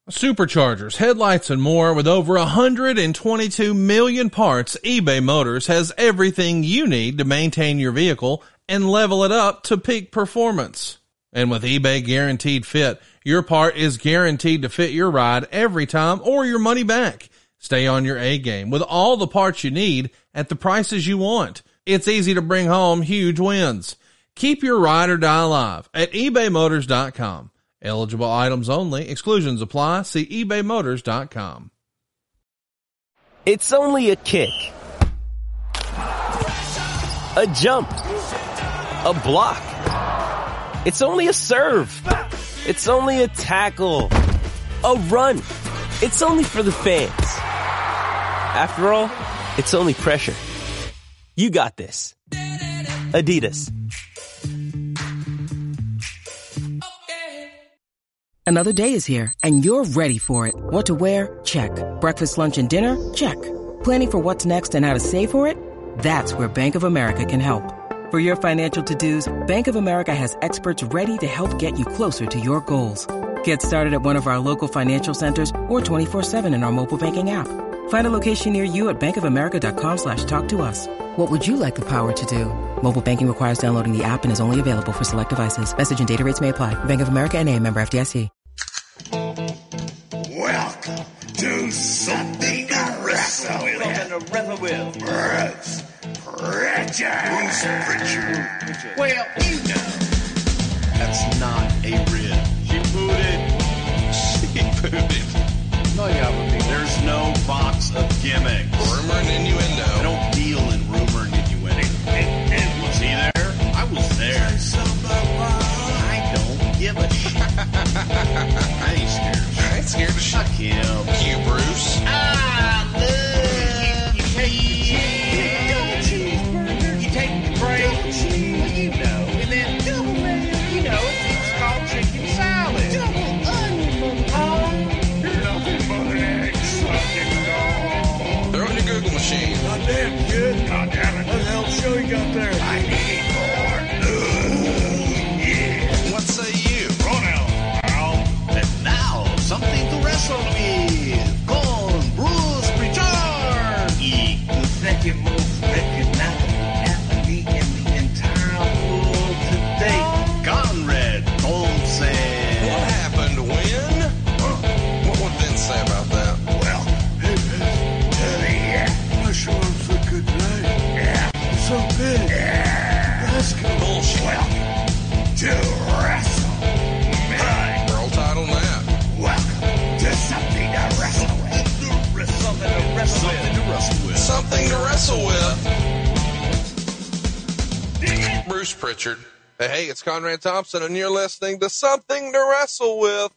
Superchargers, headlights, and more. With over 122 million parts, eBay Motors has everything you need to maintain your vehicle and level it up to peak performance. And with eBay Guaranteed Fit, your part is guaranteed to fit your ride every time or your money back. Stay on your A game with all the parts you need at the prices you want. It's easy to bring home huge wins. Keep your ride or die alive at ebaymotors.com. Eligible items only. Exclusions apply. See ebaymotors.com. It's only a kick, a jump, a block. It's only a serve. It's only a tackle, a run. It's only for the fans. After all, it's only pressure. You got this. Adidas. Another day is here, and you're ready for it. What to wear? Check. Breakfast, lunch, and dinner? Check. Planning for what's next and how to save for it? That's where Bank of America can help. For your financial to-dos, Bank of America has experts ready to help get you closer to your goals. Get started at one of our local financial centers or 24/7 in our mobile banking app. Find a location near you at bankofamerica.com/talktous. What would you like the power to do? Mobile banking requires downloading the app and is only available for select devices. Message and data rates may apply. Bank of America N.A., member FDIC. Welcome to Something to Wrestle With. Bruce Pritchard. Well, you know. That's not a rib. She booted. No, there's no box of gimmicks. Rumor and innuendo. I don't deal in rumor and innuendo. And was he there? I was there. I don't give a shit. I ain't scared. I ain't scared of shit. Fuck him. You, Bruce. You take the break, you know, and then, you know, it's called chicken salad. Double onion. You're nothing but an egg-sucking dog. Throw in your Google machine. Goddamn, kid. Goddamn it. What the hell show you got there? I need more. Yeah. What say you? Pronouns, pal. And now, something to wrestle with. Con Bruce Pritchard. The second most recognizable athlete in the entire world today. Conrad Thompson. What happened when? What would Vince say about that? Well, to the I sure am so good tonight. Yeah. So big. Yeah. Let's go. Bullshit. Welcome to Wrestle. World title match. Welcome to Something to Wrestle With. Something to wrestle with. Something to wrestle with. Bruce Pritchard. Hey, it's Conrad Thompson, and you're listening to Something to Wrestle With.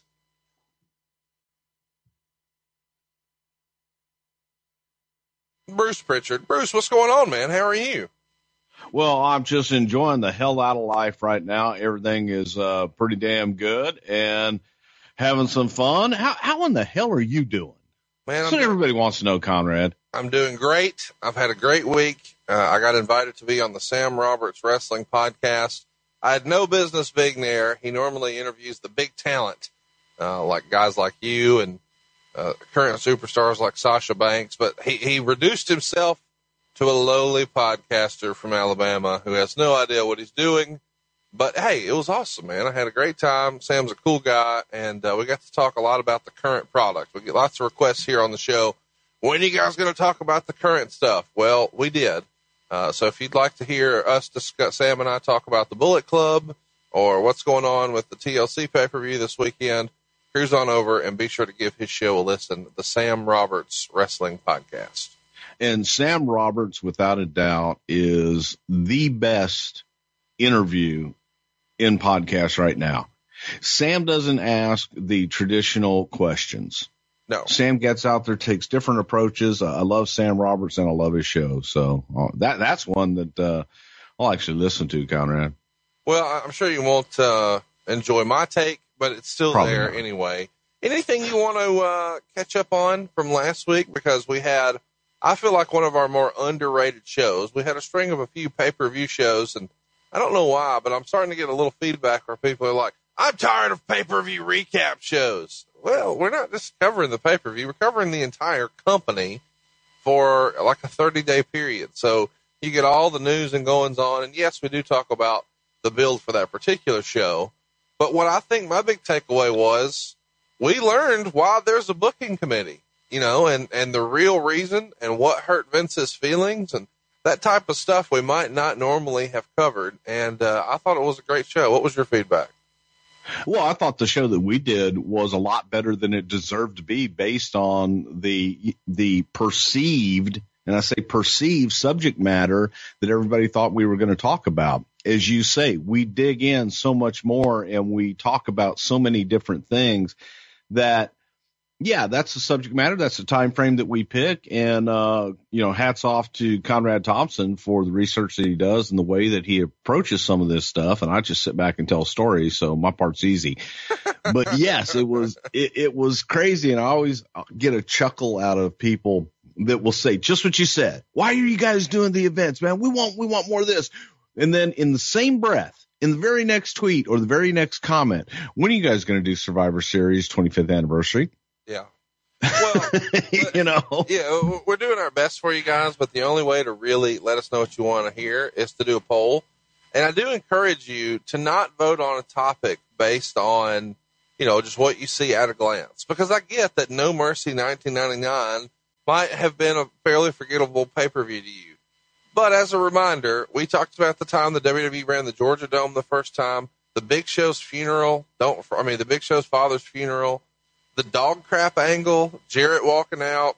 Bruce Pritchard. Bruce, what's going on, man? How are you? Well, I'm just enjoying the hell out of life right now. Everything is pretty damn good and having some fun. How in the hell are you doing? Man, That's what everybody wants to know, Conrad. I'm doing great. I've had a great week. I got invited to be on the Sam Roberts Wrestling Podcast. I had no business being there. He normally interviews the big talent, like guys like you and current superstars like Sasha Banks. But he reduced himself to a lowly podcaster from Alabama who has no idea what he's doing. But, hey, it was awesome, man. I had a great time. Sam's a cool guy, and we got to talk a lot about the current product. We get lots of requests here on the show. When are you guys going to talk about the current stuff? Well, we did. So if you'd like to hear us discuss, Sam and I talk about the Bullet Club or what's going on with the TLC pay-per-view this weekend, cruise on over and be sure to give his show a listen, the Sam Roberts Wrestling Podcast. And Sam Roberts, without a doubt, is the best interview in podcasts right now. Sam doesn't ask the traditional questions. No. Sam gets out there, takes different approaches. I love Sam Roberts and I love his show. So that's one that I'll actually listen to, Conrad. Well, I'm sure you won't enjoy my take, but it's still Probably there not. anyway. Anything you want to catch up on from last week? Because we had, I feel like, one of our more underrated shows. We had a string of a few pay-per-view shows, and I don't know why, but I'm starting to get a little feedback where people are like, I'm tired of pay-per-view recap shows. well, we're not just covering the pay-per-view. We're covering the entire company for like a 30-day period. So you get all the news and goings on. And yes, we do talk about the build for that particular show. But what I think my big takeaway was, we learned why there's a booking committee, you know, and the real reason and what hurt Vince's feelings and that type of stuff we might not normally have covered. And I thought it was a great show. What was your feedback? Well, I thought the show that we did was a lot better than it deserved to be based on the perceived, and I say perceived, subject matter that everybody thought we were going to talk about. As you say, we dig in so much more and we talk about so many different things that, yeah, that's the subject matter. That's the time frame that we pick. And, hats off to Conrad Thompson for the research that he does and the way that he approaches some of this stuff. And I just sit back and tell stories. So my part's easy. But yes, it was crazy. And I always get a chuckle out of people that will say just what you said. Why are you guys doing the events, man? We want more of this. And then in the same breath, in the very next tweet or the very next comment, when are you guys going to do Survivor Series 25th anniversary? Yeah. Well, Yeah, we're doing our best for you guys, but the only way to really let us know what you want to hear is to do a poll. And I do encourage you to not vote on a topic based on, just what you see at a glance, because I get that No Mercy 1999 might have been a fairly forgettable pay-per-view to you. But as a reminder, we talked about the time the WWE ran the Georgia Dome the first time, the Big Show's funeral, the Big Show's father's funeral, the dog crap angle, Jarrett walking out,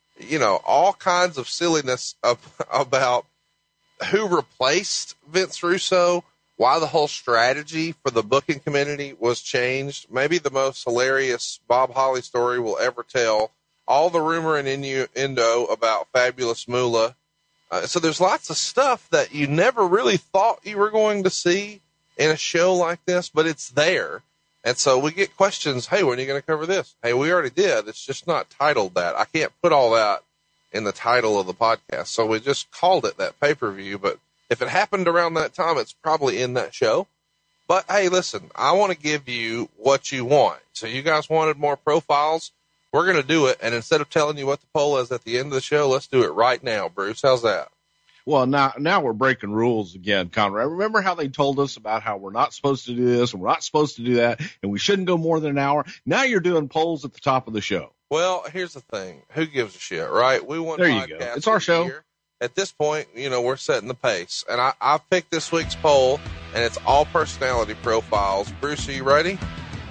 all kinds of silliness about who replaced Vince Russo, why the whole strategy for the booking community was changed. Maybe the most hilarious Bob Holly story we'll ever tell. All the rumor and innuendo about Fabulous Moolah. So there's lots of stuff that you never really thought you were going to see in a show like this, but it's there. And so we get questions, hey, when are you going to cover this? Hey, we already did. It's just not titled that. I can't put all that in the title of the podcast. So we just called it that pay-per-view. But if it happened around that time, it's probably in that show. But hey, listen, I want to give you what you want. So you guys wanted more profiles. We're going to do it. And instead of telling you what the poll is at the end of the show, let's do it right now. Bruce, how's that? Well, now we're breaking rules again, Conrad. Remember how they told us about how we're not supposed to do this and we're not supposed to do that and we shouldn't go more than an hour? Now you're doing polls at the top of the show. Well, here's the thing. Who gives a shit, right? We want there you go. It's our show. Year. At this point, we're setting the pace. And I picked this week's poll, and it's all personality profiles. Bruce, are you ready?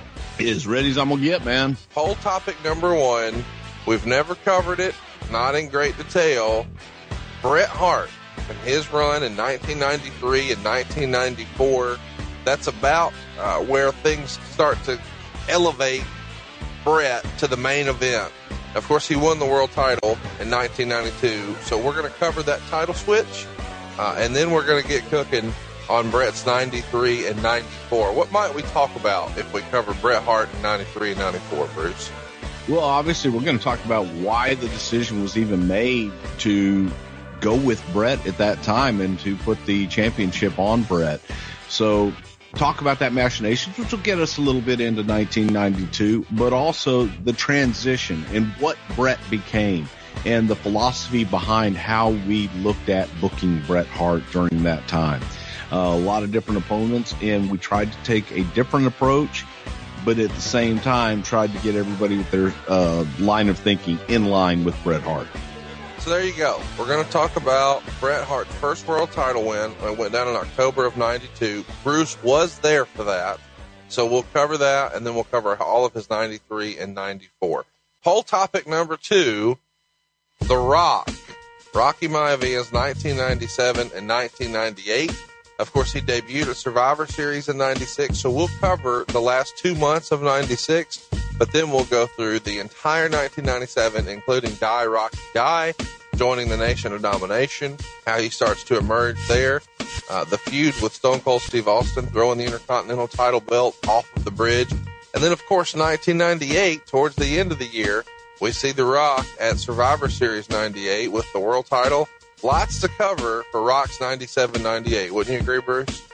As ready as I'm going to get, man. Poll topic number 1. We've never covered it, not in great detail. Bret Hart and his run in 1993 and 1994. That's about where things start to elevate Bret to the main event. Of course, he won the world title in 1992. So we're going to cover that title switch. And then we're going to get cooking on Bret's 93 and 94. What might we talk about if we cover Bret Hart in 93 and 94, Bruce? Well, obviously, we're going to talk about why the decision was even made to go with Bret at that time and to put the championship on Bret. So talk about that machinations, which will get us a little bit into 1992, but also the transition and what Bret became and the philosophy behind how we looked at booking Bret Hart during that time. A lot of different opponents, and we tried to take a different approach, but at the same time tried to get everybody with their line of thinking in line with Bret Hart. So there you go. We're going to talk about Bret Hart's first world title win. It went down in October of 92. Bruce was there for that. So we'll cover that, and then we'll cover all of his 93 and 94. Poll topic number 2, The Rock. Rocky Maivia 1997 and 1998. Of course, he debuted at Survivor Series in 96, so we'll cover the last 2 months of 96, but then we'll go through the entire 1997, including Die Rocky Die, joining the Nation of Domination, how he starts to emerge there, the feud with Stone Cold Steve Austin, throwing the Intercontinental title belt off of the bridge, and then, of course, 1998, towards the end of the year, we see The Rock at Survivor Series 98 with the world title. Lots to cover for Rock's 97-98. Wouldn't you agree, Bruce?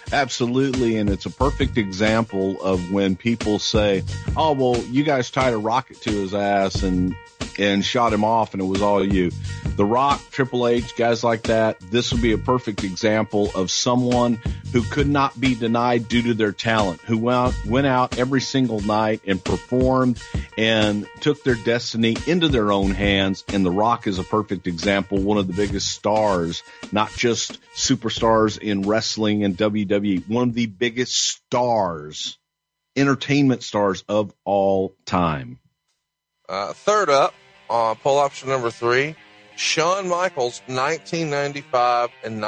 Absolutely, and it's a perfect example of when people say, oh, well, you guys tied a rocket to his ass and shot him off, and it was all you. The Rock, Triple H, guys like that, this would be a perfect example of someone who could not be denied due to their talent, who went out every single night and performed and took their destiny into their own hands. And The Rock is a perfect example, one of the biggest stars, not just superstars in wrestling and WWE, one of the biggest stars, entertainment stars of all time. Third up, poll option number 3, Shawn Michaels, 1995 and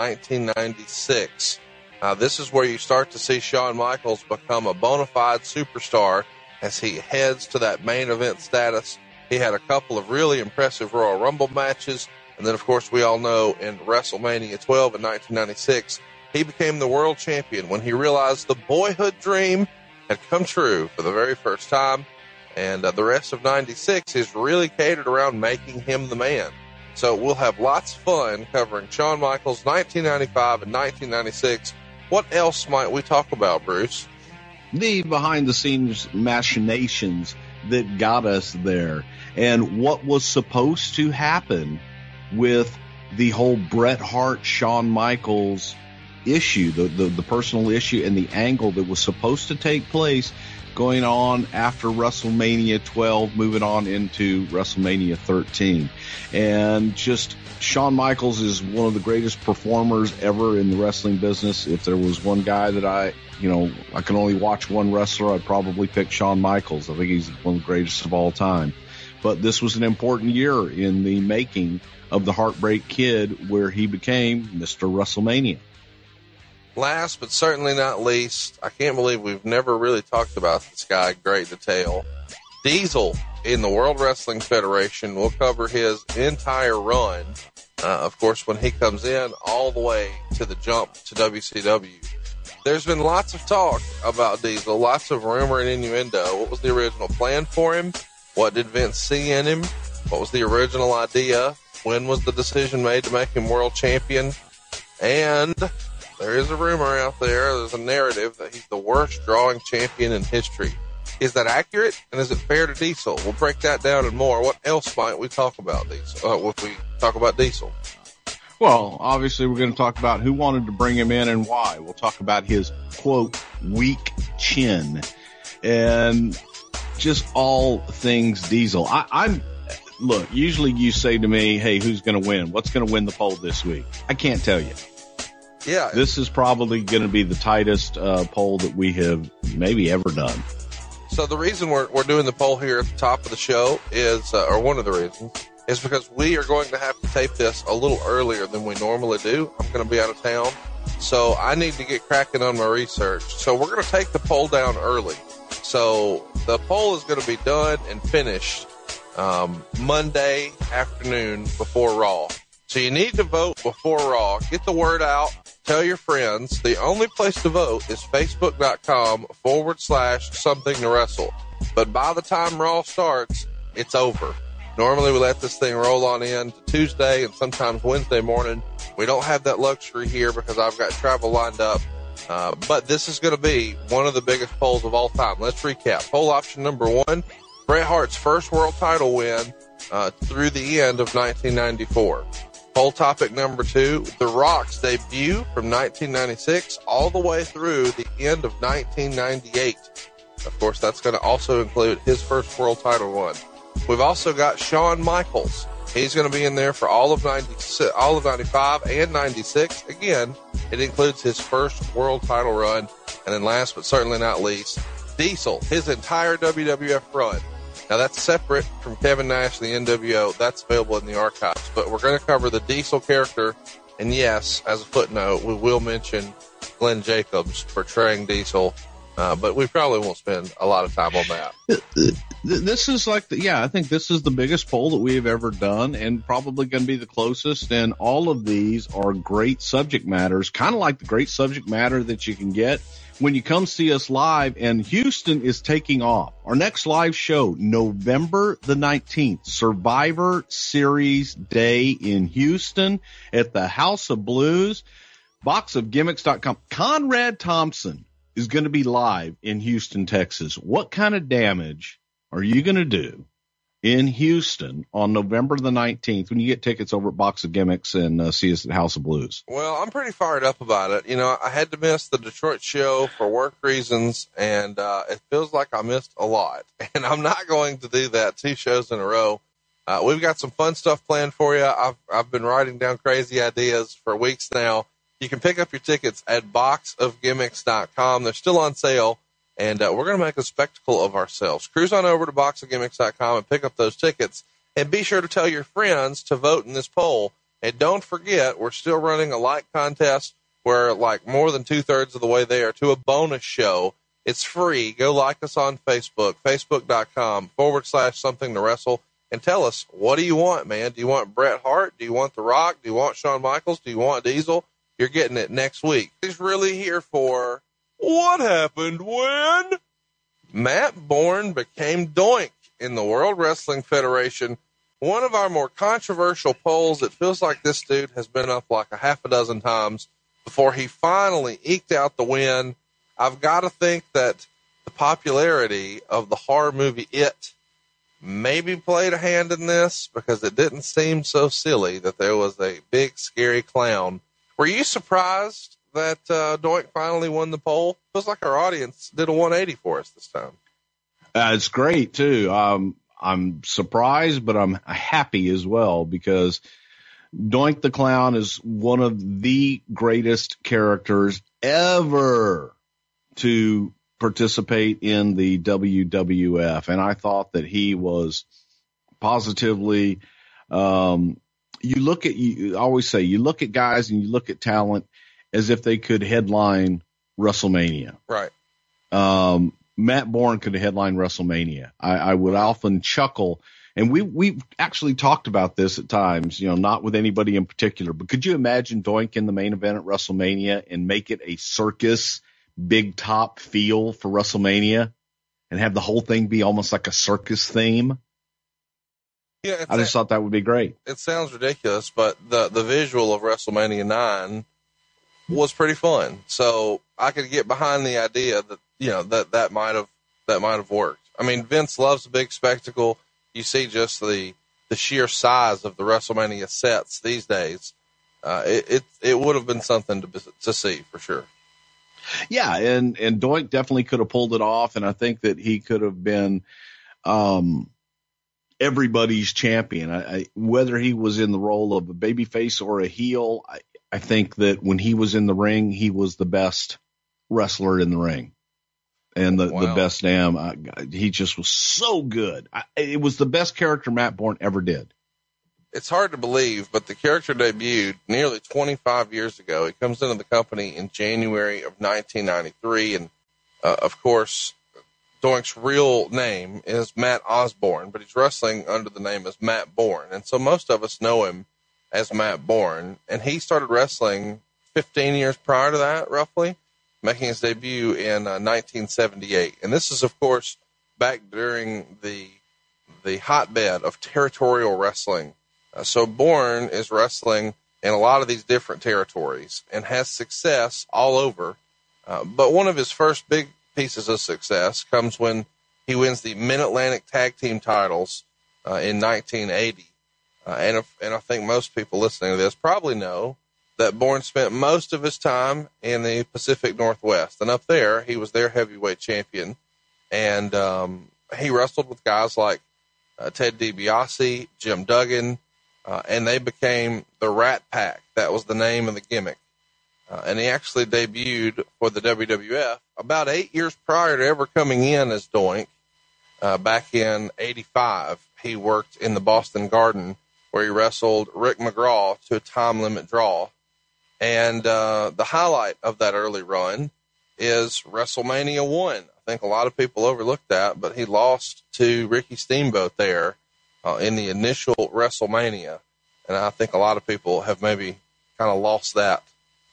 1996. This is where you start to see Shawn Michaels become a bona fide superstar as he heads to that main event status. He had a couple of really impressive Royal Rumble matches. And then, of course, we all know in WrestleMania 12 in 1996, he became the world champion when he realized the boyhood dream had come true for the very first time. And the rest of 96 is really catered around making him the man. So we'll have lots of fun covering Shawn Michaels, 1995 and 1996. What else might we talk about, Bruce? The behind-the-scenes machinations that got us there, and what was supposed to happen with the whole Bret Hart, Shawn Michaels issue, the personal issue and the angle that was supposed to take place going on after WrestleMania 12, moving on into WrestleMania 13. And just Shawn Michaels is one of the greatest performers ever in the wrestling business. If there was one guy that I can only watch one wrestler, I'd probably pick Shawn Michaels. I think he's one of the greatest of all time. But this was an important year in the making of the Heartbreak Kid, where he became Mr. WrestleMania. Last but certainly not least, I can't believe we've never really talked about this guy in great detail. Diesel in the World Wrestling Federation. We'll cover his entire run, of course, when he comes in all the way to the jump to WCW. There's been lots of talk about Diesel, lots of rumor and innuendo. What was the original plan for him? What did Vince see in him? What was the original idea? When was the decision made to make him world champion? And there is a rumor out there, there's a narrative that he's the worst drawing champion in history. Is that accurate? And is it fair to Diesel? We'll break that down and more. What else might we talk about Diesel? If we talk about Diesel? Well, obviously we're going to talk about who wanted to bring him in and why. We'll talk about his, quote, weak chin and just all things Diesel. Look, usually you say to me, hey, who's going to win? What's going to win the poll this week? I can't tell you. Yeah. This is probably going to be the tightest poll that we have maybe ever done. So the reason we're doing the poll here at the top of the show is, or one of the reasons, is because we are going to have to tape this a little earlier than we normally do. I'm going to be out of town, so I need to get cracking on my research. So we're going to take the poll down early. So the poll is going to be done and finished Monday afternoon before Raw. So you need to vote before Raw. Get the word out. Tell your friends. The only place to vote is Facebook.com/something to wrestle. But by the time Raw starts, it's over. Normally we let this thing roll on in to Tuesday and sometimes Wednesday morning. We don't have that luxury here because I've got travel lined up. But this is going to be one of the biggest polls of all time. Let's recap. Poll option number 1, Bret Hart's first world title win through the end of 1994. Poll topic number 2, The Rock's debut from 1996 all the way through the end of 1998. Of course, that's going to also include his first world title run. We've also got Shawn Michaels. He's going to be in there for all of 95 and 96. Again, it includes his first world title run. And then last but certainly not least, Diesel, his entire WWF run. Now, that's separate from Kevin Nash and the NWO. That's available in the archives. But we're going to cover the Diesel character. And yes, as a footnote, we will mention Glenn Jacobs portraying Diesel. But we probably won't spend a lot of time on that. This is I think this is the biggest poll that we have ever done and probably going to be the closest. And all of these are great subject matters, kind of like the great subject matter that you can get when you come see us live. And Houston is taking off. Our next live show, November the 19th, Survivor Series Day in Houston at the House of Blues. Boxofgimmicks.com. Conrad Thompson is going to be live in Houston, Texas. What kind of damage are you going to do in Houston on November the 19th when you get tickets over at Box of Gimmicks and see us at House of Blues? Well, I'm pretty fired up about it. You know, I had to miss the Detroit show for work reasons, and it feels like I missed a lot. And I'm not going to do that 2 shows in a row. We've got some fun stuff planned for you. I've been writing down crazy ideas for weeks now. You can pick up your tickets at boxofgimmicks.com. They're still on sale, and we're going to make a spectacle of ourselves. Cruise on over to boxofgimmicks.com and pick up those tickets, and be sure to tell your friends to vote in this poll. And don't forget, we're still running a like contest. We're like more than 2/3 of the way there to a bonus show. It's free. Go like us on Facebook, facebook.com/something to wrestle, and tell us, what do you want, man? Do you want Bret Hart? Do you want The Rock? Do you want Shawn Michaels? Do you want Diesel? You're getting it next week. He's really here for what happened when Matt Bourne became Doink in the World Wrestling Federation. One of our more controversial polls. It feels like this dude has been up like a half a dozen times before he finally eked out the win. I've got to think that the popularity of the horror movie It maybe played a hand in this, because it didn't seem so silly that there was a big scary clown. Were you surprised that Doink finally won the poll? Feels like our audience did a 180 for us this time. It's great too. I'm surprised, but I'm happy as well, because Doink the Clown is one of the greatest characters ever to participate in the WWF. And I thought that he was positively, you always say, you look at guys and you look at talent as if they could headline WrestleMania. Right. Matt Bourne could have headlined WrestleMania. I would often chuckle, and we've actually talked about this at times, you know, not with anybody in particular, but could you imagine Doink in the main event at WrestleMania and make it a circus big top feel for WrestleMania and have the whole thing be almost like a circus theme? Yeah, I just thought that would be great. It sounds ridiculous, but the visual of WrestleMania 9 was pretty fun. So I could get behind the idea that, you know, that might have worked. I mean, Vince loves a big spectacle. You see just the sheer size of the WrestleMania sets these days. It would have been something to see for sure. Yeah, and Doink definitely could have pulled it off, and I think that he could have been everybody's champion. Whether he was in the role of a babyface or a heel, I think that when he was in the ring, he was the best wrestler in the ring, and the best damn. He just was so good. It was the best character Matt Bourne ever did. It's hard to believe, but the character debuted nearly 25 years ago. He comes into the company in January of 1993, and of course, Doink's real name is Matt Osborne, but he's wrestling under the name as Matt Bourne, and so most of us know him as Matt Bourne, and he started wrestling 15 years prior to that, roughly, making his debut in 1978. And this is, of course, back during the hotbed of territorial wrestling. So Bourne is wrestling in a lot of these different territories and has success all over. But one of his first big pieces of success comes when he wins the Mid-Atlantic Tag Team titles in 1980. And I think most people listening to this probably know that Bourne spent most of his time in the Pacific Northwest. And up there, he was their heavyweight champion. And he wrestled with guys like Ted DiBiase, Jim Duggan, and they became the Rat Pack. That was the name of the gimmick. And he actually debuted for the WWF about 8 years prior to ever coming in as Doink. Back in 85, he worked in the Boston Garden, where he wrestled Rick McGraw to a time limit draw. And the highlight of that early run is WrestleMania 1. I think a lot of people overlooked that, but he lost to Ricky Steamboat there in the initial WrestleMania. And I think a lot of people have maybe kind of lost that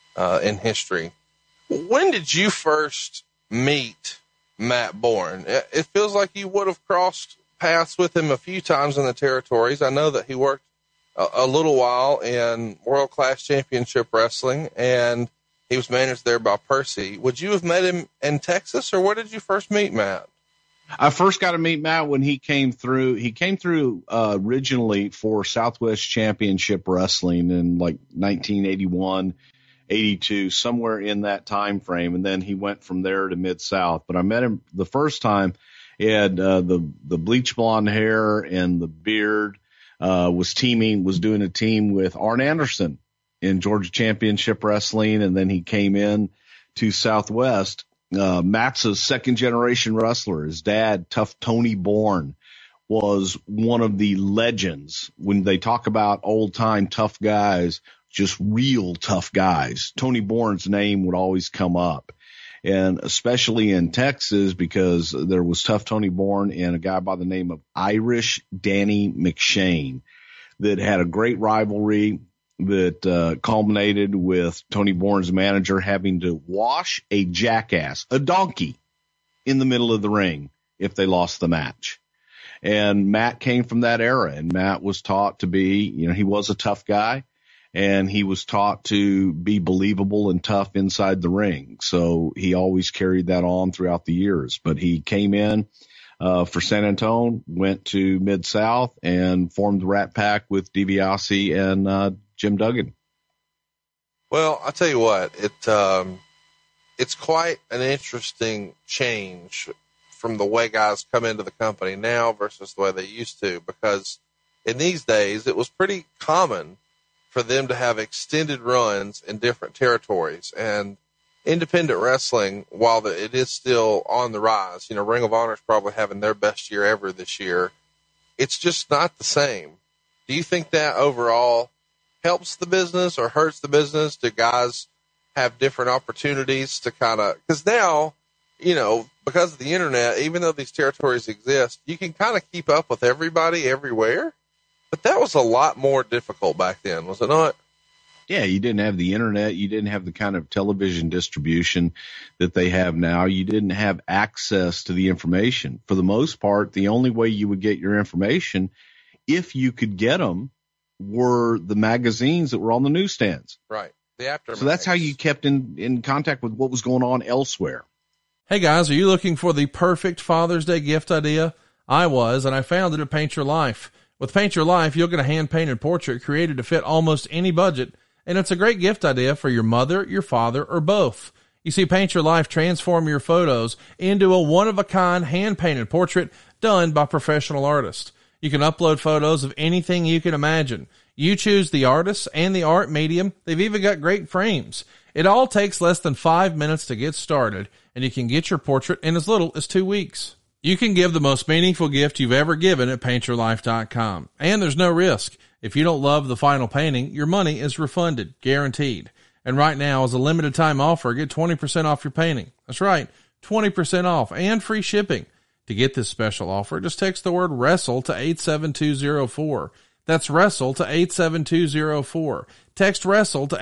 in history. When did you first meet Matt Bourne? It feels like you would have crossed paths with him a few times in the territories. I know that he worked a little while in World Class Championship Wrestling, and He was managed there by Percy. Would you have met him in Texas, or where did you first meet Matt? I first got to meet Matt when he came through. He came through originally for Southwest Championship Wrestling in like 1981, 82, somewhere in that time frame. And then he went from there to Mid-South. But I met him the first time. He had the bleach blonde hair and the beard, was doing a team with Arn Anderson in Georgia Championship Wrestling. And then he came in to Southwest. Matt's a second generation wrestler. His dad, Tough Tony Bourne, was one of the legends. When they talk about old time tough guys, just real tough guys, Tony Bourne's name would always come up. And especially in Texas, because there was Tough Tony Bourne and a guy by the name of Irish Danny McShane that had a great rivalry that culminated with Tony Bourne's manager having to wash a jackass, a donkey, in the middle of the ring if they lost the match. And Matt came from that era, and Matt was taught to be, he was a tough guy, and he was taught to be believable and tough inside the ring. So he always carried that on throughout the years. But he came in for San Antonio, went to Mid-South, and formed the Rat Pack with DiBiase and Jim Duggan. Well, I'll tell you what, it's quite an interesting change from the way guys come into the company now versus the way they used to, because in these days it was pretty common for them to have extended runs in different territories. And independent wrestling, while it is still on the rise, Ring of Honor is probably having their best year ever this year. It's just not the same. Do you think that overall helps the business or hurts the business? Do guys have different opportunities to because now, because of the internet, even though these territories exist, you can kind of keep up with everybody everywhere. But that was a lot more difficult back then, was it not? Yeah, you didn't have the internet. You didn't have the kind of television distribution that they have now. You didn't have access to the information. For the most part, the only way you would get your information, if you could get them, were the magazines that were on the newsstands. Right. The aftermath. So that's how you kept in contact with what was going on elsewhere. Hey guys, are you looking for the perfect Father's Day gift idea? I was, and I found it at Paint Your Life. With Paint Your Life, you'll get a hand-painted portrait created to fit almost any budget, and it's a great gift idea for your mother, your father, or both. You see, Paint Your Life transform your photos into a one-of-a-kind hand-painted portrait done by professional artists. You can upload photos of anything you can imagine. You choose the artist and the art medium. They've even got great frames. It all takes less than 5 minutes to get started, and you can get your portrait in as little as 2 weeks. You can give the most meaningful gift you've ever given at paintyourlife.com. And there's no risk. If you don't love the final painting, your money is refunded, guaranteed. And right now, as a limited time offer, get 20% off your painting. That's right, 20% off and free shipping. To get this special offer, just text the word WRESTLE to 87204. That's WRESTLE to 87204. Text WRESTLE to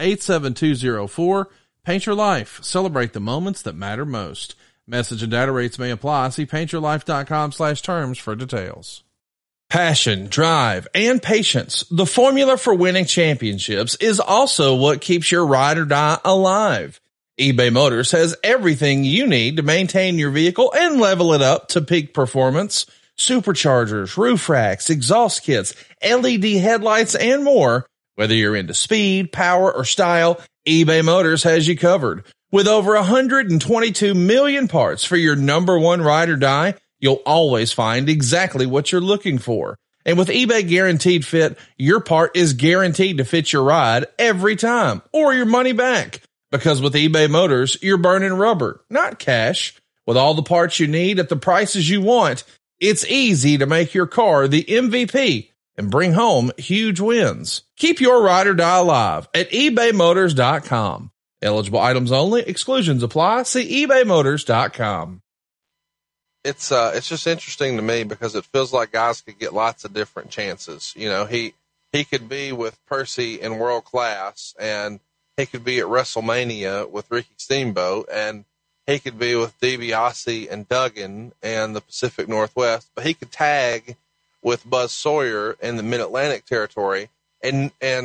87204. Paint Your Life. Celebrate the moments that matter most. Message and data rates may apply. See paintyourlife.com/terms for details. Passion, drive, and patience. The formula for winning championships is also what keeps your ride or die alive. eBay Motors has everything you need to maintain your vehicle and level it up to peak performance. Superchargers, roof racks, exhaust kits, LED headlights, and more. Whether you're into speed, power, or style, eBay Motors has you covered. With over 122 million parts for your number one ride or die, you'll always find exactly what you're looking for. And with eBay Guaranteed Fit, your part is guaranteed to fit your ride every time, or your money back. Because with eBay Motors, you're burning rubber, not cash. With all the parts you need at the prices you want, it's easy to make your car the MVP and bring home huge wins. Keep your ride or die alive at ebaymotors.com. Eligible items only. Exclusions apply. See ebaymotors.com. It's just interesting to me because it feels like guys could get lots of different chances. He could be with Percy in World Class, and he could be at WrestleMania with Ricky Steamboat, and he could be with DiBiase and Duggan and the Pacific Northwest, but he could tag with Buzz Sawyer in the Mid-Atlantic territory and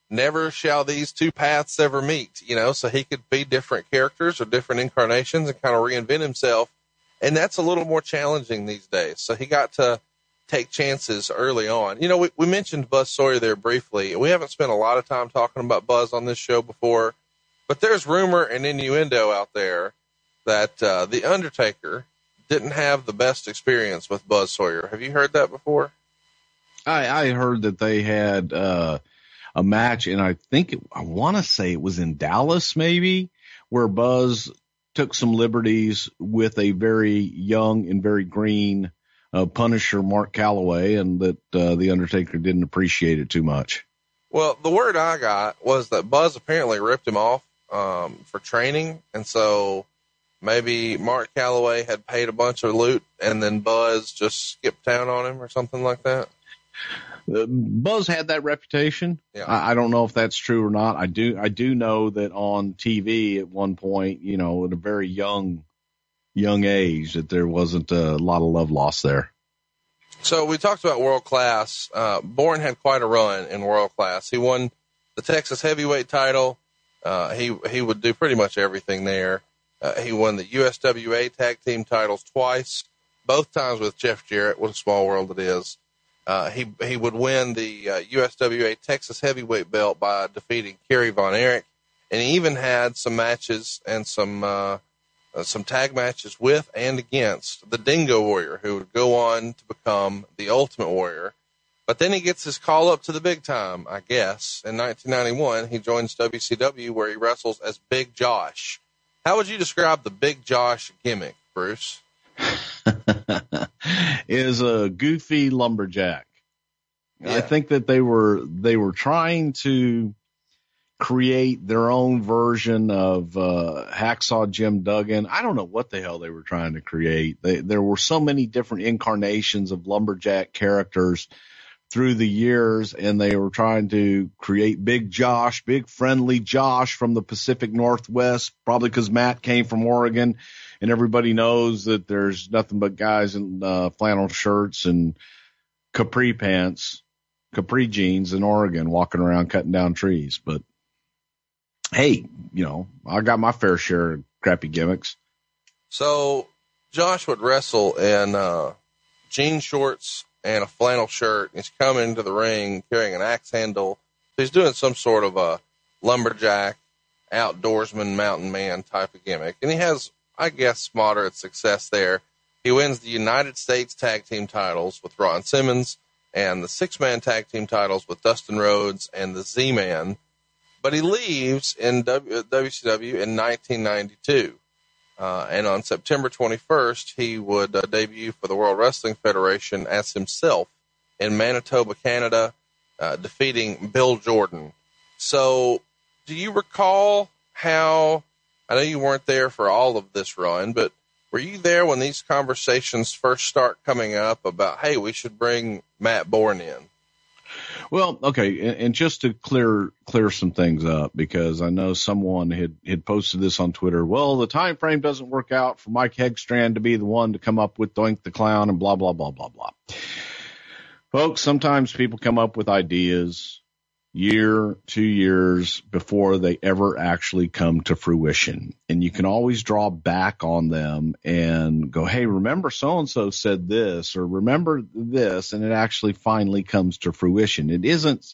never shall these two paths ever meet, so he could be different characters or different incarnations and kind of reinvent himself. And that's a little more challenging these days. So he got to take chances early on. We mentioned Buzz Sawyer there briefly. We haven't spent a lot of time talking about Buzz on this show before, but there's rumor and innuendo out there that The Undertaker didn't have the best experience with Buzz Sawyer. Have you heard that before? I heard that they had a match, and I want to say it was in Dallas maybe, where Buzz took some liberties with a very young and very green Punisher Mark Calloway, and that The Undertaker didn't appreciate it too much. Well, the word I got was that Buzz apparently ripped him off for training, and so maybe Mark Calloway had paid a bunch of loot, and then Buzz just skipped town on him or something like that. Buzz had that reputation. Yeah. I don't know if that's true or not. I do know that on TV at one point, at a very young age, that there wasn't a lot of love lost there. So we talked about World Class. Bourne had quite a run in World Class. He won the Texas heavyweight title. He would do pretty much everything there. He won the USWA tag team titles twice, both times with Jeff Jarrett. What a small world it is. He would win the USWA Texas heavyweight belt by defeating Kerry Von Erich, and he even had some matches and some tag matches with and against the Dingo Warrior, who would go on to become the Ultimate Warrior. But then he gets his call up to the big time, I guess. In 1991, he joins WCW, where he wrestles as Big Josh. How would you describe the Big Josh gimmick, Bruce? Is a goofy lumberjack. Yeah. I think that they were trying to create their own version of Hacksaw Jim Duggan. I don't know what the hell they were trying to create. There were so many different incarnations of lumberjack characters through the years, and they were trying to create Big Josh, big friendly Josh from the Pacific Northwest, probably because Matt came from Oregon, and everybody knows that there's nothing but guys in flannel shirts and capri pants, capri jeans in Oregon walking around cutting down trees. But hey, I got my fair share of crappy gimmicks. So Josh would wrestle in jean shorts and a flannel shirt. He's coming into the ring carrying an axe handle. So he's doing some sort of a lumberjack, outdoorsman, mountain man type of gimmick. And he has, I guess, moderate success there. He wins the United States tag team titles with Ron Simmons and the 6-man tag team titles with Dustin Rhodes and the Z-Man. But he leaves in WCW in 1992. And on September 21st, he would debut for the World Wrestling Federation as himself in Manitoba, Canada, defeating Bill Jordan. So do you recall how, I know you weren't there for all of this run, but were you there when these conversations first start coming up about, hey, we should bring Matt Bourne in? Well, okay, and just to clear some things up, because I know someone had posted this on Twitter. Well, the time frame doesn't work out for Mike Hegstrand to be the one to come up with Doink the Clown and blah, blah, blah, blah, blah. Folks, sometimes people come up with ideas year, 2 years before they ever actually come to fruition. And you can always draw back on them and go, hey, remember so-and-so said this, or remember this, and it actually finally comes to fruition. It isn't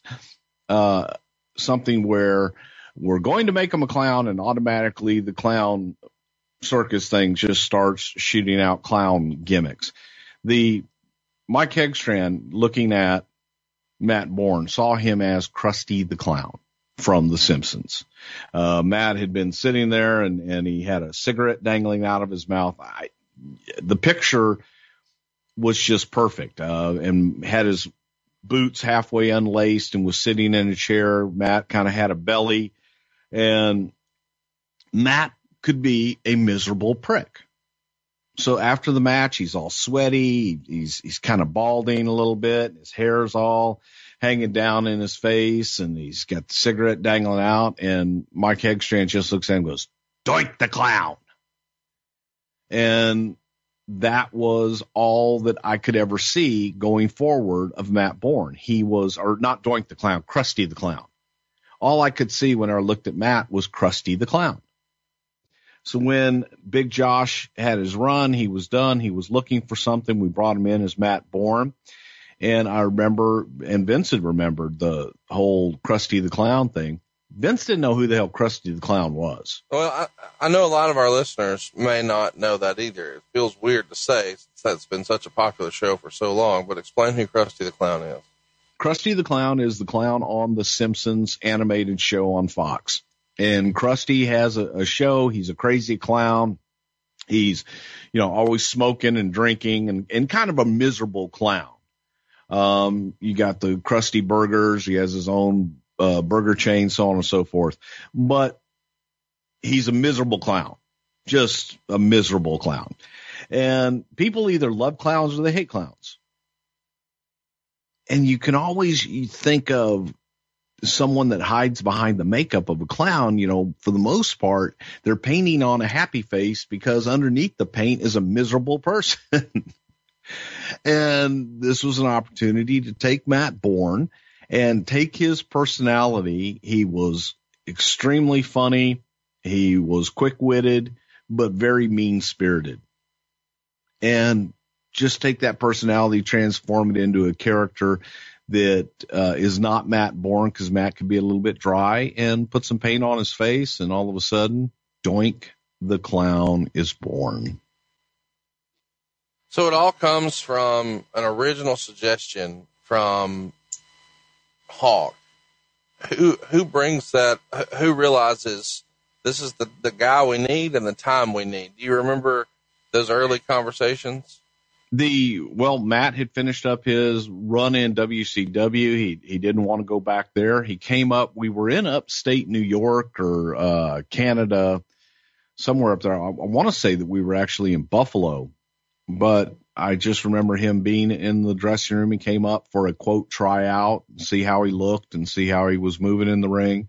something where we're going to make him a clown and automatically the clown circus thing just starts shooting out clown gimmicks. The Mike Hegstrand, looking at Matt Bourne, saw him as Krusty the Clown from The Simpsons. Matt had been sitting there and he had a cigarette dangling out of his mouth. The picture was just perfect, and had his boots halfway unlaced and was sitting in a chair. Matt kind of had a belly, and Matt could be a miserable prick. So after the match, he's all sweaty. He's kind of balding a little bit. His hair's all hanging down in his face, and he's got the cigarette dangling out. And Mike Hegstrand just looks at him and goes, "Doink the Clown." And that was all that I could ever see going forward of Matt Bourne. He was, or not Doink the Clown, Krusty the Clown all I could see when I looked at Matt was Krusty the Clown. So when Big Josh had his run, he was done. He was looking for something. We brought him in as Matt Bourne. And I remember, and Vincent remembered the whole Krusty the Clown thing. Vince didn't know who the hell Krusty the Clown was. Well, I know a lot of our listeners may not know that either. It feels weird to say since that's been such a popular show for so long, but explain who Krusty the Clown is. Krusty the Clown is the clown on the Simpsons animated show on Fox. And Krusty has a show. He's a crazy clown. He's, always smoking and drinking and kind of a miserable clown. You got the Krusty Burgers. He has his own burger chain, so on and so forth. But he's a miserable clown, just a miserable clown. And people either love clowns or they hate clowns. And you can always think of someone that hides behind the makeup of a clown. For the most part, they're painting on a happy face because underneath the paint is a miserable person. And this was an opportunity to take Matt Bourne and take his personality. He was extremely funny. He was quick-witted, but very mean-spirited. And just take that personality, transform it into a character that is not Matt Bourne, because Matt could be a little bit dry, and put some paint on his face, and all of a sudden, Doink the Clown is born. So it all comes from an original suggestion from Hawk. Who brings that? Who realizes this is the guy we need and the time we need? Do you remember those early conversations? Matt had finished up his run in WCW. He didn't want to go back there. He came up. We were in upstate New York or Canada, somewhere up there. I want to say that we were actually in Buffalo. But I just remember him being in the dressing room. He came up for a, quote, tryout, see how he looked and see how he was moving in the ring.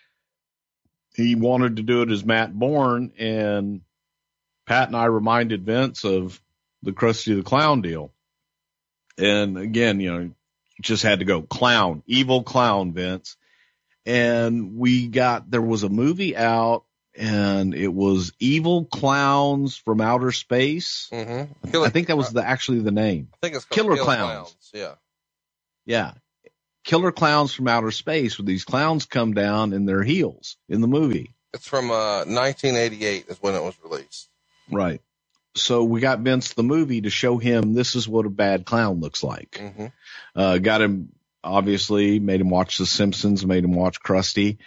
He wanted to do it as Matt Bourne, and Pat and I reminded Vince of the Krusty the Clown deal. And again, just had to go clown, evil clown, Vince. And there was a movie out, and it was Evil Clowns from Outer Space. Mm-hmm. I think that was actually the name. I think it's called Killer Clowns. Yeah. Yeah. Killer Clowns from Outer Space, where these clowns come down in their heels in the movie. It's from 1988 is when it was released. Right. So we got Vince the movie to show him this is what a bad clown looks like. Mm-hmm. Got him, obviously, made him watch The Simpsons, made him watch Krusty.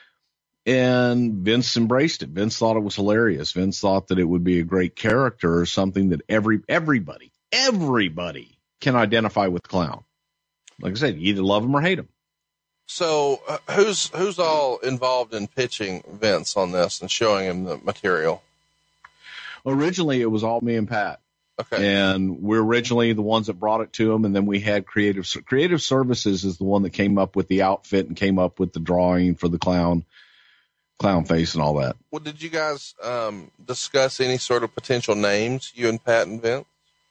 And Vince embraced it. Vince thought it was hilarious. Vince thought that it would be a great character or something that everybody can identify with the clown. Like I said, you either love him or hate him. So who's all involved in pitching Vince on this and showing him the material? Originally, it was all me and Pat. Okay. And we're originally the ones that brought it to him. And then we had Creative Services is the one that came up with the outfit and came up with the drawing for the clown face and all that. Well, did you guys discuss any sort of potential names, you and Pat and Vince?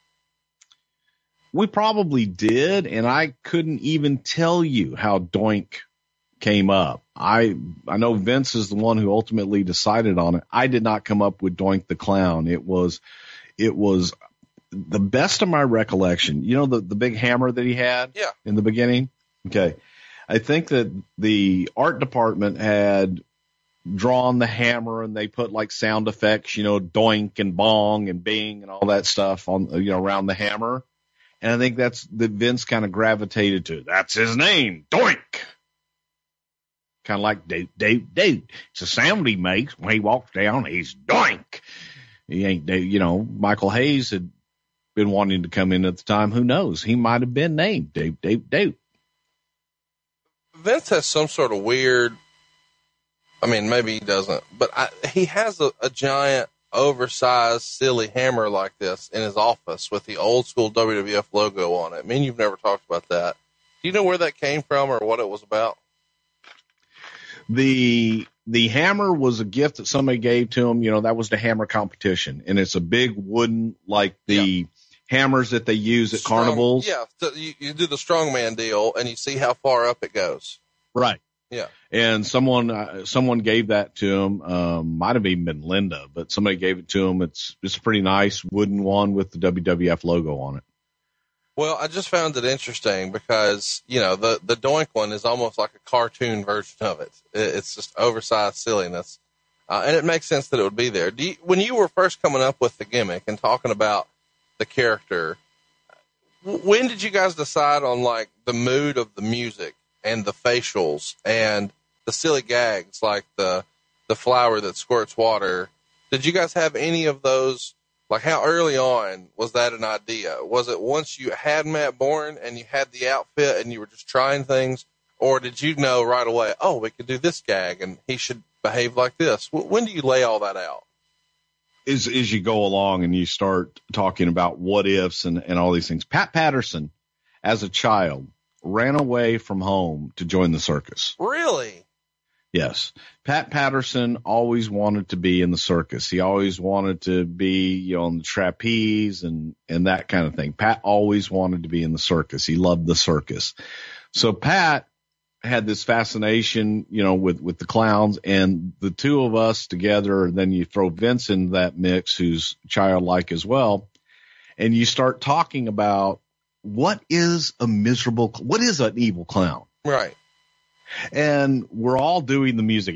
We probably did, and I couldn't even tell you how Doink came up. I know Vince is the one who ultimately decided on it. I did not come up with Doink the Clown. It was the best of my recollection. The big hammer that he had in the beginning? Okay. I think that the art department had drawn the hammer, and they put like sound effects, doink and bong and bing and all that stuff on, around the hammer. And I think that's that Vince kind of gravitated to. That's his name, Doink. Kind of like Dave. It's a sound he makes when he walks down. He's Doink. He ain't, Michael Hayes had been wanting to come in at the time. Who knows? He might have been named Dave. Vince has some sort of weird, maybe he doesn't, but he has a giant, oversized, silly hammer like this in his office with the old school WWF logo on it. You've never talked about that. Do you know where that came from or what it was about? The hammer was a gift that somebody gave to him. That was the hammer competition, and it's a big wooden, like the hammers that they use at carnivals. Yeah, so you do the strongman deal, and you see how far up it goes. Right. Yeah. And someone gave that to him. Might have even been Linda, but somebody gave it to him. It's a pretty nice wooden one with the WWF logo on it. Well, I just found it interesting because, you know, the Doink one is almost like a cartoon version of it. It's just oversized silliness. And it makes sense that it would be there. When you were first coming up with the gimmick and talking about the character, when did you guys decide on like the mood of the music and the facials and the silly gags like the flower that squirts water? Did you guys have any of those? Like, how early on was that an idea? Was it once you had Matt Bourne and you had the outfit and you were just trying things? Or did you know right away, oh, we could do this gag and he should behave like this? When do you lay all that out? As you go along and you start talking about what ifs and all these things. Pat Patterson, as a child, ran away from home to join the circus. Really? Yes. Pat Patterson always wanted to be in the circus. He always wanted to be, you know, on the trapeze and that kind of thing. Pat always wanted to be in the circus. He loved the circus. So Pat had this fascination, you know, with the clowns, and the two of us together, and then you throw Vince in that mix, who's childlike as well. And you start talking about what is an evil clown? Right. And we're all doing the music.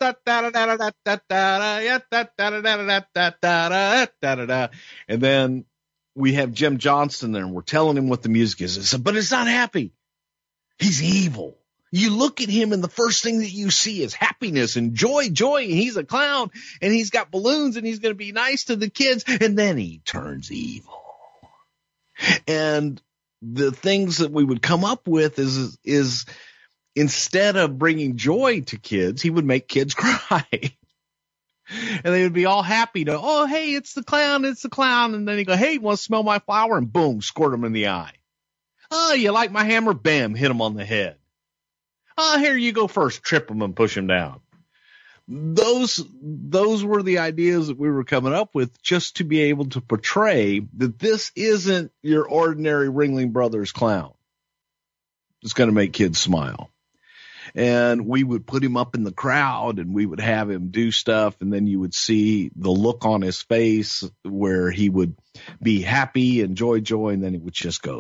And then we have Jim Johnston there, and we're telling him what the music is. But it's not happy. He's evil. You look at him, and the first thing that you see is happiness and joy. And he's a clown, and he's got balloons, and he's going to be nice to the kids. And then he turns evil. And the things that we would come up with is instead of bringing joy to kids, he would make kids cry. And they would be all happy to, oh, hey, it's the clown. And then he'd go, hey, you want to smell my flower? And boom, squirt him in the eye. Oh, you like my hammer? Bam, hit him on the head. Oh, here you go first. Trip him and push him down. Those were the ideas that we were coming up with, just to be able to portray that this isn't your ordinary Ringling Brothers clown. It's going to make kids smile. And we would put him up in the crowd, and we would have him do stuff, and then you would see the look on his face where he would be happy and joy, and then he would just go,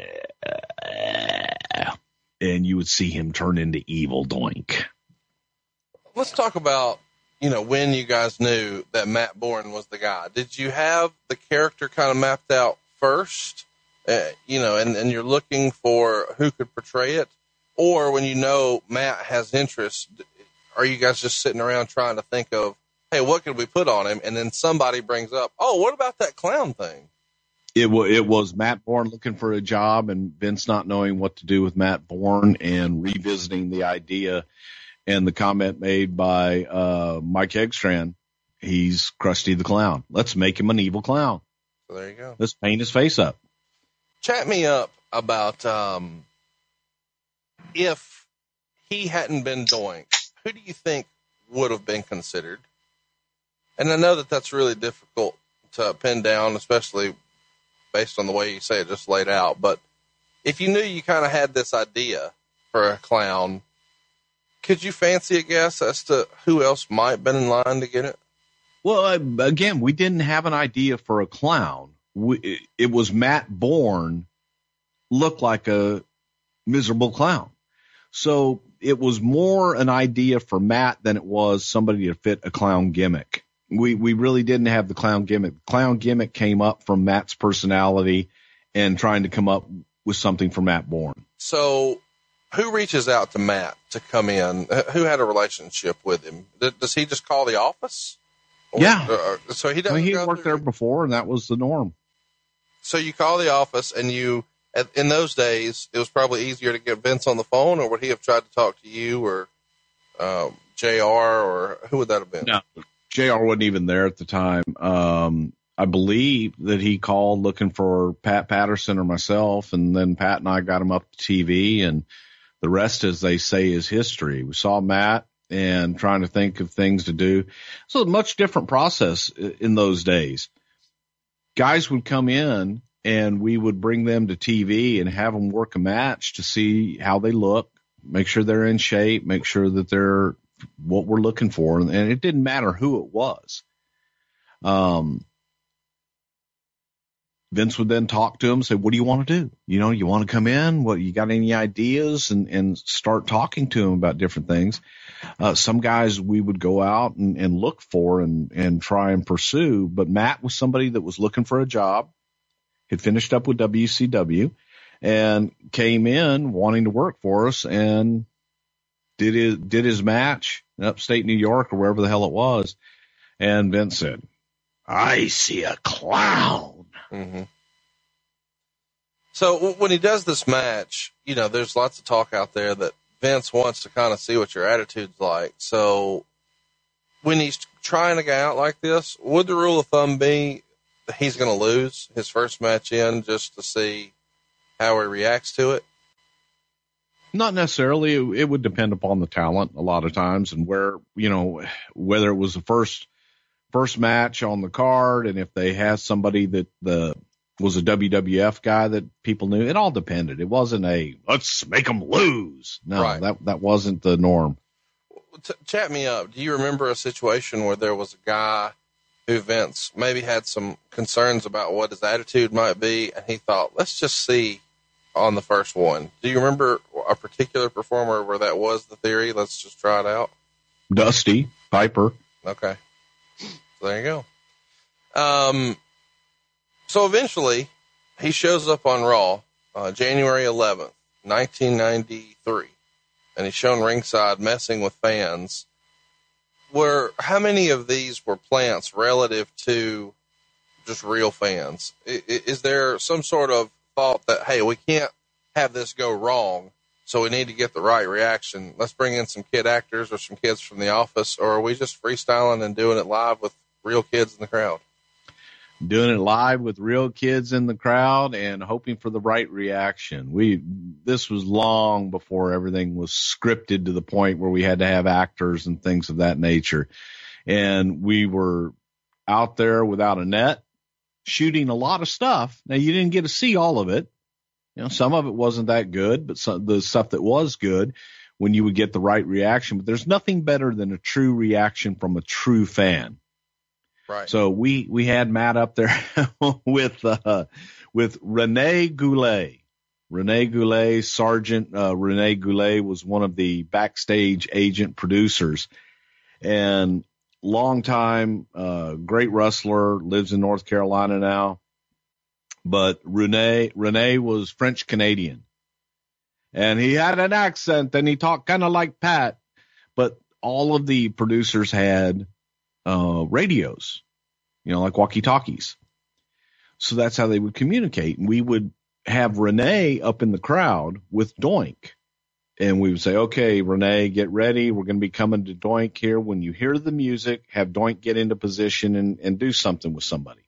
and you would see him turn into evil Doink. Let's talk about, you know, when you guys knew that Matt Bourne was the guy. Did you have the character kind of mapped out first, you know, and you're looking for who could portray it? Or when you know Matt has interest, are you guys just sitting around trying to think of, hey, what could we put on him? And then somebody brings up, oh, what about that clown thing? It was Matt Bourne looking for a job, and Vince not knowing what to do with Matt Bourne, and revisiting the idea and the comment made by Mike Eggstrand. He's Krusty the Clown. Let's make him an evil clown. So there you go. Let's paint his face up. Chat me up about if he hadn't been Doink, who do you think would have been considered? And I know that that's really difficult to pin down, especially based on the way you say it just laid out. But if you knew you kind of had this idea for a clown, could you fancy a guess as to who else might have been in line to get it? Well, again, we didn't have an idea for a clown. It was Matt Bourne looked like a miserable clown. So it was more an idea for Matt than it was somebody to fit a clown gimmick. We really didn't have the clown gimmick. The clown gimmick came up from Matt's personality and trying to come up with something for Matt Bourne. So who reaches out to Matt to come in? Who had a relationship with him? Does he just call the office? So he doesn't. He worked there before, and that was the norm. So you call the office, and in those days, it was probably easier to get Vince on the phone, or would he have tried to talk to you or JR, or who would that have been? No, JR wasn't even there at the time. I believe that he called looking for Pat Patterson or myself, and then Pat and I got him up to TV, and the rest, as they say, is history. We saw Matt and trying to think of things to do. So a much different process in those days. Guys would come in, and we would bring them to TV and have them work a match to see how they look, make sure they're in shape, make sure that they're what we're looking for. And it didn't matter who it was. Vince would then talk to him, say, what do you want to do? You want to come in? What, you got any ideas? And start talking to him about different things. Some guys we would go out and look for and try and pursue. But Matt was somebody that was looking for a job, had finished up with WCW, and came in wanting to work for us and did his match in upstate New York or wherever the hell it was. And Vince said, I see a clown. Mm-hmm. So when he does this match, there's lots of talk out there that Vince wants to kind of see what your attitude's like. So when he's trying a guy out like this, would the rule of thumb be he's going to lose his first match in just to see how he reacts to it? Not necessarily. It would depend upon the talent a lot of times and where, whether it was the first match on the card, and if they had somebody that was a WWF guy that people knew. It all depended. It wasn't let's make them lose. No, right. That wasn't the norm. Chat me up. Do you remember a situation where there was a guy who Vince maybe had some concerns about what his attitude might be, and he thought, let's just see on the first one? Do you remember a particular performer where that was the theory? Let's just try it out. Dusty Piper. Okay. So there you go. So eventually he shows up on Raw, January 11th, 1993, and he's shown ringside messing with fans. How many of these were plants relative to just real fans? Is there some sort of thought that, hey, we can't have this go wrong, so we need to get the right reaction? Let's bring in some kid actors or some kids from the office, or are we just freestyling and doing it live with real kids in the crowd? Doing it live with real kids in the crowd and hoping for the right reaction. This was long before everything was scripted to the point where we had to have actors and things of that nature. And we were out there without a net, shooting a lot of stuff. Now, you didn't get to see all of it. Some of it wasn't that good, but the stuff that was good, when you would get the right reaction. But there's nothing better than a true reaction from a true fan. Right. So we had Matt up there with Rene Goulet. Rene Goulet, Sergeant Rene Goulet was one of the backstage agent producers, and long time, great wrestler, lives in North Carolina now. But Rene was French Canadian, and he had an accent and he talked kind of like Pat, but all of the producers had radios, like walkie-talkies. So that's how they would communicate. And we would have Renee up in the crowd with Doink. And we would say, okay, Renee, get ready. We're going to be coming to Doink here. When you hear the music, have Doink get into position and do something with somebody.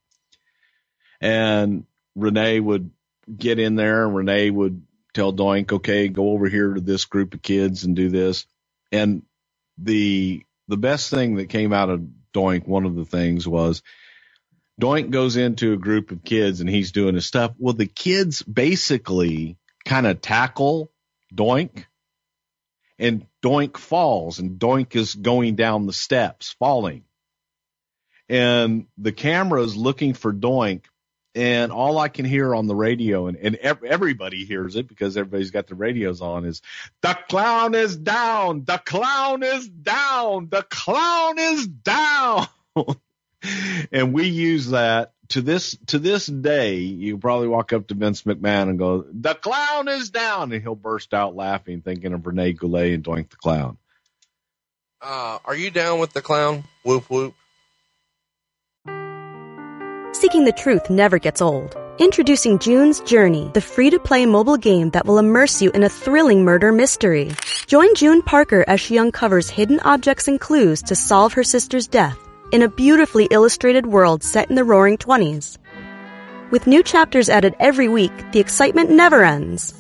And Renee would get in there, and Renee would tell Doink, okay, go over here to this group of kids and do this. And the best thing that came out of Doink, one of the things was Doink goes into a group of kids and he's doing his stuff. Well, the kids basically kind of tackle Doink, and Doink falls, and Doink is going down the steps, falling. And the camera is looking for Doink, and all I can hear on the radio, and everybody hears it because everybody's got the radios on, is, the clown is down, the clown is down, the clown is down. And we use that to this day. You probably walk up to Vince McMahon and go, the clown is down, and he'll burst out laughing, thinking of Rene Goulet and Doink the Clown. Are you down with the clown? Whoop, whoop. Seeking the truth never gets old. Introducing June's Journey, the free-to-play mobile game that will immerse you in a thrilling murder mystery. Join June Parker as she uncovers hidden objects and clues to solve her sister's death in a beautifully illustrated world set in the Roaring 20s. With new chapters added every week, the excitement never ends.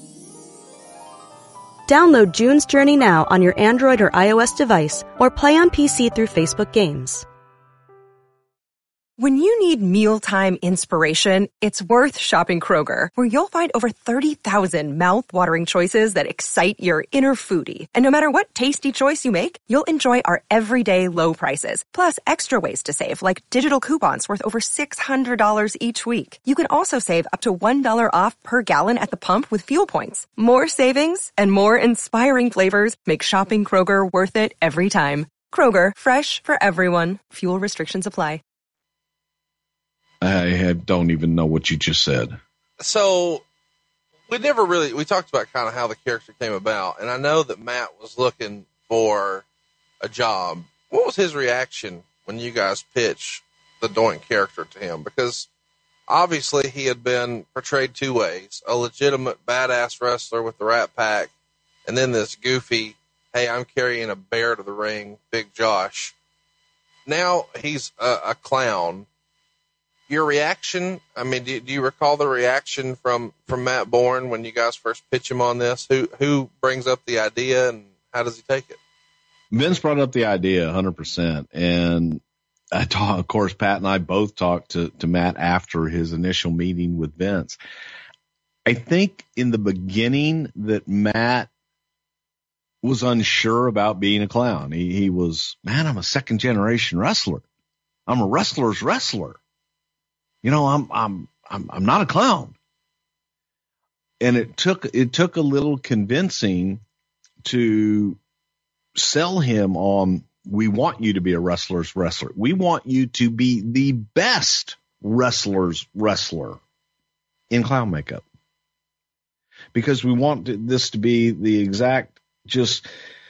Download June's Journey now on your Android or iOS device, or play on PC through Facebook Games. When you need mealtime inspiration, it's worth shopping Kroger, where you'll find over 30,000 mouth-watering choices that excite your inner foodie. And no matter what tasty choice you make, you'll enjoy our everyday low prices, plus extra ways to save, like digital coupons worth over $600 each week. You can also save up to $1 off per gallon at the pump with fuel points. More savings and more inspiring flavors make shopping Kroger worth it every time. Kroger, fresh for everyone. Fuel restrictions apply. I don't even know what you just said. So we talked about kind of how the character came about. And I know that Matt was looking for a job. What was his reaction when you guys pitched the Doink character to him? Because obviously he had been portrayed two ways, a legitimate badass wrestler with the Rat Pack, and then this goofy, hey, I'm carrying a bear to the ring, Big Josh. Now he's a clown. Your reaction, I mean, do you recall the reaction from Matt Bourne when you guys first pitch him on this? Who brings up the idea and how does he take it? Vince brought up the idea 100%. And of course, Pat and I both talked to Matt after his initial meeting with Vince. I think in the beginning that Matt was unsure about being a clown. He was, man, I'm a second generation wrestler. I'm a wrestler's wrestler. You know, I'm not a clown. And it took a little convincing to sell him on, we want you to be a wrestler's wrestler. We want you to be the best wrestler's wrestler in clown makeup. Because we want this to be the exact just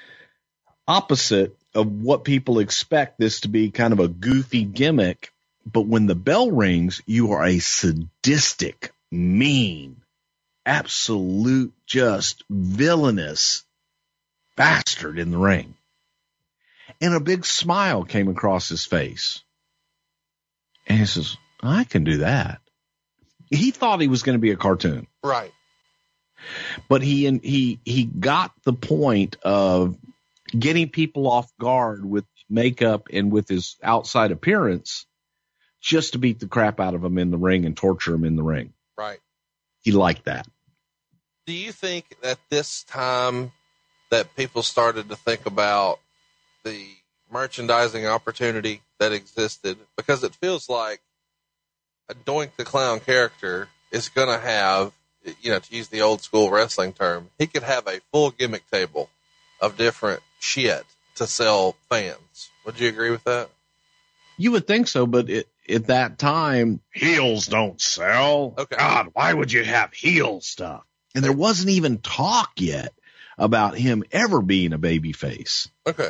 opposite of what people expect this to be, kind of a goofy gimmick. But when the bell rings, you are a sadistic, mean, absolute, just villainous bastard in the ring. And a big smile came across his face. And he says, I can do that. He thought he was going to be a cartoon. Right. But he got the point of getting people off guard with makeup and with his outside appearance, just to beat the crap out of him in the ring and torture him in the ring. Right. He liked that. Do you think that this time that people started to think about the merchandising opportunity that existed? Because it feels like a Doink the Clown character is going to have, you know, to use the old school wrestling term, he could have a full gimmick table of different shit to sell fans. Would you agree with that? You would think so, but at that time, heels don't sell. Okay. God, why would you have heel stuff? And there wasn't even talk yet about him ever being a baby face. Okay.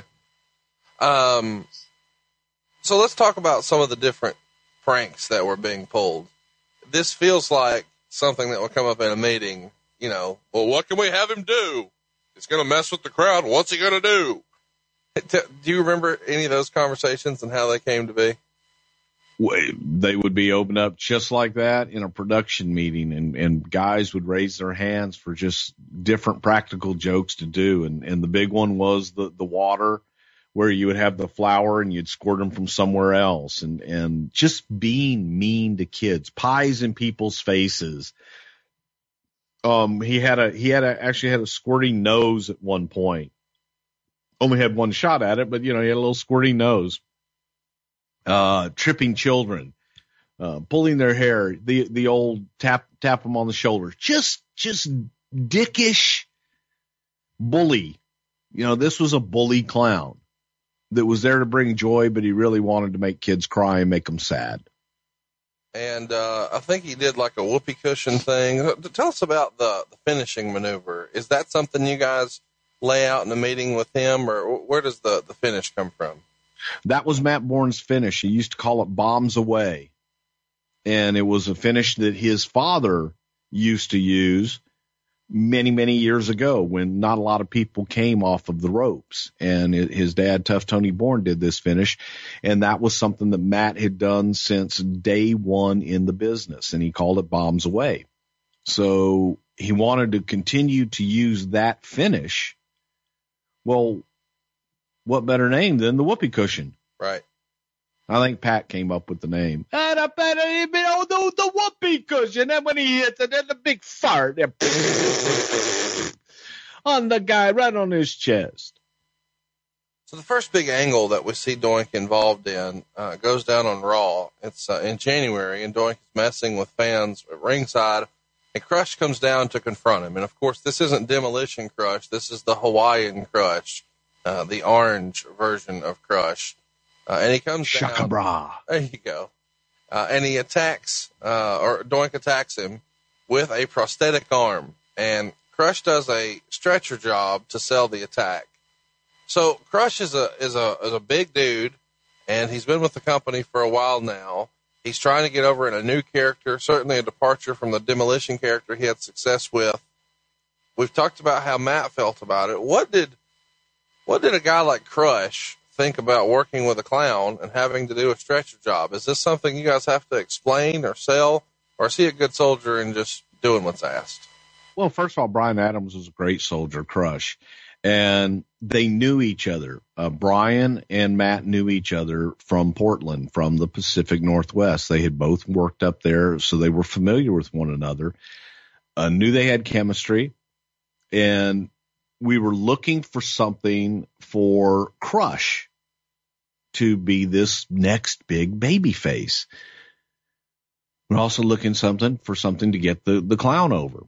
So let's talk about some of the different pranks that were being pulled. This feels like something that would come up in a meeting, you know, well, what can we have him do? He's going to mess with the crowd. What's he going to do? Do you remember any of those conversations and how they came to be? They would be opened up just like that in a production meeting, and guys would raise their hands for just different practical jokes to do. And the big one was the water, where you would have the flour and you'd squirt them from somewhere else, and just being mean to kids, pies in people's faces. He actually had a squirting nose at one point. Only had one shot at it, but you know, he had a little squirting nose. Tripping children, pulling their hair, the old tap them on the shoulder, just dickish bully. You know, this was a bully clown that was there to bring joy, but he really wanted to make kids cry and make them sad. And I think he did like a whoopee cushion thing. Tell us about the finishing maneuver. Is that something you guys lay out in the meeting with him, or where does the finish come from? That was Matt Bourne's finish. He used to call it bombs away. And it was a finish that his father used to use many, many years ago when not a lot of people came off of the ropes. And his dad, Tough Tony Bourne, did this finish. And that was something that Matt had done since day one in the business. And he called it bombs away. So he wanted to continue to use that finish. Well, what better name than the whoopee cushion? Right. I think Pat came up with the name. The whoopee cushion. And when he hits it, there's a big fart on the guy right on his chest. So the first big angle that we see Doink involved in goes down on Raw. It's in January, and Doink is messing with fans at ringside, and Crush comes down to confront him. And, of course, this isn't Demolition Crush. This is the Hawaiian Crush, the orange version of Crush. And he comes Shaka down. bra. There you go. And he attacks, or Doink attacks him with a prosthetic arm. And Crush does a stretcher job to sell the attack. So Crush is a big dude, and he's been with the company for a while now. He's trying to get over in a new character, certainly a departure from the Demolition character he had success with. We've talked about how Matt felt about it. What did a guy like Crush think about working with a clown and having to do a stretcher job? Is this something you guys have to explain or sell, or is he a good soldier and just doing what's asked? Well, first of all, Brian Adams was a great soldier, Crush. And they knew each other. Brian and Matt knew each other from Portland, from the Pacific Northwest. They had both worked up there, so they were familiar with one another, knew they had chemistry, and we were looking for something for Crush to be this next big baby face. We're also looking for something to get the clown over.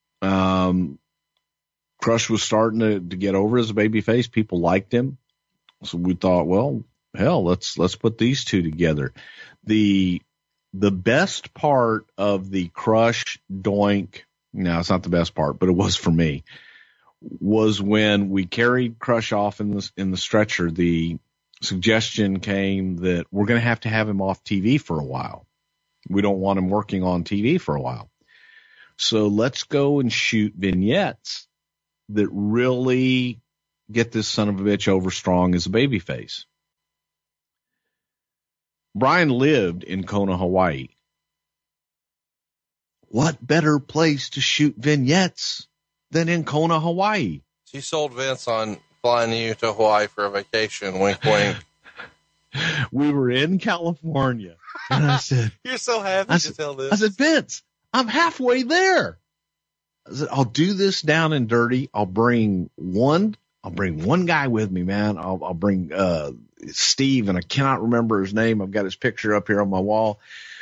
Crush was starting to get over as a baby face. People liked him. So we thought, well, hell, let's put these two together. The best part of the Crush Doink, no, it's not the best part, but it was for me, was when we carried Crush off in the stretcher. The suggestion came that we're going to have him off TV for a while. We don't want him working on TV for a while. So let's go and shoot vignettes that really get this son of a bitch over strong as a babyface. Brian lived in Kona, Hawaii. What better place to shoot vignettes than in Kona, Hawaii? She sold Vince on flying you to Hawaii for a vacation. Wink, wink. We were in California. And I said, you're so happy to tell this. I said, Vince, I'm halfway there. I said, I'll do this down and dirty. I'll bring one guy with me, man. I'll bring Steve, and I cannot remember his name. I've got his picture up here on my wall.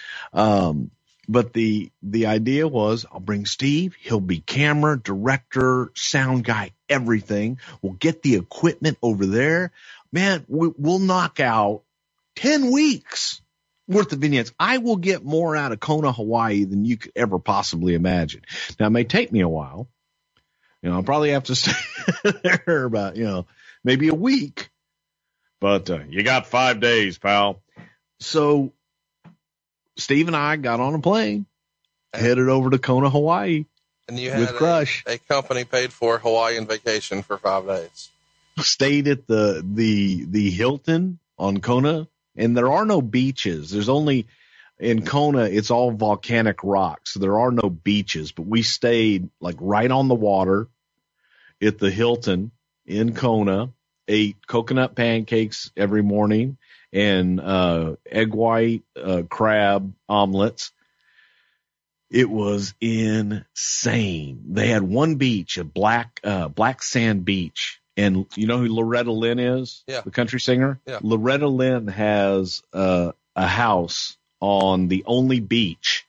But the idea was I'll bring Steve. He'll be camera, director, sound guy, everything. We'll get the equipment over there. Man, we'll knock out 10 weeks worth of vignettes. I will get more out of Kona, Hawaii than you could ever possibly imagine. Now, it may take me a while. I'll probably have to stay there about, maybe a week. But you got 5 days, pal. So Steve and I got on a plane, headed over to Kona, Hawaii. And you had with Crush. A company paid for Hawaiian vacation for 5 days. Stayed at the Hilton on Kona. And there are no beaches. There's only, in Kona, it's all volcanic rock. So there are no beaches, but we stayed like right on the water at the Hilton in Kona, ate coconut pancakes every morning and egg white crab omelets. It was insane. They had one beach, a black sand beach. And you know who Loretta Lynn is? Yeah. The country singer? Yeah. Loretta Lynn has a house on the only beach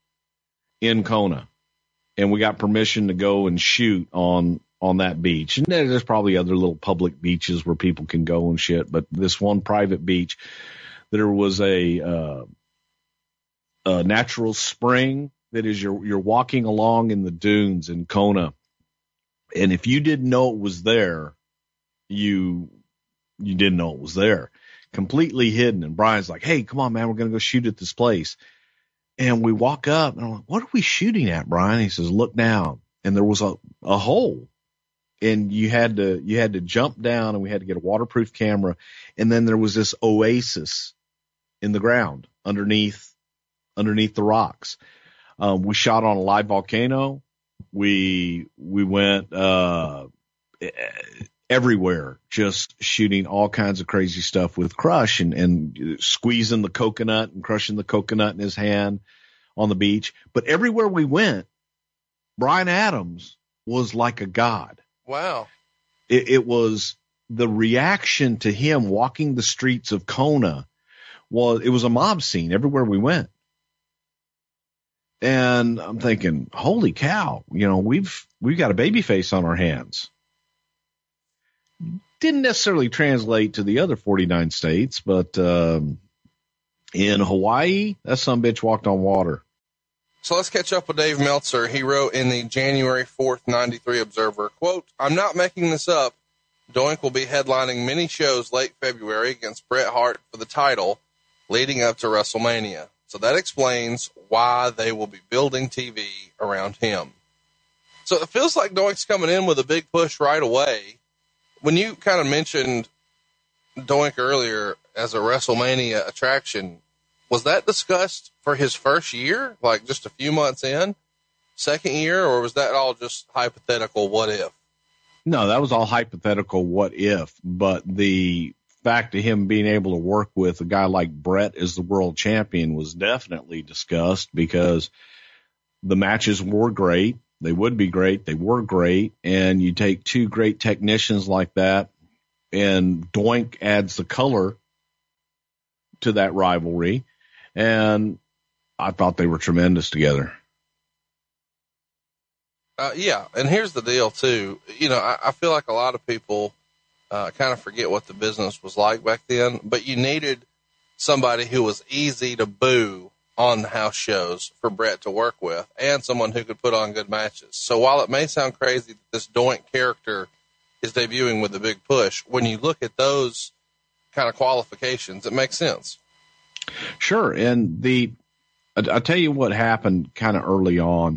in Kona. And we got permission to go and shoot on that beach. And there's probably other little public beaches where people can go and shit. But this one private beach, there was a natural spring that is you're walking along in the dunes in Kona. And if you didn't know it was there, you didn't know it was there. Completely hidden. And Brian's like, hey, come on, man, we're going to go shoot at this place. And we walk up and I'm like, what are we shooting at, Brian? He says, look down. And there was a hole. And you had to jump down, and we had to get a waterproof camera. And then there was this oasis in the ground underneath the rocks. We shot on a live volcano. We went everywhere, just shooting all kinds of crazy stuff with Crush and squeezing the coconut and crushing the coconut in his hand on the beach. But everywhere we went, Bryan Adams was like a god. Wow. It was the reaction to him walking the streets of Kona. It was a mob scene everywhere we went. And I'm thinking, holy cow, we've got a baby face on our hands. Didn't necessarily translate to the other 49 states, but in Hawaii, that sumbitch walked on water. So let's catch up with Dave Meltzer. He wrote in the January 4th, 93 Observer, quote, "I'm not making this up. Doink will be headlining many shows late February against Bret Hart for the title leading up to WrestleMania. So that explains why they will be building TV around him." So it feels like Doink's coming in with a big push right away. When you kind of mentioned Doink earlier as a WrestleMania attraction, was that discussed for his first year, like just a few months in, second year, or was that all just hypothetical what if? No, that was all hypothetical what if, but the fact of him being able to work with a guy like Bret as the world champion was definitely discussed because the matches were great. They would be great. They were great. And you take two great technicians like that, and Doink adds the color to that rivalry. And I thought they were tremendous together. Yeah. And here's the deal too. I feel like a lot of people kind of forget what the business was like back then, but you needed somebody who was easy to boo on the house shows for Bret to work with, and someone who could put on good matches. So while it may sound crazy that this Doink character is debuting with a big push, when you look at those kind of qualifications, it makes sense. Sure. And I'll tell you what happened kind of early on.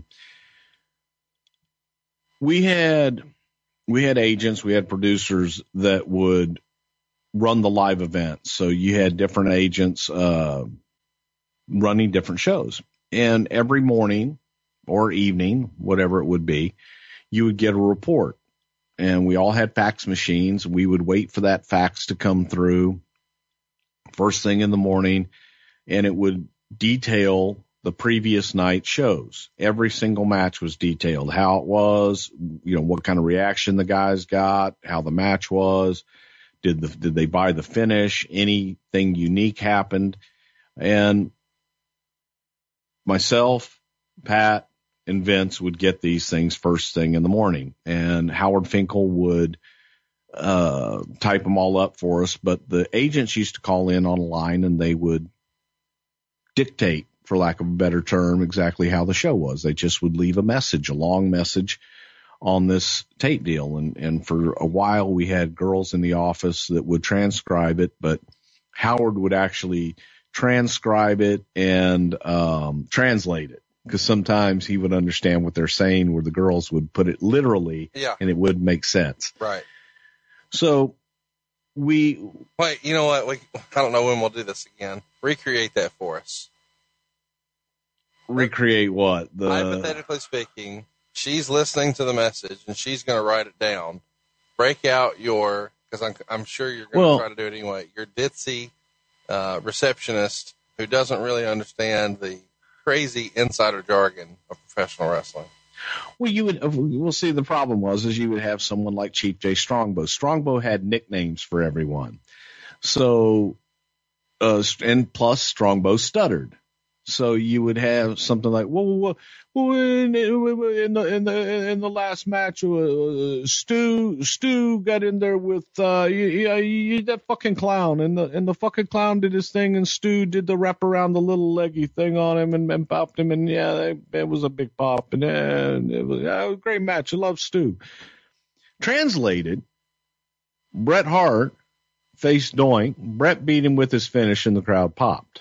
We had agents, we had producers that would run the live events. So you had different agents running different shows. And every morning or evening, whatever it would be, you would get a report. And we all had fax machines. We would wait for that fax to come through first thing in the morning, and it would detail the previous night shows. Every single match was detailed, how it was, what kind of reaction the guys got, how the match was, did they buy the finish, anything unique happened. And myself, Pat, and Vince would get these things first thing in the morning, and Howard Finkel would type them all up for us. But the agents used to call in on a line, and they would dictate, for lack of a better term, exactly how the show was. They just would leave a message, a long message on this tape deal. And for a while we had girls in the office that would transcribe it, but Howard would actually transcribe it and translate it, because sometimes he would understand what they're saying where the girls would put it literally, and it would make sense. Right. So wait, you know what? I don't know when we'll do this again. Recreate that for us. Recreate what? Hypothetically speaking, she's listening to the message and she's going to write it down. Break out because I'm sure you're going to try to do it anyway, your ditzy receptionist who doesn't really understand the crazy insider jargon of professional wrestling. Well, see, the problem was you would have someone like Chief Jay Strongbow. Strongbow had nicknames for everyone. So, and plus Strongbow stuttered. So you would have something like, well, in the last match, Stu got in there with that fucking clown, and the fucking clown did his thing, and Stu did the wrap around the little leggy thing on him and popped him, and it was a big pop, and it was a great match. I love Stu. Translated, Bret Hart faced Doink. Bret beat him with his finish, and the crowd popped.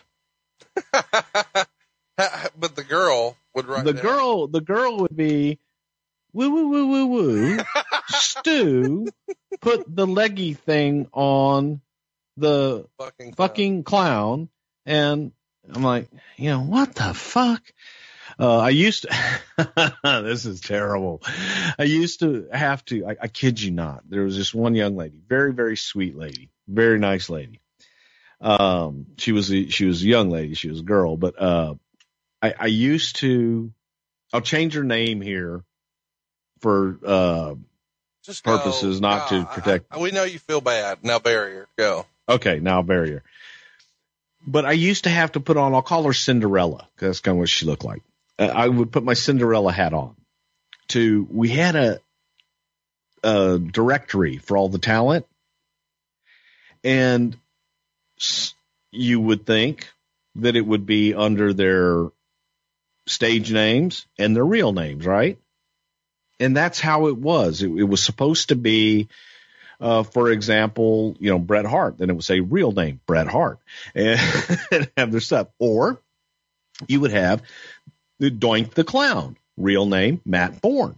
But the girl would write. The girl would be, woo woo woo woo woo. Stu put the leggy thing on the fucking clown, and I'm like, what the fuck? I used to, this is terrible. I used to have to, I kid you not. There was this one young lady, very, very sweet lady, very nice lady. She was a young lady. She was a girl, but, I used to, I'll change her name here for, Just purposes go. not to protect. We know you feel bad. Now barrier. Go. Okay. Now barrier. But I used to have to put on, I'll call her Cinderella, because that's kind of what she looked like. I would put my Cinderella hat on. We had a directory for all the talent, and you would think that it would be under their stage names and their real names, right? And that's how it was. It was supposed to be, for example, Bret Hart. Then it would say real name, Bret Hart, and have their stuff. Or you would have Doink the Clown, real name, Matt Bourne.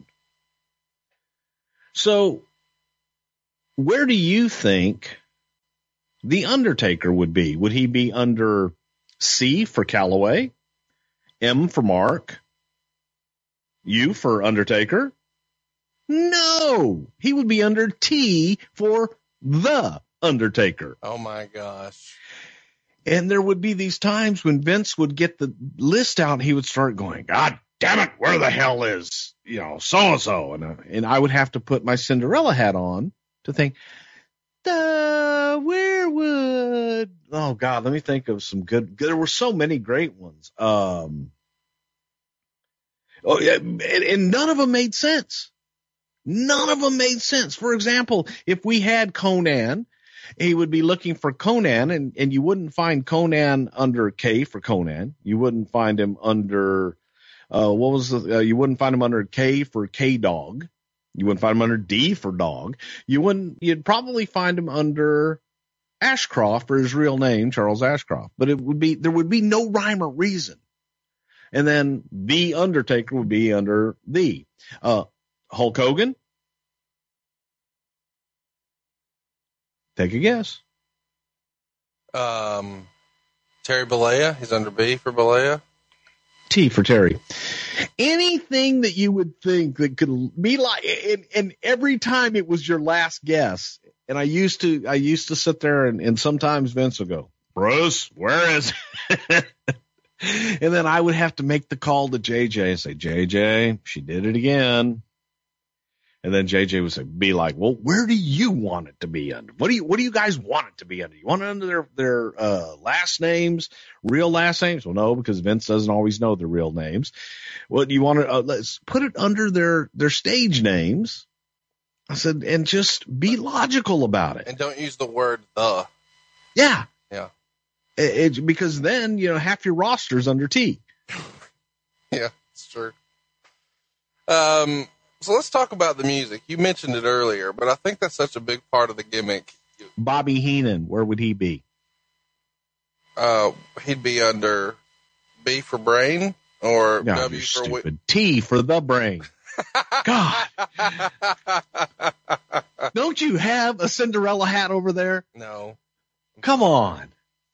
So where do you think The Undertaker would be? Would he be under C for Calloway, M for Mark, U for Undertaker? No, he would be under T for The Undertaker. Oh my gosh. And there would be these times when Vince would get the list out and he would start going, God damn it, where the hell is, so-and-so? And I would have to put my Cinderella hat on to think, where would, oh God, let me think of some good, there were so many great ones. And none of them made sense. None of them made sense. For example, if we had Conan, he would be looking for Conan, and you wouldn't find Conan under K for Conan. You wouldn't find him under, you wouldn't find him under K for K-Dog. You wouldn't find him under D for dog. You'd probably find him under Ashcroft for his real name, Charles Ashcroft. But there would be no rhyme or reason. And then The Undertaker would be under the, Hulk Hogan? Take a guess. Terry Bollea. He's under B for Bollea. T for Terry. Anything that you would think that could be like, and every time it was your last guess. And I used to sit there and sometimes Vince would go, Bruce, where is it? And then I would have to make the call to JJ and say, JJ, she did it again. And then JJ would be like, well, where do you want it to be under? What do you guys want it to be under? You want it under their last names, real last names? Well, no, because Vince doesn't always know their real names. Well, do you want to, let's put it under their stage names. I said, and just be logical about it. And don't use the word the. Yeah. Yeah. Because then, half your roster's under T. Yeah, it's true. So let's talk about the music. You mentioned it earlier, but I think that's such a big part of the gimmick. Bobby Heenan, where would he be? He'd be under B for brain or No, W you're for stupid. T for the brain. God. Don't you have a Cinderella hat over there? No. Come on.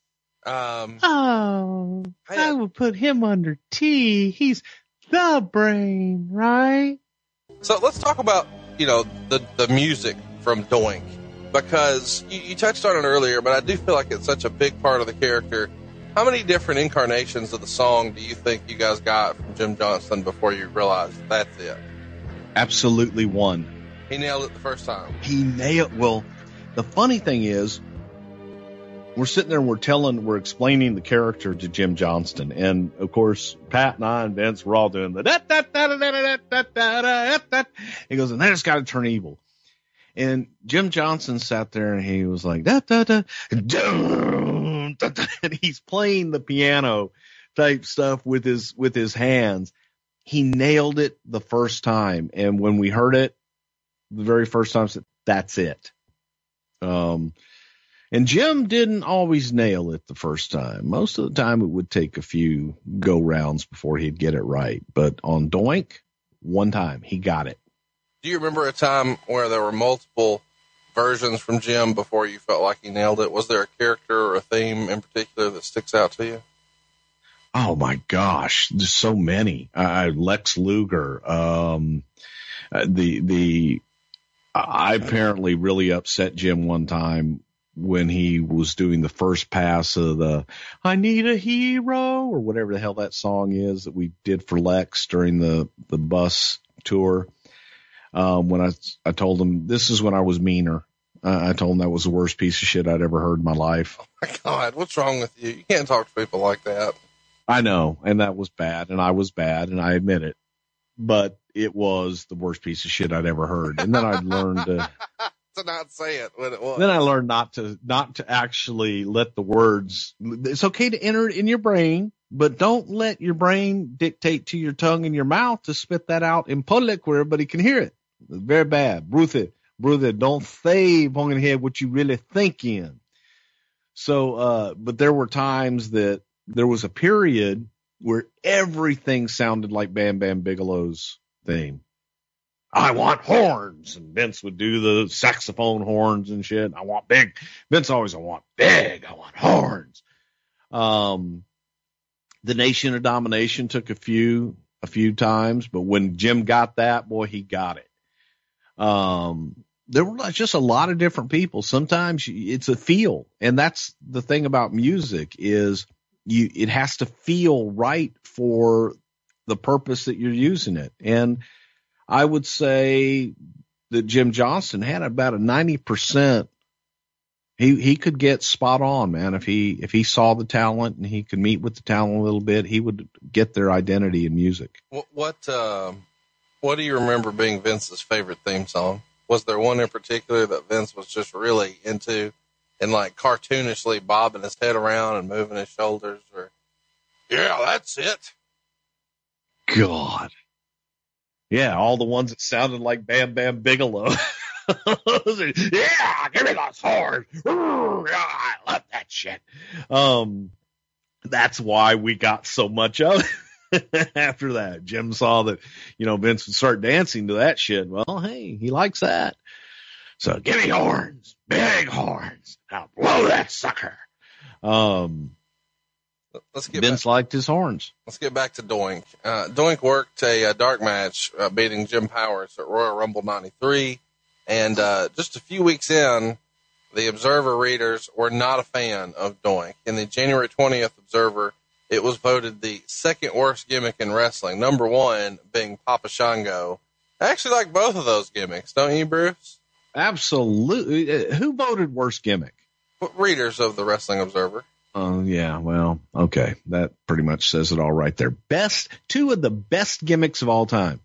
I would put him under T. He's the brain, right? So let's talk about, the music from Doink, because you touched on it earlier, but I do feel like it's such a big part of the character. How many different incarnations of the song do you think you guys got from Jim Johnston before you realized that's it? Absolutely one. He nailed it the first time. Well, the funny thing is, we're sitting there and we're explaining the character to Jim Johnston. And of course, Pat and I and Vince were all doing the da-da-da-da-da-da-da-da-da-da. He goes, and then it's got to turn evil. And Jim Johnston sat there and he was like, da-da-da-da-da-da. And he's playing the piano type stuff with his hands. He nailed it the first time. And when we heard it the very first time, I said, that's it. And Jim didn't always nail it the first time. Most of the time it would take a few go rounds before he'd get it right. But on Doink, one time he got it. Do you remember a time where there were multiple versions from Jim before you felt like he nailed it? Was there a character or a theme in particular that sticks out to you? Oh my gosh, there's so many. Lex Luger. I apparently really upset Jim one time when he was doing the first pass of the "I Need a Hero" or whatever the hell that song is that we did for Lex during the bus tour. When I told him this is when I was meaner. I told him that was the worst piece of shit I'd ever heard in my life. Oh my God, what's wrong with you? You can't talk to people like that. I know, and that was bad, and I was bad, and I admit it. But it was the worst piece of shit I'd ever heard. And then I learned to not say it when it was. Then I learned not to actually let the words. It's okay to enter it in your brain, but don't let your brain dictate to your tongue and your mouth to spit that out in public where everybody can hear it. It's very bad. Brother, don't say on head what you really thinking. So, but there were times that there was a period where everything sounded like Bam Bam Bigelow's theme. I want horns, and Vince would do the saxophone horns and shit. I want big. Vince always, I want big. I want horns. The Nation of Domination took a few times, but when Jim got that, boy, he got it. There were just a lot of different people. Sometimes it's a feel, and that's the thing about music is it has to feel right for the purpose that you're using it. And I would say that Jim Johnston had about a 90%. He could get spot on, man. If he saw the talent and he could meet with the talent a little bit, he would get their identity in music. What do you remember being Vince's favorite theme song? Was there one in particular that Vince was just really into and like cartoonishly bobbing his head around and moving his shoulders? Or yeah, that's it. God. Yeah, all the ones that sounded like Bam Bam Bigelow. Yeah, give me those horns. I love that shit. That's why we got so much of it after that. Jim saw that, Vince would start dancing to that shit. Well, hey, he likes that. So give me horns, big horns. Now blow that sucker. Vince liked his horns. Let's get back to Doink. Doink worked a dark match, beating Jim Powers at Royal Rumble 93. And just a few weeks in, the Observer readers were not a fan of Doink. In the January 20th Observer, it was voted the second worst gimmick in wrestling, number one being Papa Shango. I actually like both of those gimmicks, don't you, Bruce? Absolutely. Who voted worst gimmick? Readers of the Wrestling Observer. Oh, yeah. Well, okay. That pretty much says it all right there. Two of the best gimmicks of all time.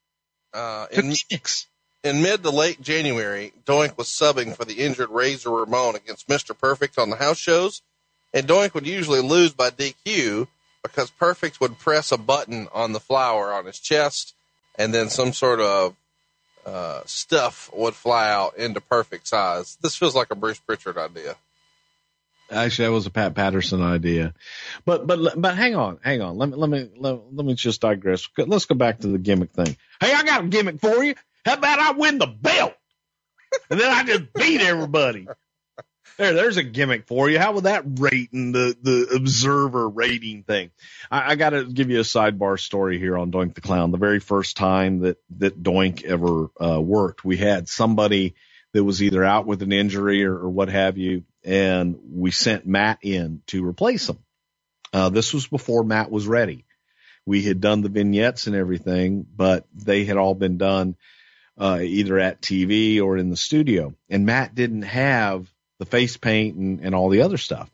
In mid to late January, Doink was subbing for the injured Razor Ramon against Mr. Perfect on the house shows, and Doink would usually lose by DQ because Perfect would press a button on the flower on his chest, and then some sort of stuff would fly out into Perfect's eyes. This feels like a Bruce Pritchard idea. Actually, that was a Pat Patterson idea, but hang on. Let me just digress. Let's go back to the gimmick thing. Hey, I got a gimmick for you. How about I win the belt and then I just beat everybody? There's a gimmick for you. How would that rate in the Observer rating thing? I got to give you a sidebar story here on Doink the Clown. The very first time that Doink ever worked, we had somebody that was either out with an injury or what have you, and we sent Matt in to replace him. This was before Matt was ready. We had done the vignettes and everything, but they had all been done either at TV or in the studio. And Matt didn't have the face paint and all the other stuff.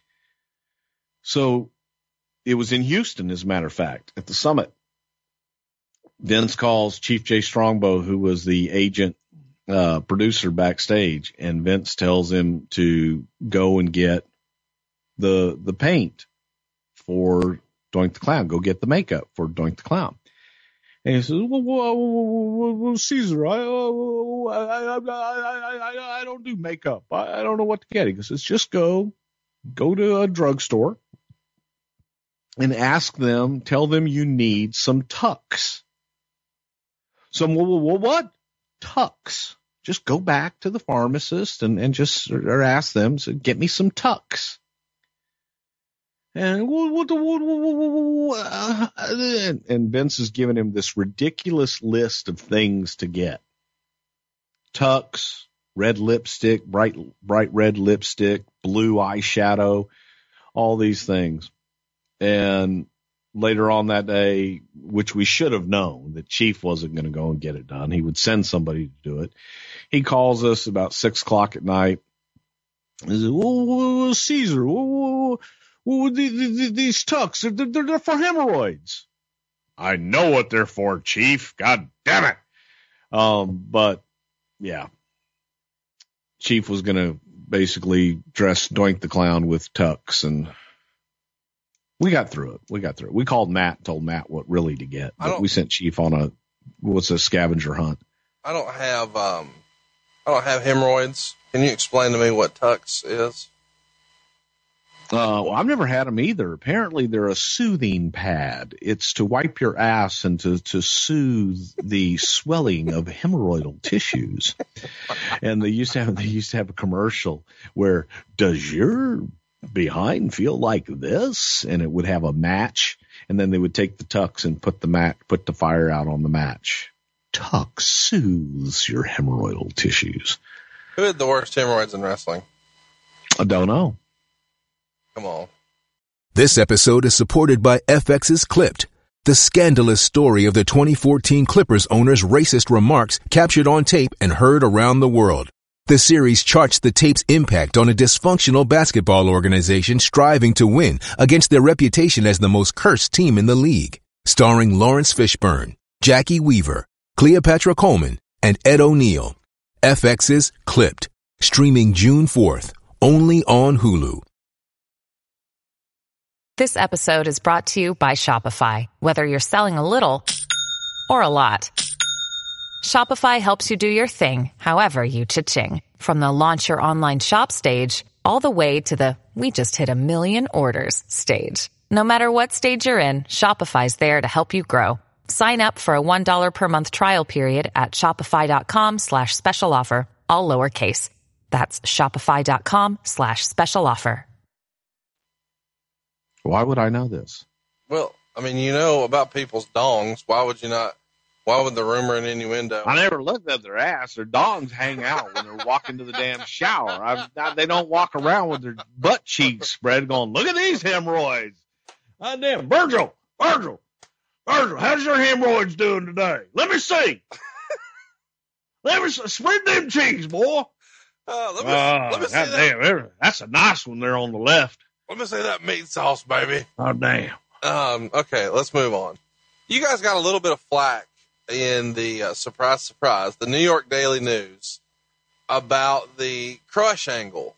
So it was in Houston, as a matter of fact, at the Summit. Vince calls Chief Jay Strongbow, who was the agent producer backstage, and Vince tells him to go and get the paint for Doink the Clown. Go get the makeup for Doink the Clown. And he says, well, Caesar, I don't do makeup. I don't know what to get. He goes, just go to a drugstore and ask them, tell them you need some tucks. What? Tucks. Just go back to the pharmacist and just or ask them, so get me some tucks. And and Vince is giving him this ridiculous list of things to get. Tux, red lipstick, bright red lipstick, blue eyeshadow, all these things. And later on that day, which we should have known that Chief wasn't going to go and get it done. He would send somebody to do it. He calls us about 6:00 at night. He says, "Whoa, Caesar, these Tux, they're for hemorrhoids." I know what they're for, Chief. God damn it. But yeah, Chief was going to basically dress Doink the Clown with Tux, and we got through it. We called Matt, told Matt what really to get. But we sent Chief on a scavenger hunt. I don't have hemorrhoids. Can you explain to me what Tux is? Well, I've never had them either. Apparently, they're a soothing pad. It's to wipe your ass and to soothe the swelling of hemorrhoidal tissues. And they used to have a commercial where, does your behind feel like this? And it would have a match, and then they would take the Tux and put the fire out on the match. Tux soothes your hemorrhoidal tissues. Who had the worst hemorrhoids in wrestling? I don't know. Come on. This episode is supported by FX's Clipped, the scandalous story of the 2014 Clippers owner's racist remarks captured on tape and heard around the world. The series charts the tape's impact on a dysfunctional basketball organization striving to win against their reputation as the most cursed team in the league. Starring Lawrence Fishburne, Jackie Weaver, Cleopatra Coleman, and Ed O'Neill. FX's Clipped, streaming June 4th, only on Hulu. This episode is brought to you by Shopify. Whether you're selling a little or a lot, Shopify helps you do your thing, however you cha-ching. From the launch your online shop stage, all the way to the we just hit 1 million orders stage. No matter what stage you're in, Shopify's there to help you grow. Sign up for a $1 per month trial period at shopify.com/special offer, all lowercase. That's shopify.com/special offer. Why would I know this? Well, I mean, you know about people's dongs. Why would you not? Why would the rumor and innuendo? I never looked at their ass. Their dongs hang out when they're walking to the damn shower. They don't walk around with their butt cheeks spread going, look at these hemorrhoids. God damn. Virgil, how's your hemorrhoids doing today? Let me see. Spread them cheeks, boy. Let me see that. Damn, that's a nice one there on the left. Let me see that meat sauce, baby. Oh, damn. Okay, let's move on. You guys got a little bit of flack in the surprise, the New York Daily News about the crush angle.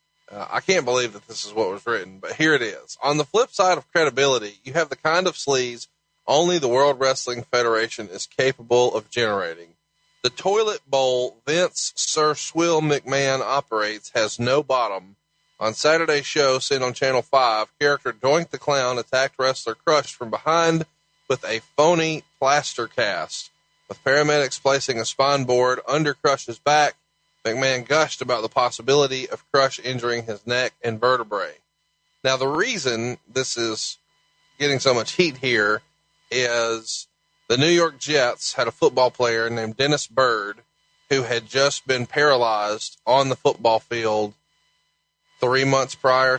I can't believe that this is what was written, but here it is. On the flip side of credibility, you have the kind of sleaze only the World Wrestling Federation is capable of generating. The toilet bowl Vince Sir Swill McMahon operates has no bottom. On Saturday's show, seen on Channel 5, character Doink the Clown attacked wrestler Crush from behind with a phony plaster cast. With paramedics placing a spine board under Crush's back, McMahon gushed about the possibility of Crush injuring his neck and vertebrae. Now, the reason this is getting so much heat here is the New York Jets had a football player named Dennis Byrd who had just been paralyzed on the football field 2 months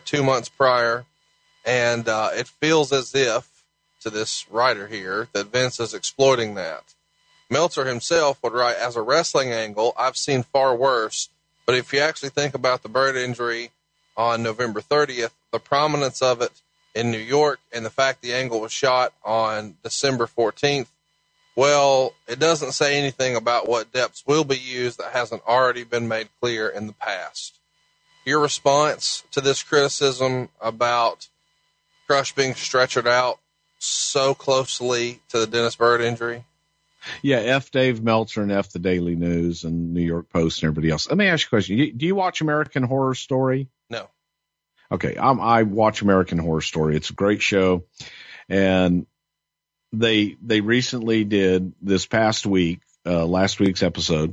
prior, and it feels as if, to this writer here, that Vince is exploiting that. Meltzer himself would write, as a wrestling angle, I've seen far worse, but if you actually think about the Byrd injury on November 30th, the prominence of it in New York, and the fact the angle was shot on December 14th, well, it doesn't say anything about what depths will be used that hasn't already been made clear in the past. Your response to this criticism about Crush being stretchered out so closely to the Dennis Byrd injury? Yeah, F Dave Meltzer and F the Daily News and New York Post and everybody else. Let me ask you a question. Do you watch American Horror Story? No. Okay, I watch American Horror Story. It's a great show. And they recently did, this past week, last week's episode,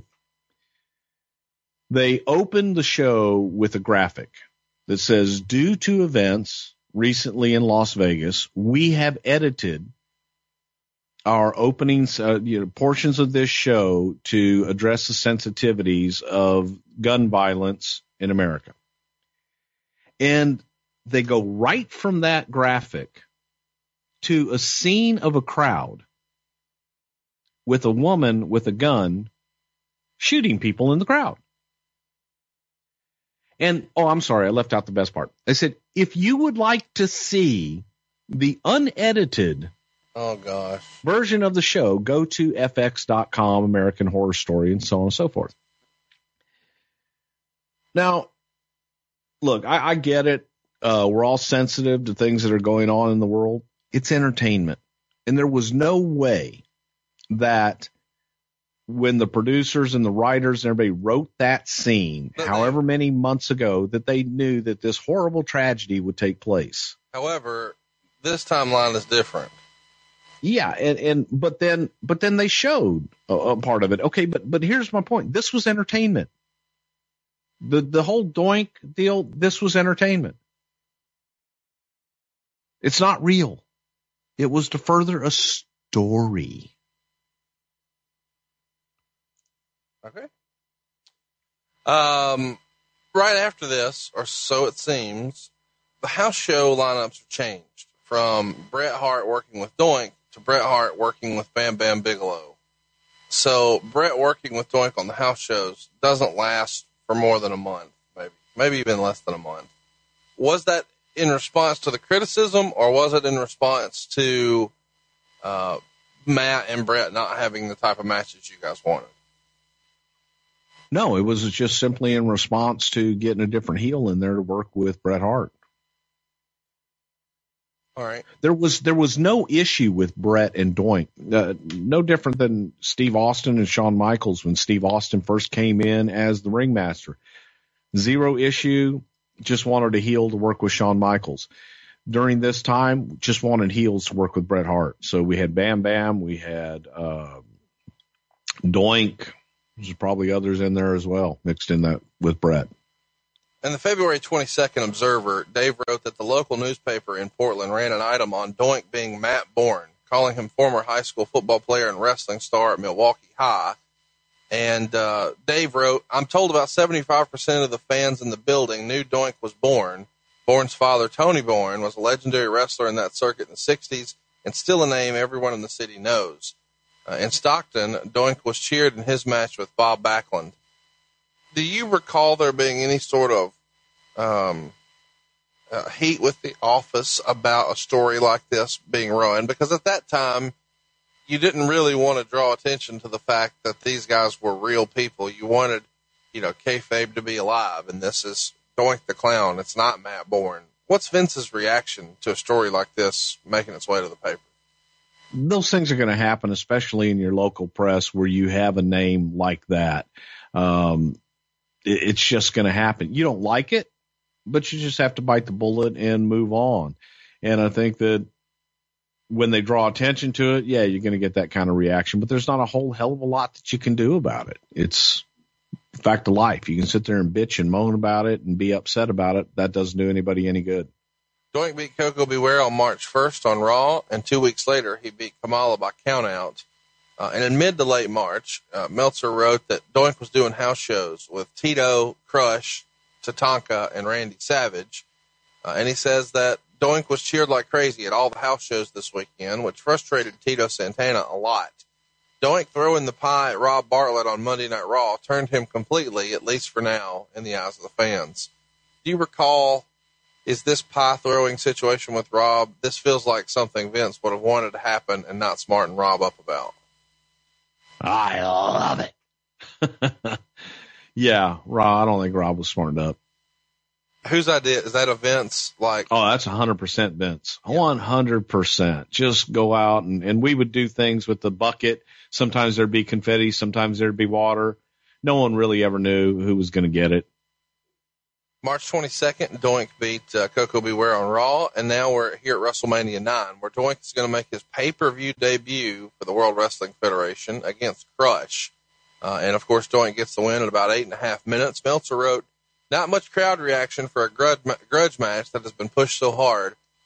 they opened the show with a graphic that says, due to events recently in Las Vegas. We have edited our openings, portions of this show to address the sensitivities of gun violence in America. And they go right from that graphic to a scene of a crowd with a woman with a gun shooting people in the crowd. And, I'm sorry, I left out the best part. I said, if you would like to see the unedited version of the show, go to fx.com, American Horror Story, and so on and so forth. Now, look, I get it. We're all sensitive to things that are going on in the world. It's entertainment. And there was no way that when the producers and the writers and everybody wrote that scene, however many months ago, that they knew that this horrible tragedy would take place. However, this timeline is different. Yeah, but then they showed a part of it. Okay, but here's my point. This was entertainment. The whole Doink deal, this was entertainment. It's not real. It was to further a story. Okay. Right after this, or so it seems, the house show lineups have changed from Bret Hart working with Doink to Bret Hart working with Bam Bam Bigelow. So Bret working with Doink on the house shows doesn't last for more than a month, maybe even less than a month. Was that in response to the criticism, or was it in response to Matt and Bret not having the type of matches you guys wanted? No, it was just simply in response to getting a different heel in there to work with Bret Hart. All right. There was no issue with Bret and Doink. No different than Steve Austin and Shawn Michaels when Steve Austin first came in as the ringmaster. Zero issue. Just wanted a heel to work with Shawn Michaels. During this time, just wanted heels to work with Bret Hart. So we had Bam Bam, we had Doink. There's probably others in there as well, mixed in that with Bret. In the February 22nd Observer, Dave wrote that the local newspaper in Portland ran an item on Doink being Matt Bourne, calling him former high school football player and wrestling star at Milwaukee High. And Dave wrote, I'm told about 75% of the fans in the building knew Doink was Bourne. Bourne's father, Tony Bourne, was a legendary wrestler in that circuit in the 60s and still a name everyone in the city knows. In Stockton, Doink was cheered in his match with Bob Backlund. Do you recall there being any sort of heat with the office about a story like this being run? Because at that time, you didn't really want to draw attention to the fact that these guys were real people. You wanted, kayfabe to be alive, and this is Doink the Clown. It's not Matt Bourne. What's Vince's reaction to a story like this making its way to the paper? Those things are going to happen, especially in your local press where you have a name like that. It's just going to happen. You don't like it, but you just have to bite the bullet and move on. And I think that when they draw attention to it, yeah, you're going to get that kind of reaction, but there's not a whole hell of a lot that you can do about it. It's a fact of life. You can sit there and bitch and moan about it and be upset about it. That doesn't do anybody any good. Doink beat Koko B. Ware on March 1st on Raw, and 2 weeks later he beat Kamala by countout. And in mid to late March, Meltzer wrote that Doink was doing house shows with Tito, Crush, Tatanka, and Randy Savage. And he says that Doink was cheered like crazy at all the house shows this weekend, which frustrated Tito Santana a lot. Doink throwing the pie at Rob Bartlett on Monday Night Raw turned him completely, at least for now, in the eyes of the fans. Do you recall, is this pie throwing situation with Rob, this feels like something Vince would have wanted to happen and not smarten Rob up about? I love it. Yeah, Rob, I don't think Rob was smartened up. Whose idea? Is that a Vince? Oh, that's 100% Vince. Yeah. 100%. Just go out and we would do things with the bucket. Sometimes there'd be confetti. Sometimes there'd be water. No one really ever knew who was going to get it. March 22nd, Doink beat Koko B. Ware on Raw, and now we're here at WrestleMania 9, where Doink is going to make his pay-per-view debut for the World Wrestling Federation against Crush. And, of course, Doink gets the win in about 8.5 minutes. Meltzer wrote, not much crowd reaction for a grudge match that has been pushed so hard.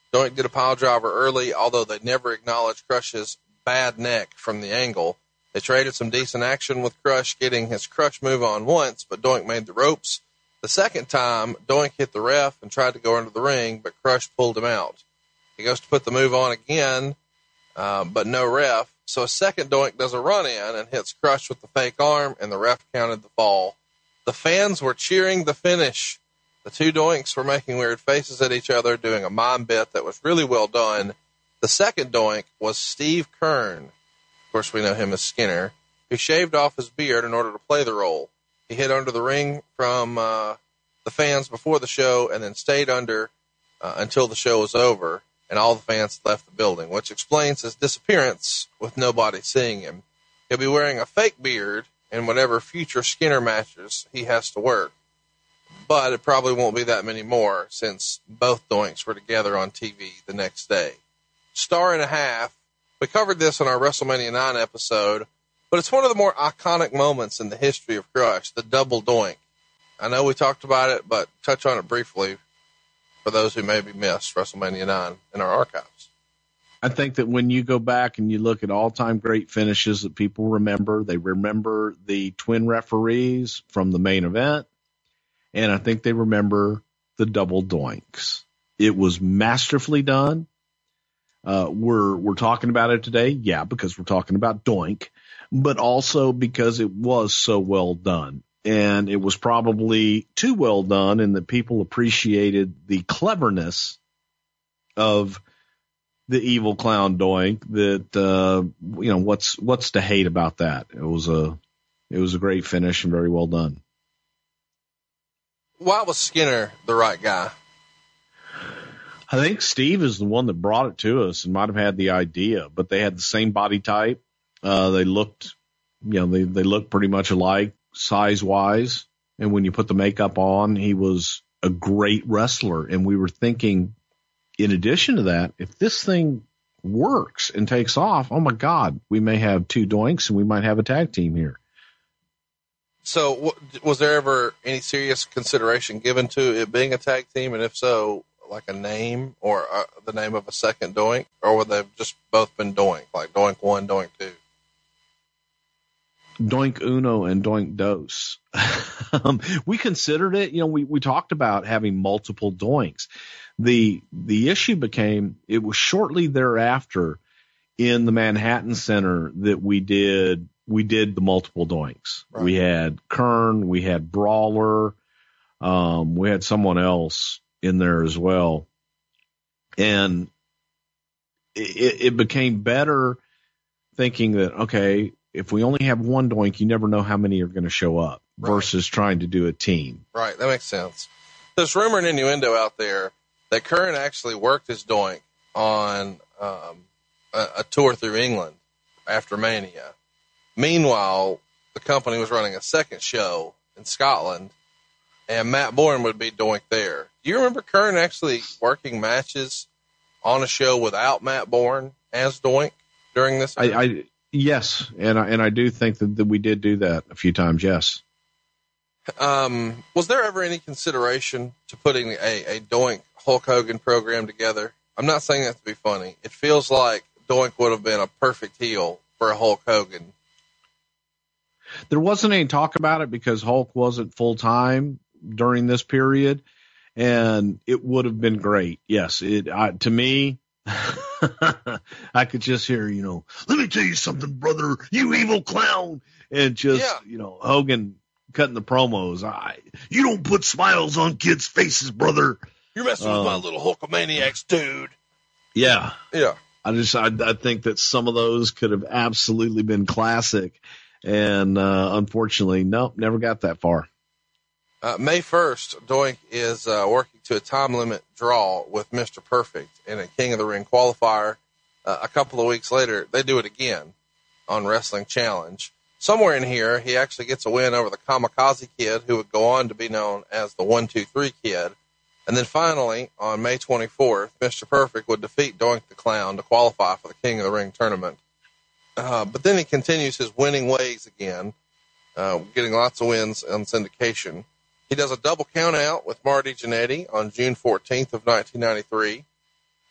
Doink did a pile driver early, although they never acknowledged Crush's bad neck from the angle. They traded some decent action with Crush getting his crush move on once, but Doink made the ropes. The second time, Doink hit the ref and tried to go under the ring, but Crush pulled him out. He goes to put the move on again, but no ref. So a second Doink does a run in and hits Crush with the fake arm, and the ref counted the fall. The fans were cheering the finish. The two Doinks were making weird faces at each other, doing a mime bit that was really well done. The second Doink was Steve Keirn. Of course, we know him as Skinner, who shaved off his beard in order to play the role. He hid under the ring from the fans before the show and then stayed under until the show was over and all the fans left the building, which explains his disappearance with nobody seeing him. He'll be wearing a fake beard in whatever future Skinner matches he has to work. But it probably won't be that many more since both Doinks were together on TV the next day. Star and a half. We covered this in our WrestleMania 9 episode, but it's one of the more iconic moments in the history of Crush, the double Doink. I know we talked about it, but touch on it briefly for those who maybe missed WrestleMania 9 in our archives. I think that when you go back and you look at all-time great finishes that people remember, they remember the twin referees from the main event, and I think they remember the double Doinks. It was masterfully done. We're talking about it today, yeah, because we're talking about Doink, but also because it was so well done. And it was probably too well done in that people appreciated the cleverness of the evil clown Doink that, what's to hate about that? It was a great finish and very well done. Why was Skinner the right guy? I think Steve is the one that brought it to us and might have had the idea, but they had the same body type. They looked, they looked pretty much alike size wise. And when you put the makeup on, he was a great wrestler. And we were thinking, in addition to that, if this thing works and takes off, oh my God, we may have two Doinks and we might have a tag team here. So was there ever any serious consideration given to it being a tag team? And if so, like a name or the name of a second Doink, or would they have just both been Doink, like Doink 1, Doink 2? Doink Uno and Doink Dos. We considered it, we talked about having multiple Doinks. The issue became, it was shortly thereafter in the Manhattan Center that we did the multiple Doinks. Right. We had Keirn, we had Brawler, we had someone else in there as well. And it became better thinking that, okay, if we only have one Doink, you never know how many are going to show up versus trying to do a team. Right. That makes sense. There's rumor and innuendo out there that Keirn actually worked his Doink on a tour through England after Mania. Meanwhile, the company was running a second show in Scotland, and Matt Bourne would be Doink there. Do you remember Keirn actually working matches on a show without Matt Bourne as Doink during this? Yes, and I do think that we did do that a few times, yes. Was there ever any consideration to putting a Doink Hulk Hogan program together? I'm not saying that to be funny. It feels like Doink would have been a perfect heel for a Hulk Hogan. There wasn't any talk about it because Hulk wasn't full-time during this period, and it would have been great. Yes, to me, I could just hear, let me tell you something, brother, you evil clown. And just, Hogan cutting the promos. You don't put smiles on kids' faces, brother. You're messing with my little Hulkamaniacs, dude. Yeah. Yeah. I think that some of those could have absolutely been classic. And unfortunately, nope, never got that far. May 1st, Doink is working to a time limit draw with Mr. Perfect in a King of the Ring qualifier. A couple of weeks later, they do it again on Wrestling Challenge. Somewhere in here, he actually gets a win over the Kamikaze Kid, who would go on to be known as the 1-2-3 Kid. And then finally, on May 24th, Mr. Perfect would defeat Doink the Clown to qualify for the King of the Ring tournament. But then he continues his winning ways again, getting lots of wins on syndication. He does a double count out with Marty Jannetty on June 14th of 1993.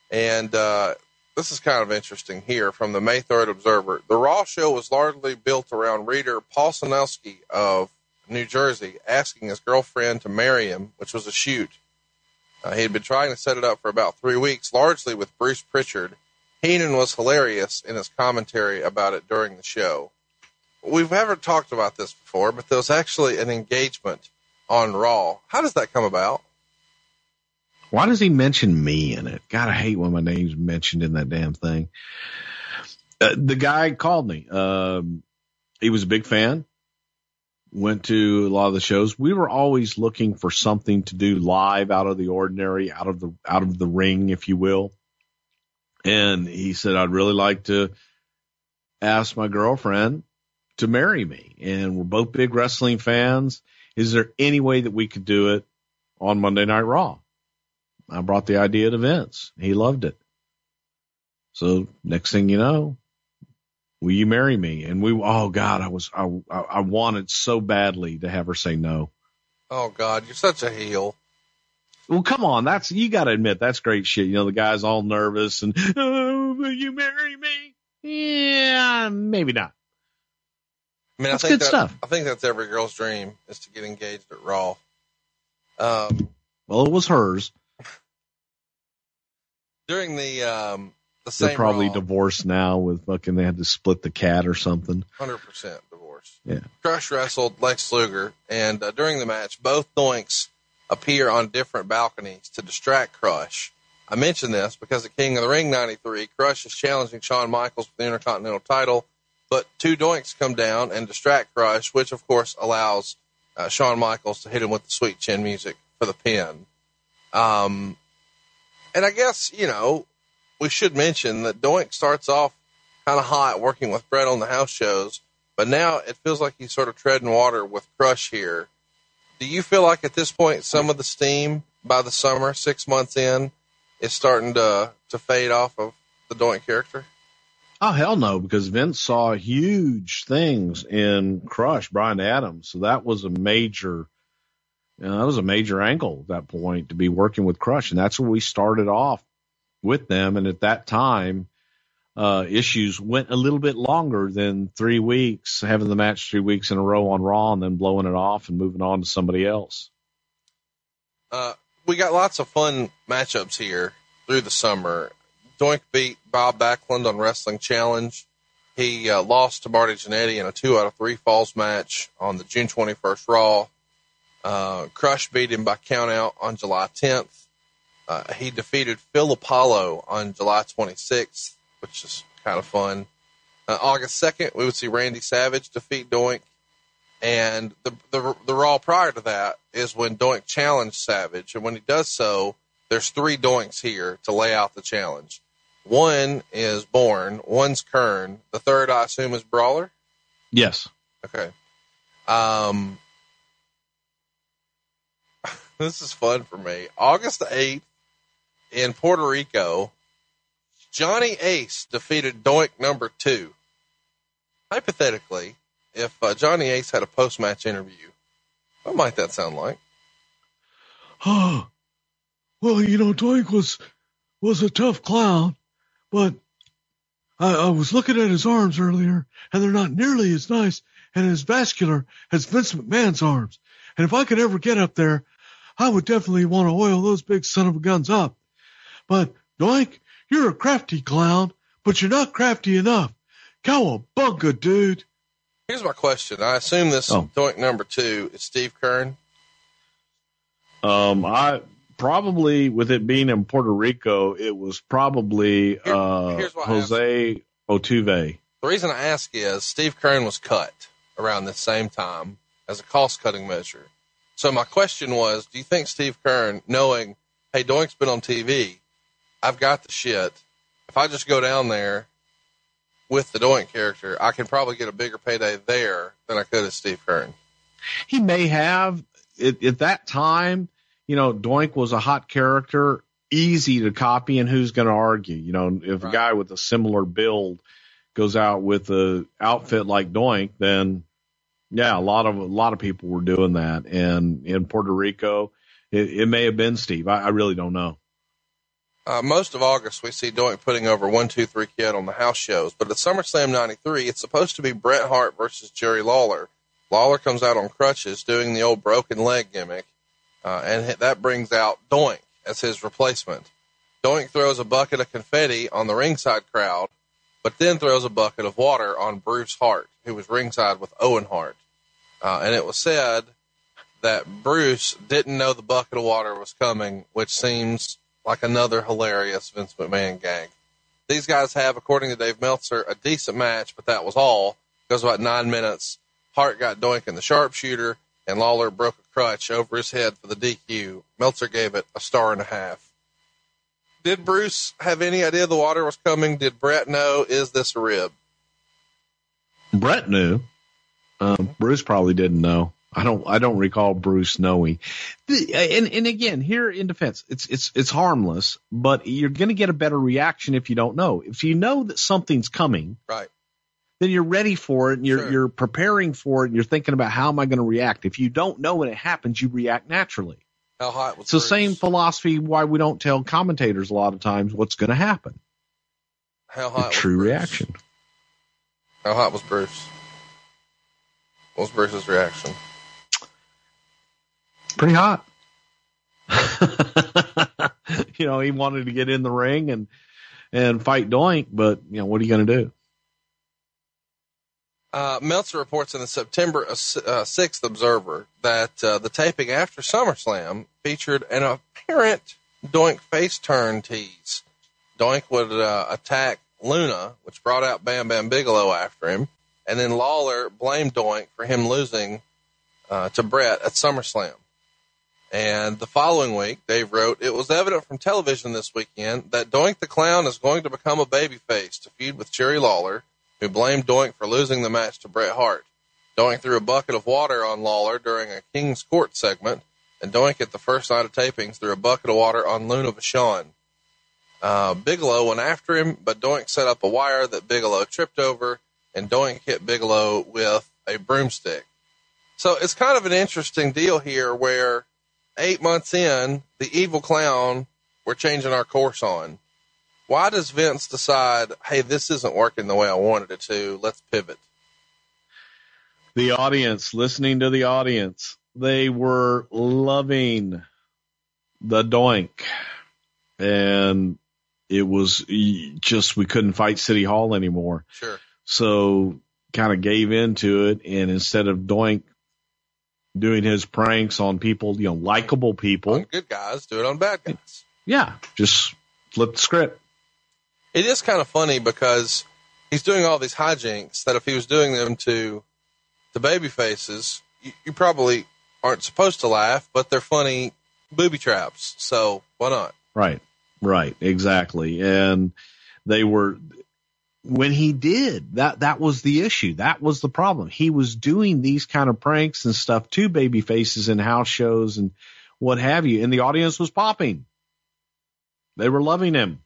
And this is kind of interesting here from the May 3rd Observer. The Raw show was largely built around reader Paul Sanelski of New Jersey asking his girlfriend to marry him, which was a shoot. He had been trying to set it up for about 3 weeks, largely with Bruce Pritchard. Heenan was hilarious in his commentary about it during the show. We've never talked about this before, but there was actually an engagement on Raw. How does that come about? Why does he mention me in it? God, I hate when my name's mentioned in that damn thing. The guy called me. He was a big fan. Went to a lot of the shows. We were always looking for something to do live, out of the ordinary, out of the ring, if you will. And he said, I'd really like to ask my girlfriend to marry me. And we're both big wrestling fans. Is there any way that we could do it on Monday Night Raw? I brought the idea to Vince. He loved it. So next thing you know, will you marry me? And oh God, I wanted so badly to have her say no. Oh God, you're such a heel. Well, come on. You got to admit, that's great shit. You know, the guy's all nervous and, oh, will you marry me? Yeah, maybe not. I mean, that's good stuff. I think that's every girl's dream, is to get engaged at Raw. Well, it was hers. During the same They're probably Raw, divorced now with fucking, they had to split the cat or something. 100% divorce. Yeah. Crush wrestled Lex Luger, and during the match, both Doinks appear on different balconies to distract Crush. I mention this because at King of the Ring 93, Crush is challenging Shawn Michaels for the Intercontinental title, but two Doinks come down and distract Crush, which of course allows Shawn Michaels to hit him with the sweet chin music for the pin. And I guess, you know, we should mention that Doink starts off kind of hot working with Brett on the house shows, but now it feels like he's sort of treading water with Crush here. Do you feel like at this point some of the steam by the summer, 6 months in, is starting to fade off of the Doink character? Oh, hell no, because Vince saw huge things in Crush, Bryan Adams. So that was a major angle at that point, to be working with Crush. And that's where we started off with them. And at that time, issues went a little bit longer than 3 weeks, having the match 3 weeks in a row on Raw and then blowing it off and moving on to somebody else. We got lots of fun matchups here through the summer. Doink beat Bob Backlund on Wrestling Challenge. He lost to Marty Jannetty in a 2 out of 3 falls match on the June 21st Raw. Crush beat him by countout on July 10th. He defeated Phil Apollo on July 26th, which is kind of fun. August 2nd, we would see Randy Savage defeat Doink. And the Raw prior to that is when Doink challenged Savage. And when he does so, there's 3 Doinks here to lay out the challenge. One is Bourne, one's Kern. The third, I assume, is Brawler? Yes. Okay. This is fun for me. August 8th in Puerto Rico, Johnny Ace defeated Doink number 2. Hypothetically, if Johnny Ace had a post-match interview, what might that sound like? Oh, well, you know, Doink was a tough clown, but I was looking at his arms earlier, and they're not nearly as nice and as vascular as Vince McMahon's arms. And if I could ever get up there, I would definitely want to oil those big son of a guns up. But, Doink, you're a crafty clown, but you're not crafty enough. Cowabunga, dude. Here's my question. I assume this Doink number 2 is Steve Kern. I probably, with it being in Puerto Rico, it was probably Jose Otuve. The reason I ask is Steve Kern was cut around the same time as a cost-cutting measure. So my question was, do you think Steve Kern, knowing, hey, Doink's been on TV, I've got the shit, if I just go down there with the Doink character, I can probably get a bigger payday there than I could as Steve Kern? He may have. At that time, you know, Doink was a hot character, easy to copy, and who's going to argue? You know, if a guy with a similar build goes out with a outfit like Doink, then yeah, a lot of people were doing that. And in Puerto Rico, it may have been Steve. I really don't know. Most of August, we see Doink putting over 1, 2, 3 Kid on the house shows. But at SummerSlam 93, it's supposed to be Bret Hart versus Jerry Lawler. Lawler comes out on crutches doing the old broken leg gimmick, and that brings out Doink as his replacement. Doink throws a bucket of confetti on the ringside crowd, but then throws a bucket of water on Bruce Hart, who was ringside with Owen Hart. And it was said that Bruce didn't know the bucket of water was coming, which seems like another hilarious Vince McMahon gag. These guys have, according to Dave Meltzer, a decent match, but that was all. It goes about 9 minutes. Hart got Doink in the sharpshooter, and Lawler broke a crutch over his head for the DQ. Meltzer gave it a 1.5 stars. Did Bruce have any idea the water was coming? Did Bret know? Is this a rib? Bret knew. Bruce probably didn't know. I don't recall Bruce knowing. And again, here in defense, it's harmless, but you're going to get a better reaction if you don't know. If you know that something's coming, right, then you're ready for it and you're preparing for it and you're thinking about how am I going to react. If you don't know when it happens, you react naturally. How hot was It's the same philosophy why we don't tell commentators a lot of times what's going to happen. How hot? True reaction. How hot was Bruce? What was Bruce's reaction? Pretty hot. He wanted to get in the ring and fight Doink, but what are you going to do? Meltzer reports in the September 6th Observer that the taping after SummerSlam featured an apparent Doink face turn tease. Doink would attack Luna, which brought out Bam Bam Bigelow after him, and then Lawler blamed Doink for him losing to Bret at SummerSlam. And the following week, Dave wrote, "It was evident from television this weekend that Doink the Clown is going to become a babyface to feud with Jerry Lawler, who blamed Doink for losing the match to Bret Hart. Doink threw a bucket of water on Lawler during a King's Court segment, and Doink at the first night of tapings threw a bucket of water on Luna Vachon. Bigelow went after him, but Doink set up a wire that Bigelow tripped over, and Doink hit Bigelow with a broomstick." So it's kind of an interesting deal here where 8 months in, the evil clown we're changing our course on. Why does Vince decide, hey, this isn't working the way I wanted it to, let's pivot? The audience, listening to the audience, they were loving the Doink. And it was just, we couldn't fight City Hall anymore. Sure. So kind of gave into it. And instead of Doink doing his pranks on people, likable people. On good guys, do it on bad guys. Yeah. Just flip the script. It is kind of funny because he's doing all these hijinks that if he was doing them to baby faces, you probably aren't supposed to laugh, but they're funny booby traps. So why not? Right. Exactly. And they were, when he did that was the issue. That was the problem. He was doing these kind of pranks and stuff to baby faces in house shows and what have you. And the audience was popping. They were loving him.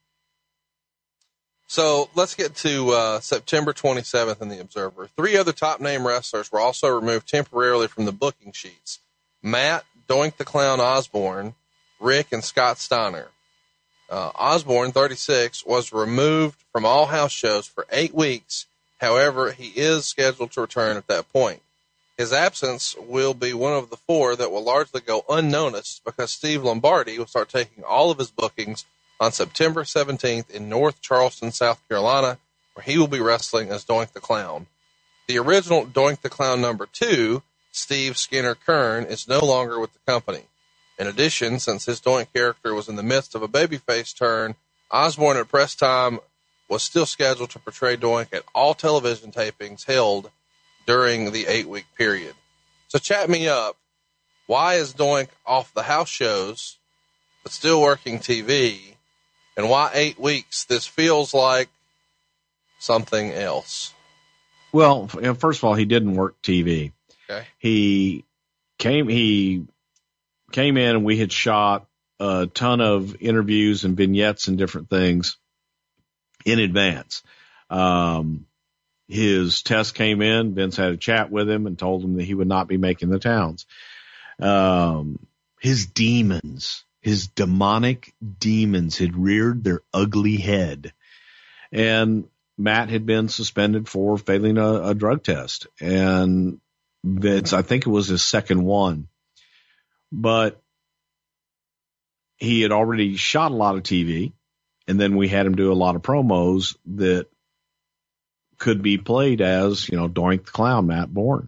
So let's get to September 27th in the Observer. 3 other top-name wrestlers were also removed temporarily from the booking sheets. Matt, Doink the Clown Osborne, Rick, and Scott Steiner. Osborne, 36, was removed from all house shows for 8 weeks. However, he is scheduled to return at that point. His absence will be one of the 4 that will largely go unnoticed because Steve Lombardi will start taking all of his bookings on September 17th in North Charleston, South Carolina, where he will be wrestling as Doink the Clown. The original Doink the Clown number 2, Steve Skinner Kern, is no longer with the company. In addition, since his Doink character was in the midst of a babyface turn, Osborne at press time was still scheduled to portray Doink at all television tapings held during the 8-week period. So chat me up. Why is Doink off the house shows, but still working TV? And why 8 weeks? This feels like something else. Well, first of all, he didn't work TV. Okay. He came in and we had shot a ton of interviews and vignettes and different things in advance. His test came in. Vince had a chat with him and told him that he would not be making the towns. His demons, His demonic demons had reared their ugly head. And Matt had been suspended for failing a drug test. And I think it was his second one. But he had already shot a lot of TV. And then we had him do a lot of promos that could be played as, Doink the Clown, Matt Bourne.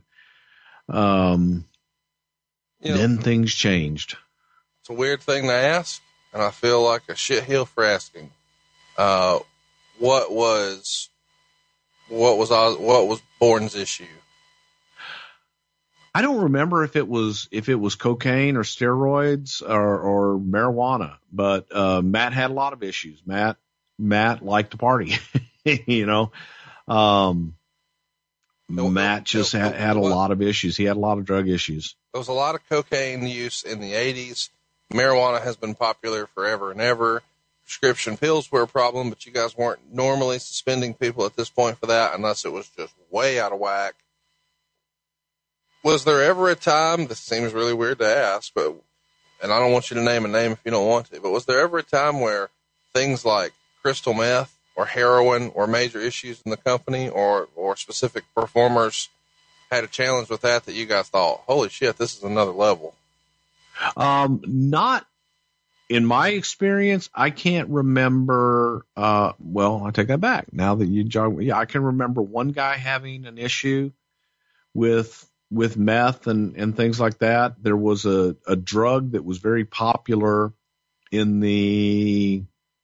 Then things changed. It's a weird thing to ask, and I feel like a shitheel for asking. What was Bourne's issue? I don't remember if it was cocaine or steroids or marijuana, but Matt had a lot of issues. Matt liked to party, Matt just had a lot of issues. He had a lot of drug issues. There was a lot of cocaine use in the 80s. Marijuana has been popular forever and ever. Prescription pills were a problem, but you guys weren't normally suspending people at this point for that unless it was just way out of whack. Was there ever a time, this seems really weird to ask, and I don't want you to name a name if you don't want to, but was there ever a time where things like crystal meth or heroin were major issues in the company, or specific performers had a challenge with that you guys thought, holy shit, this is another level? Not in my experience. I can't remember. I take that back. Now that you jog, I can remember one guy having an issue with meth and things like that. There was a drug that was very popular in the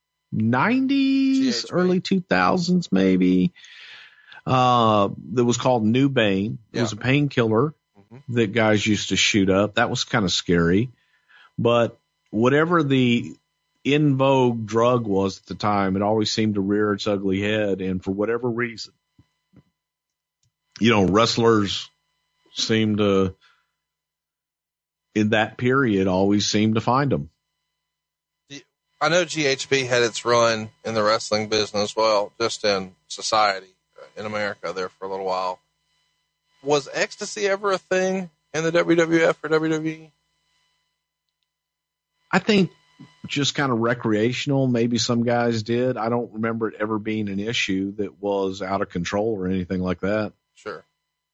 90s, early 2000s, maybe. That was called Nubane. It was a painkiller that guys used to shoot up. That was kind of scary. But whatever the in vogue drug was at the time, it always seemed to rear its ugly head. And for whatever reason, wrestlers seemed to, in that period, always seemed to find them. I know GHB had its run in the wrestling business, just in society in America there for a little while. Was ecstasy ever a thing in the WWF or WWE? I think just kind of recreational. Maybe some guys did. I don't remember it ever being an issue that was out of control or anything like that. Sure.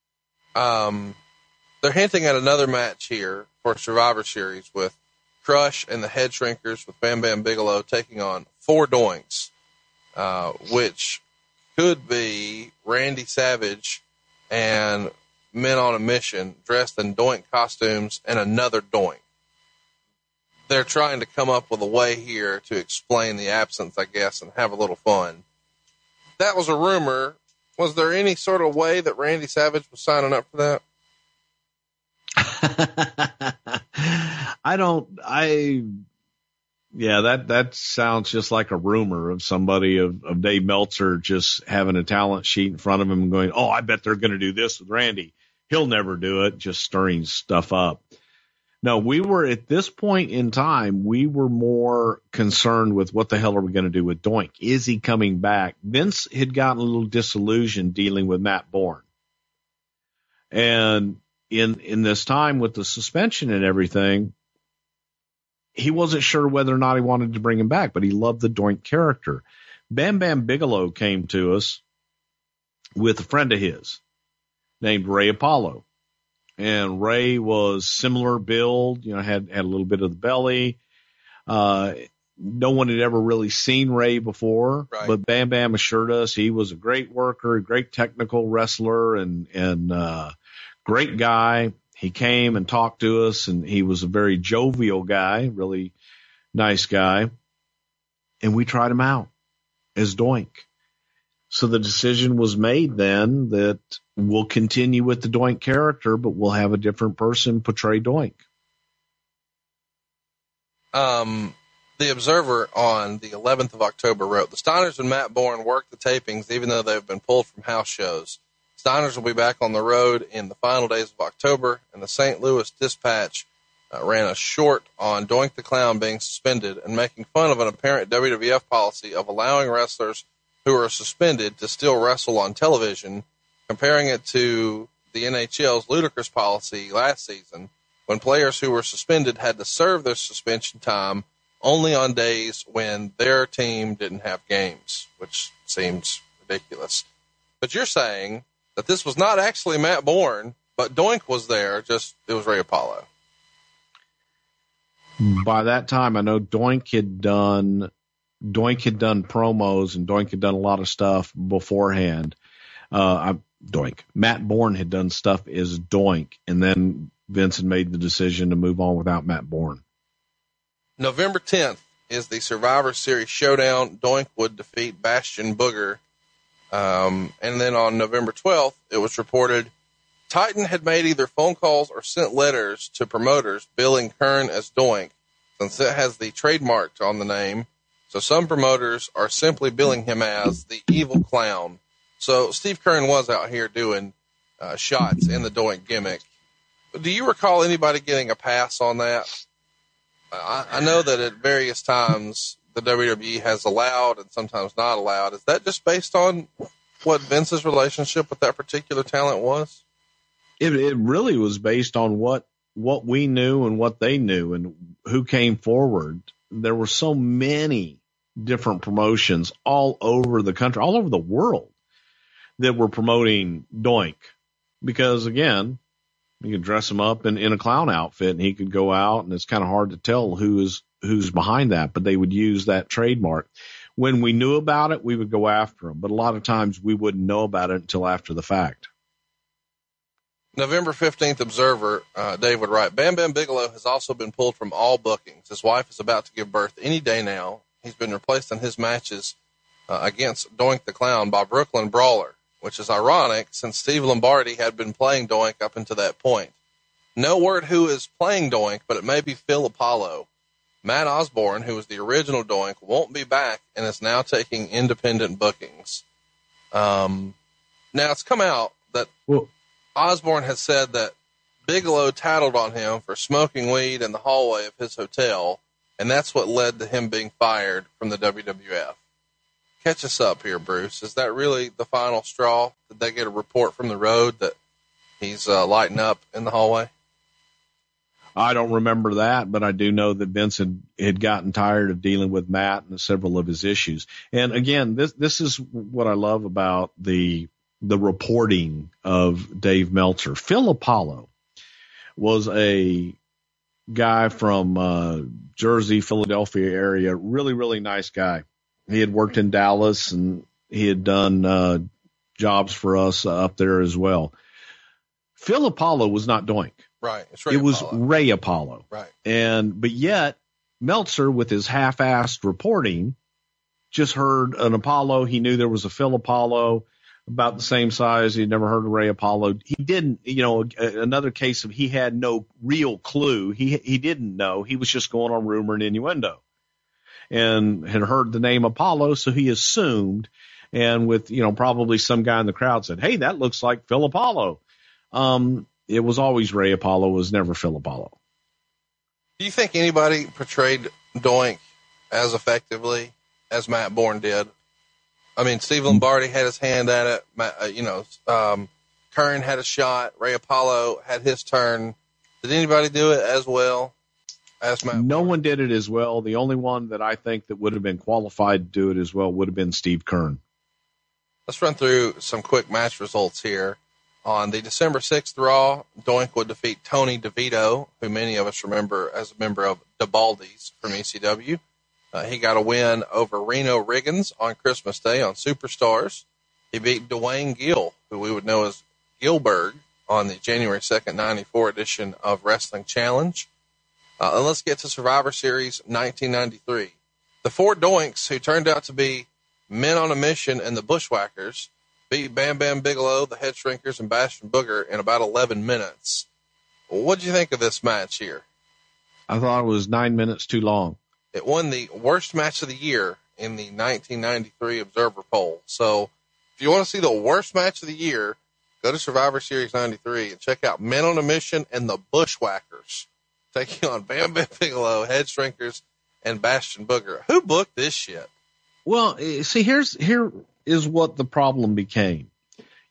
They're hinting at another match here for Survivor Series with Crush and the Head Shrinkers with Bam Bam Bigelow taking on 4 Doinks, which could be Randy Savage and Men on a Mission dressed in Doink costumes and another Doink. They're trying to come up with a way here to explain the absence, I guess, and have a little fun. That was a rumor. Was there any sort of way that Randy Savage was signing up for that? That sounds just like a rumor of somebody of Dave Meltzer just having a talent sheet in front of him and going, oh, I bet they're going to do this with Randy. He'll never do it. Just stirring stuff up. No, we were at this point in time, we were more concerned with what the hell are we going to do with Doink? Is he coming back? Vince had gotten a little disillusioned dealing with Matt Bourne. And in this time with the suspension and everything, he wasn't sure whether or not he wanted to bring him back, but he loved the Doink character. Bam Bam Bigelow came to us with a friend of his named Ray Apollo. And Ray was similar build, had a little bit of the belly. No one had ever really seen Ray before, right. But Bam Bam assured us he was a great worker, a great technical wrestler, and great guy. He came and talked to us, and he was a very jovial guy, really nice guy. And we tried him out as Doink. So the decision was made then that we'll continue with the Doink character, but we'll have a different person portray Doink. The Observer on the 11th of October wrote, the Steiners and Matt Bourne worked the tapings even though they've been pulled from house shows. Steiners will be back on the road in the final days of October, and the St. Louis Dispatch ran a short on Doink the Clown being suspended and making fun of an apparent WWF policy of allowing wrestlers who are suspended to still wrestle on television, comparing it to the NHL's ludicrous policy last season when players who were suspended had to serve their suspension time only on days when their team didn't have games, which seems ridiculous. But you're saying that this was not actually Matt Bourne, but Doink was there, just it was Ray Apollo. By that time, I know Doink had done promos, and Doink had done a lot of stuff beforehand. Matt Bourne had done stuff as Doink, and then Vince had made the decision to move on without Matt Bourne. November 10th is the Survivor Series showdown. Doink would defeat Bastion Booger. And then on November 12th, it was reported Titan had made either phone calls or sent letters to promoters billing Kern as Doink, since it has the trademark on the name. So some promoters are simply billing him as the evil clown. So Steve Kern was out here doing shots in the Doink gimmick. But do you recall anybody getting a pass on that? I know that at various times the WWE has allowed and sometimes not allowed. Is that just based on what Vince's relationship with that particular talent was? It really was based on what we knew and what they knew and who came forward. There were so many different promotions all over the country, all over the world, that were promoting Doink. Because, again, you could dress him up in a clown outfit and he could go out, and it's kind of hard to tell who's behind that, but they would use that trademark. When we knew about it, we would go after him, but a lot of times we wouldn't know about it until after the fact. November 15th Observer, Dave would write, Bam Bam Bigelow has also been pulled from all bookings. His wife is about to give birth any day now. He's been replaced in his matches against Doink the Clown by Brooklyn Brawler, which is ironic since Steve Lombardi had been playing Doink up until that point. No word who is playing Doink, but it may be Phil Apollo. Matt Osborne, who was the original Doink, won't be back and is now taking independent bookings. Now it's come out that Osborne has said that Bigelow tattled on him for smoking weed in the hallway of his hotel, and that's what led to him being fired from the WWF. Catch us up here, Bruce. Is that really the final straw? Did they get a report from the road that he's lighting up in the hallway? I don't remember that, but I do know that Vince had gotten tired of dealing with Matt and several of his issues. And again, this is what I love about the reporting of Dave Meltzer. Phil Apollo was a guy from Jersey, Philadelphia area, really, really nice guy. He had worked in Dallas, and he had done jobs for us up there as well. Phil Apollo was not Doink. Right. It was Ray Apollo. Right. But yet Meltzer, with his half-assed reporting, just heard an Apollo. He knew there was a Phil Apollo about the same size. He'd never heard of Ray Apollo. He didn't, another case of he had no real clue. He didn't know. He was just going on rumor and innuendo, and had heard the name Apollo, so he assumed, and with, probably some guy in the crowd said, hey, that looks like Phil Apollo. It was always Ray Apollo, was never Phil Apollo. Do you think anybody portrayed Doink as effectively as Matt Bourne did? I mean, Steve Lombardi had his hand at it. Kern had a shot. Ray Apollo had his turn. Did anybody do it as well as Matt Bourne? No one did it as well. The only one that I think that would have been qualified to do it as well would have been Steve Kern. Let's run through some quick match results here. On the December 6th Raw, Doink would defeat Tony DeVito, who many of us remember as a member of the Baldies from ECW. He got a win over Reno Riggins on Christmas Day on Superstars. He beat Dwayne Gill, who we would know as Gilbert, on the January 2nd, 94 edition of Wrestling Challenge. And let's get to Survivor Series 1993. The four Doinks, who turned out to be Men on a Mission and the Bushwhackers, beat Bam Bam Bigelow, the Head Shrinkers, and Bastion Booger in about 11 minutes. What did you think of this match here? I thought it was 9 minutes too long. It won the worst match of the year in the 1993 Observer poll. So if you want to see the worst match of the year, go to Survivor Series 93 and check out Men on a Mission and the Bushwhackers taking on Bam Bam Bigelow, Head Shrinkers, and Bastion Booger. Who booked this shit? Well, see, here is what the problem became.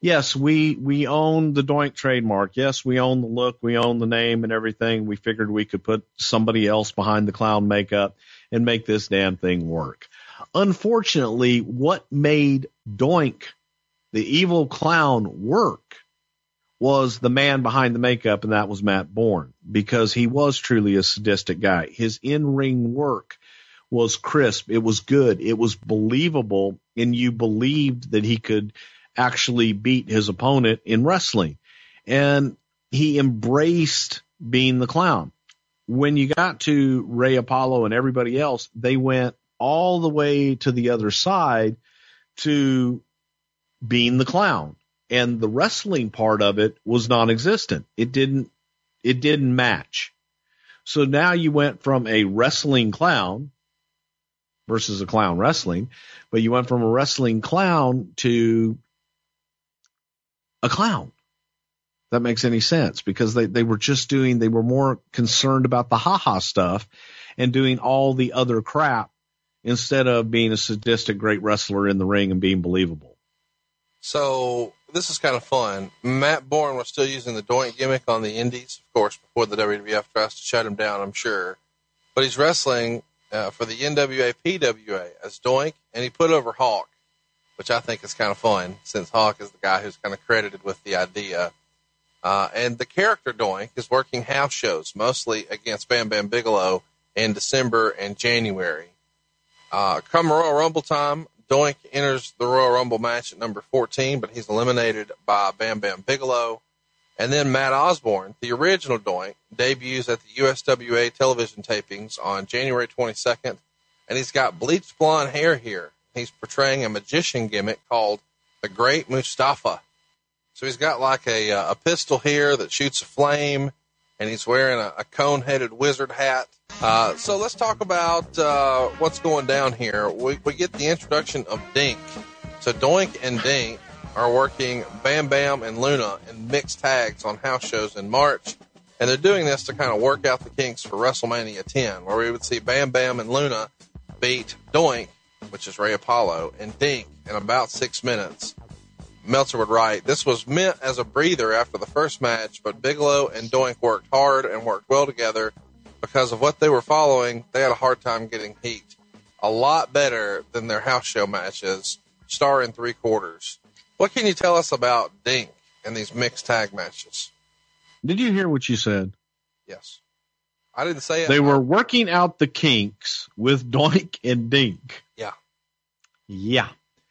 yes, we own the Doink trademark. Yes, we own the look, we own the name and everything. We figured we could put somebody else behind the clown makeup and make this damn thing work. Unfortunately, what made Doink, the evil clown, work was the man behind the makeup, and that was Matt Bourne, because he was truly a sadistic guy. His in-ring work was crisp. It was good. It was believable, and you believed that he could actually beat his opponent in wrestling. And he embraced being the clown. When you got to Ray Apollo and everybody else, they went all the way to the other side to being the clown. And the wrestling part of it was non-existent. It didn't match. So now you went from a wrestling clown versus a clown wrestling, but you went from a wrestling clown to a clown. That makes any sense, because they were more concerned about the ha-ha stuff and doing all the other crap instead of being a sadistic great wrestler in the ring and being believable. So this is kind of fun. Matt Bourne was still using the Doink gimmick on the indies, of course, before the WWF tries to shut him down, I'm sure. But he's wrestling for the NWA PWA as Doink, and he put over Hawk, which I think is kind of fun, since Hawk is the guy who's kind of credited with the idea. And the character Doink is working house shows, mostly against Bam Bam Bigelow in December and January. Come Royal Rumble time, Doink enters the Royal Rumble match at number 14, but he's eliminated by Bam Bam Bigelow. And then Matt Osborne, the original Doink, debuts at the USWA television tapings on January 22nd, and he's got bleached blonde hair here. He's portraying a magician gimmick called the Great Mustafa. So he's got like a pistol here that shoots a flame, and he's wearing a cone-headed wizard hat. So let's talk about what's going down here. We get the introduction of Dink. So Doink and Dink are working Bam Bam and Luna in mixed tags on house shows in March. And they're doing this to kind of work out the kinks for WrestleMania 10, where we would see Bam Bam and Luna beat Doink, which is Ray Apollo, and Dink in about 6 minutes. Meltzer would write, this was meant as a breather after the first match, but Bigelow and Doink worked hard and worked well together. Because of what they were following, they had a hard time getting heat. A lot better than their house show matches, star in 3/4. What can you tell us about Dink and these mixed tag matches? Did you hear what you said? Yes. I didn't say it. They were working out the kinks with Doink and Dink. Yeah. Yeah.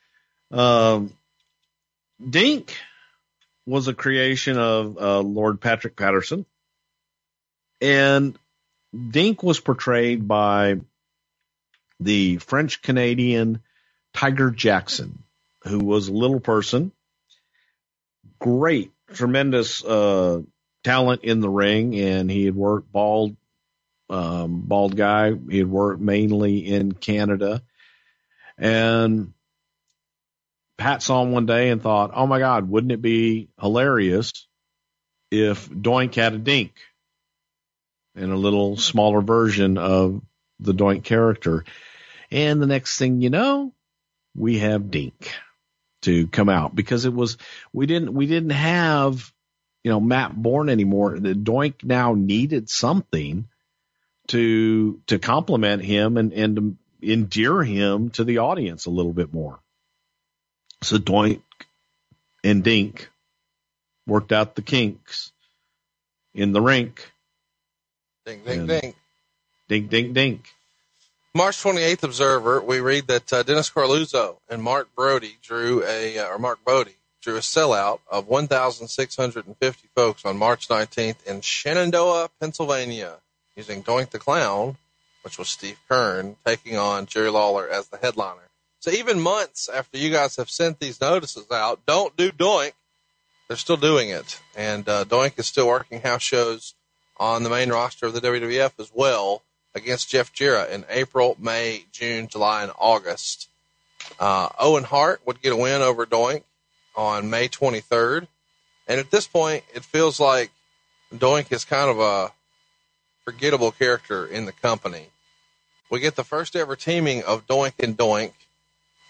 Dink was a creation of Lord Patrick Patterson. And Dink was portrayed by the French-Canadian Tiger Jackson, who was a little person. Great, tremendous talent in the ring, and he had worked bald guy. He had worked mainly in Canada. And Pat saw him one day and thought, oh my God, wouldn't it be hilarious if Doink had a Dink? In a little smaller version of the Doink character. And the next thing you know, we have Dink to come out, because we didn't have, Matt Bourne anymore. The Doink now needed something to complement him and to endear him to the audience a little bit more. So Doink and Dink worked out the kinks in the rink. Dink, dink, dink. Dink, dink, dink. March 28th Observer, we read that Dennis Carluzzo and Mark Bodie drew a sellout of 1,650 folks on March 19th in Shenandoah, Pennsylvania, using Doink the Clown, which was Steve Kern, taking on Jerry Lawler as the headliner. So even months after you guys have sent these notices out, don't do Doink, they're still doing it. And Doink is still working house shows on the main roster of the WWF as well, against Jeff Jarrett in April, May, June, July, and August. Owen Hart would get a win over Doink on May 23rd. And at this point, it feels like Doink is kind of a forgettable character in the company. We get the first ever teaming of Doink and Doink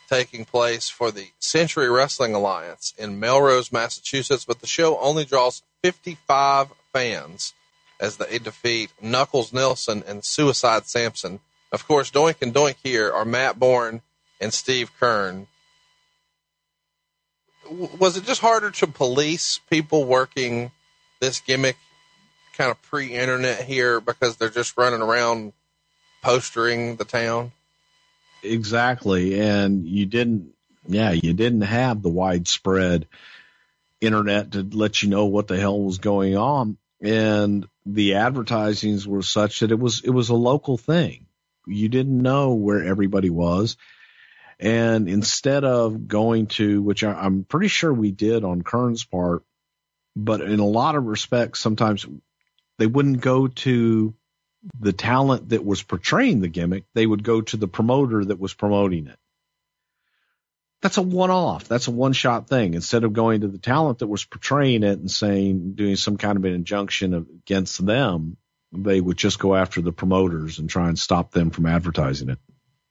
taking place for the Century Wrestling Alliance in Melrose, Massachusetts, but the show only draws 55 fans as they defeat Knuckles Nelson and Suicide Samson. Of course, Doink and Doink here are Matt Bourne and Steve Kern. Was it just harder to police people working this gimmick kind of pre-internet here because they're just running around postering the town? Exactly. And you didn't have the widespread internet to let you know what the hell was going on. And the advertisings were such that it was a local thing. You didn't know where everybody was. And instead of going to, which I'm pretty sure we did on Kern's part, but in a lot of respects, sometimes they wouldn't go to the talent that was portraying the gimmick. They would go to the promoter that was promoting it. That's a one-off. That's a one-shot thing. Instead of going to the talent that was portraying it and doing some kind of an injunction against them, they would just go after the promoters and try and stop them from advertising it.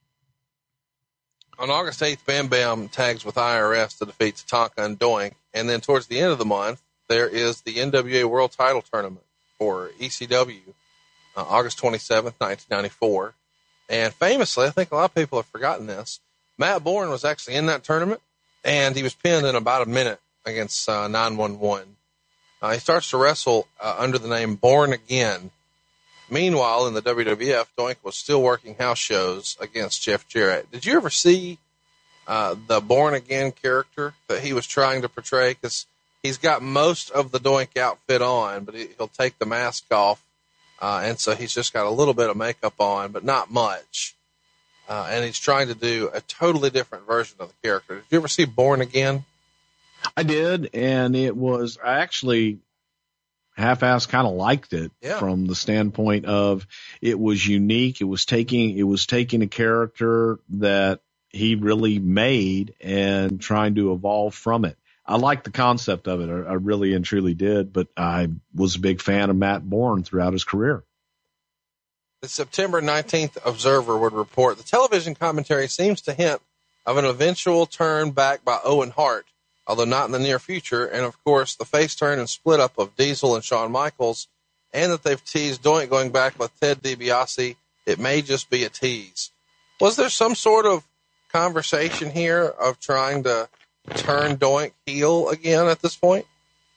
On August 8th, Bam Bam tags with IRS to defeat Tatanka and Doink. And then towards the end of the month, there is the NWA World Title Tournament for ECW, August 27th, 1994. And famously, I think a lot of people have forgotten this, Matt Bourne was actually in that tournament, and he was pinned in about a minute against 911. He starts to wrestle under the name Born Again. Meanwhile, in the WWF, Doink was still working house shows against Jeff Jarrett. Did you ever see the Born Again character that he was trying to portray? Because he's got most of the Doink outfit on, but he'll take the mask off, and so he's just got a little bit of makeup on, but not much. And he's trying to do a totally different version of the character. Did you ever see Born Again? I did, and I actually half-assed kind of liked it from the standpoint of it was unique. It was taking a character that he really made and trying to evolve from it. I liked the concept of it. I really and truly did, but I was a big fan of Matt Bourne throughout his career. The September 19th Observer would report the television commentary seems to hint of an eventual turn back by Owen Hart, although not in the near future, and of course the face turn and split up of Diesel and Shawn Michaels, and that they've teased Doink going back with Ted DiBiase. It may just be a tease. Was there some sort of conversation here of trying to turn Doink heel again at this point?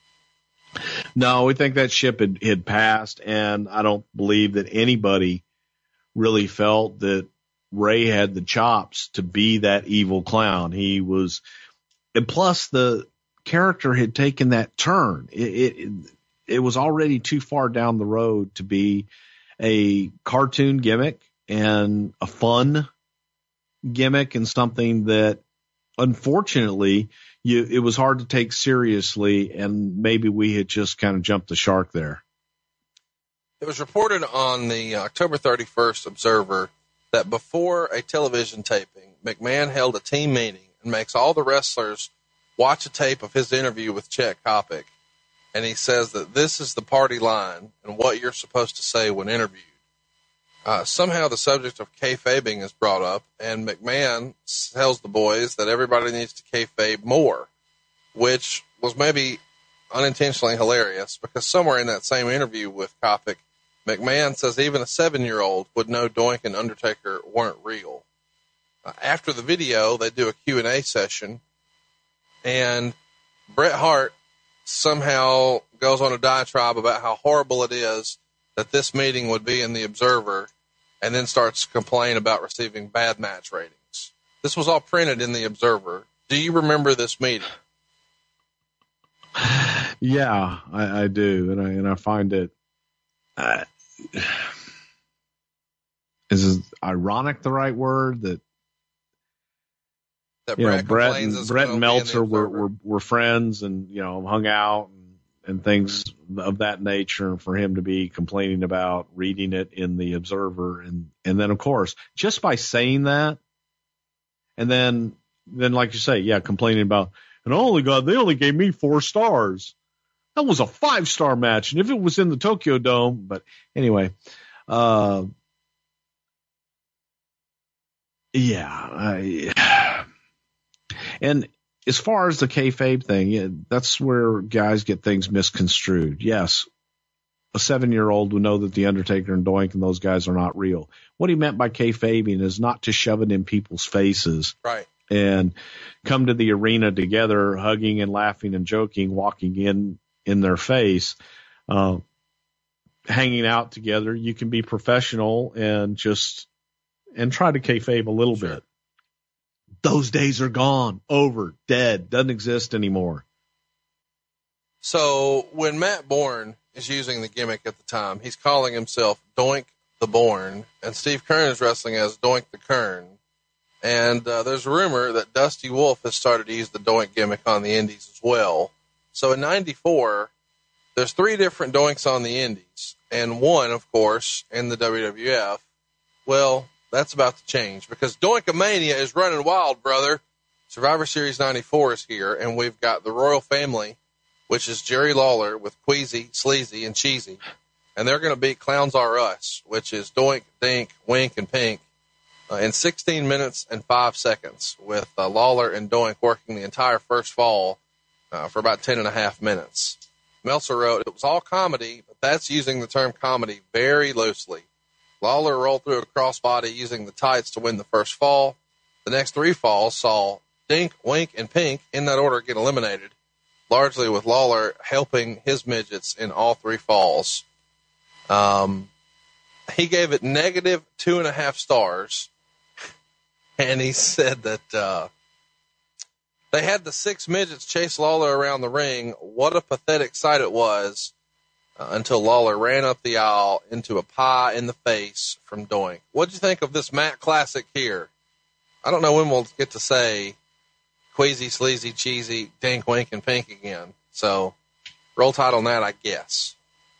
No, we think that ship had passed, and I don't believe that anybody really felt that Ray had the chops to be that evil clown. He was... And plus, the character had taken that turn. It was already too far down the road to be a cartoon gimmick and a fun gimmick and something that, unfortunately, it was hard to take seriously, and maybe we had just kind of jumped the shark there. It was reported on the October 31st Observer that before a television taping, McMahon held a team meeting and makes all the wrestlers watch a tape of his interview with Chet Kopic. And he says that this is the party line and what you're supposed to say when interviewed. Somehow the subject of kayfabing is brought up, and McMahon tells the boys that everybody needs to kayfabe more, which was maybe unintentionally hilarious because somewhere in that same interview with Kopic, McMahon says even a 7-year-old would know Doink and Undertaker weren't real. After the video, they do a Q&A session, and Bret Hart somehow goes on a diatribe about how horrible it is that this meeting would be in the Observer, and then starts to complain about receiving bad match ratings. This was all printed in the Observer. Do you remember this meeting? Yeah, I do, and I find it. Is ironic the right word that Brett and Meltzer were friends and hung out and things of that nature, and for him to be complaining about reading it in the Observer, and then of course just by saying that, and then like you say, complaining about, and they only gave me 4 stars. That was a 5-star match, and if it was in the Tokyo Dome, but anyway, And as far as the kayfabe thing, that's where guys get things misconstrued. Yes, a 7-year-old would know that The Undertaker and Doink and those guys are not real. What he meant by kayfabing is not to shove it in people's faces. Right. And come to the arena together, hugging and laughing and joking, walking in their face, hanging out together. You can be professional and try to kayfabe a little bit. Those days are gone, over, dead, doesn't exist anymore. So when Matt Bourne is using the gimmick at the time, he's calling himself Doink the Bourne, and Steve Keirn is wrestling as Doink the Kern. And there's a rumor that Dusty Wolf has started to use the Doink gimmick on the indies as well. So in 94, there's 3 different Doinks on the indies, and one, of course, in the WWF. Well, that's about to change because Doinkamania is running wild, brother. Survivor Series 94 is here, and we've got the Royal Family, which is Jerry Lawler with Queasy, Sleazy, and Cheesy. And they're going to beat Clowns R Us, which is Doink, Dink, Wink, and Pink, in 16 minutes and 5 seconds, with Lawler and Doink working the entire first fall for about 10.5 minutes. Meltzer wrote, it was all comedy, but that's using the term comedy very loosely. Lawler rolled through a crossbody using the tights to win the first fall. The next 3 falls saw Dink, Wink, and Pink in that order get eliminated, largely with Lawler helping his midgets in all 3 falls. He gave it negative 2.5 stars, and he said that they had the 6 midgets chase Lawler around the ring. What a pathetic sight it was. Until Lawler ran up the aisle into a pie in the face from Doink. What'd you think of this Matt Classic here? I don't know when we'll get to say Queasy, Sleazy, Cheesy, Dink, Wink, and Pink again. So roll tide on that, I guess.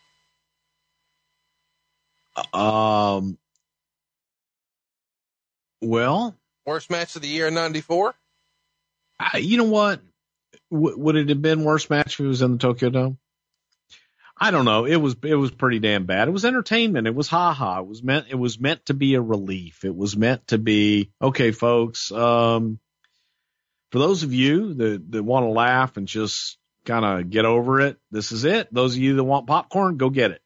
Well, worst match of the year in 94? You know what? Would it have been worst match if it was in the Tokyo Dome? I don't know. It was pretty damn bad. It was entertainment. It was ha-ha. It was meant to be a relief. It was meant to be, okay, folks, for those of you that want to laugh and just kind of get over it, this is it. Those of you that want popcorn, go get it.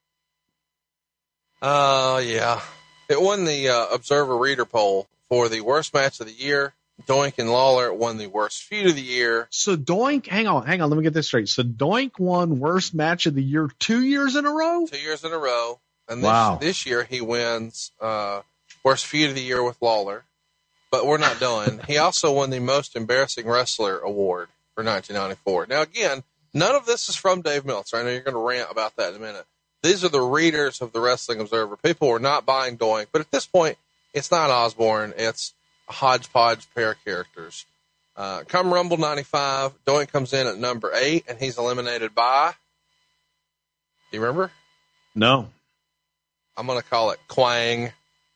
Yeah. It won the Observer Reader poll for the worst match of the year. Doink and Lawler won the worst feud of the year. So Doink, hang on, let me get this straight. So Doink won worst match of the year 2 years in a row? 2 years in a row. And this year he wins worst feud of the year with Lawler. But we're not done. He also won the most embarrassing wrestler award for 1994. Now, again, none of this is from Dave Meltzer. I know you're going to rant about that in a minute. These are the readers of the Wrestling Observer. People were not buying Doink. But at this point, it's not Osborne. It's a hodgepodge pair of characters. Come Rumble 95, Doink comes in at number 8, and he's eliminated by, do you remember? No. I'm going to call it Quang.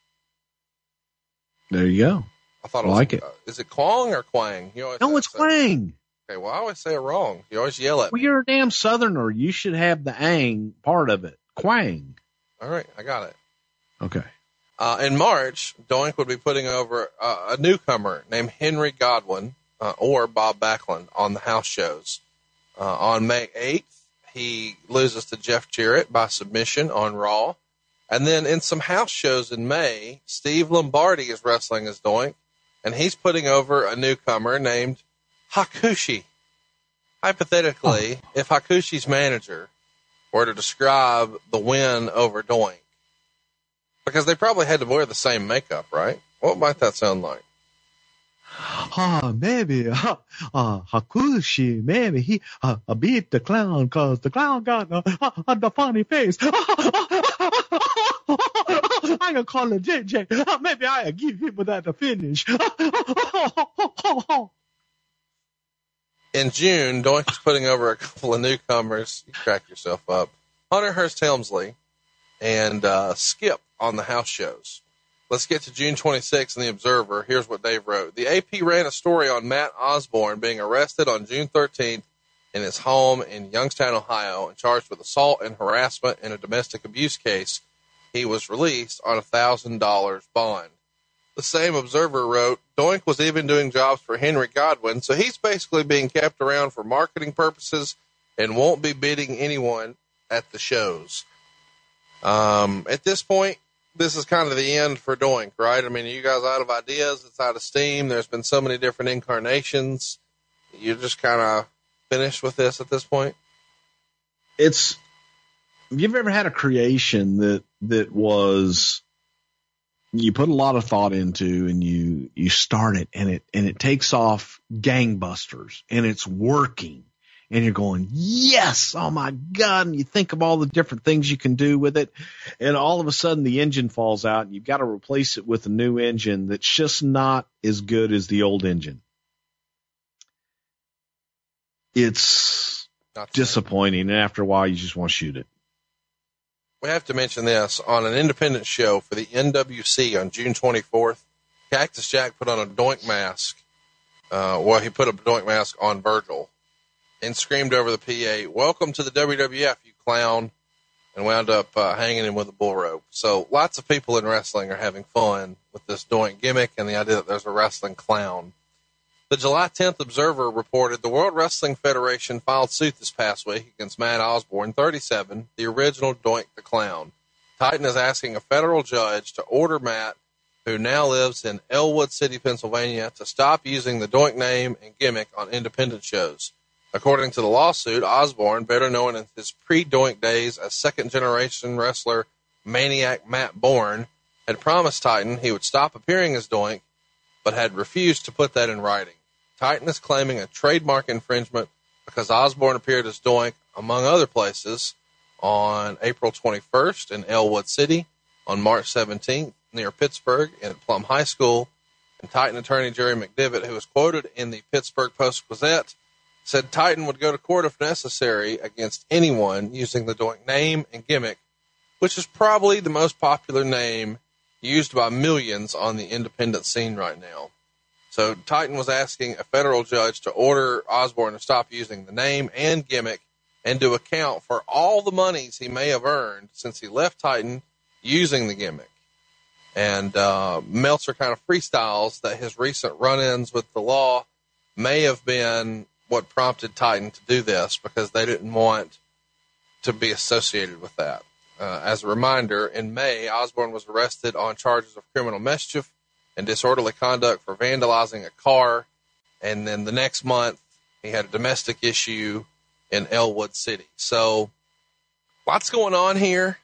There you go. I thought it was, like it. Is it Quang or Quang? No, it's Quang. Okay, well, I always say it wrong. You always yell at me. Well, you're a damn Southerner. You should have the ang part of it. Quang. All right, I got it. Okay. In March, Doink would be putting over a newcomer named Henry Godwin or Bob Backlund on the house shows. On May 8th, he loses to Jeff Jarrett by submission on Raw. And then in some house shows in May, Steve Lombardi is wrestling as Doink, and he's putting over a newcomer named Hakushi. Hypothetically, if Hakushi's manager were to describe the win over Doink, because they probably had to wear the same makeup, right? What might that sound like? Maybe Hakushi, maybe he beat the clown because the clown got the funny face. I can call it JJ. Maybe I give him that the finish. In June, Doink is putting over a couple of newcomers. You crack yourself up. Hunter Hearst Helmsley and Skip on the house shows. Let's get to June 26th in the Observer. Here's what Dave wrote. The AP ran a story on Matt Osborne being arrested on June 13th in his home in Youngstown, Ohio, and charged with assault and harassment in a domestic abuse case. He was released on $1,000 bond. The same Observer wrote, Doink was even doing jobs for Henry Godwin, so he's basically being kept around for marketing purposes and won't be bidding anyone at the shows. At this point, this is kind of the end for Doink, right? I mean, are you guys out of ideas? It's out of steam. There's been so many different incarnations. You're just kind of finished with this at this point? Have you ever had a creation that was, you put a lot of thought into and you start it and it takes off gangbusters and it's working and you're going, yes, oh my God. And you think of all the different things you can do with it. And all of a sudden the engine falls out and you've got to replace it with a new engine that's just not as good as the old engine. It's disappointing. And after a while, you just want to shoot it. We have to mention this. On an independent show for the NWC on June 24th, Cactus Jack put on a Doink mask. He put a Doink mask on Virgil and screamed over the PA, "Welcome to the WWF, you clown," and wound up hanging him with a bull rope. So lots of people in wrestling are having fun with this Doink gimmick and the idea that there's a wrestling clown. The July 10th Observer reported the World Wrestling Federation filed suit this past week against Matt Osborne, 37, the original Doink the Clown. Titan is asking a federal judge to order Matt, who now lives in Elwood City, Pennsylvania, to stop using the Doink name and gimmick on independent shows. According to the lawsuit, Osborne, better known in his pre-Doink days as second-generation wrestler Maniac Matt Bourne, had promised Titan he would stop appearing as Doink, but had refused to put that in writing. Titan is claiming a trademark infringement because Osborne appeared as Doink, among other places, on April 21st in Elwood City, on March 17th near Pittsburgh and at Plum High School. And Titan attorney Jerry McDivitt, who was quoted in the Pittsburgh Post-Gazette, said Titan would go to court if necessary against anyone using the Doink name and gimmick, which is probably the most popular name used by millions on the independent scene right now. So Titan was asking a federal judge to order Osborne to stop using the name and gimmick and to account for all the monies he may have earned since he left Titan using the gimmick. And Meltzer kind of freestyles that his recent run-ins with the law may have been what prompted Titan to do this because they didn't want to be associated with that. As a reminder, in May, Osborne was arrested on charges of criminal mischief and disorderly conduct for vandalizing a car. And then the next month, he had a domestic issue in Elwood City. So lots going on here.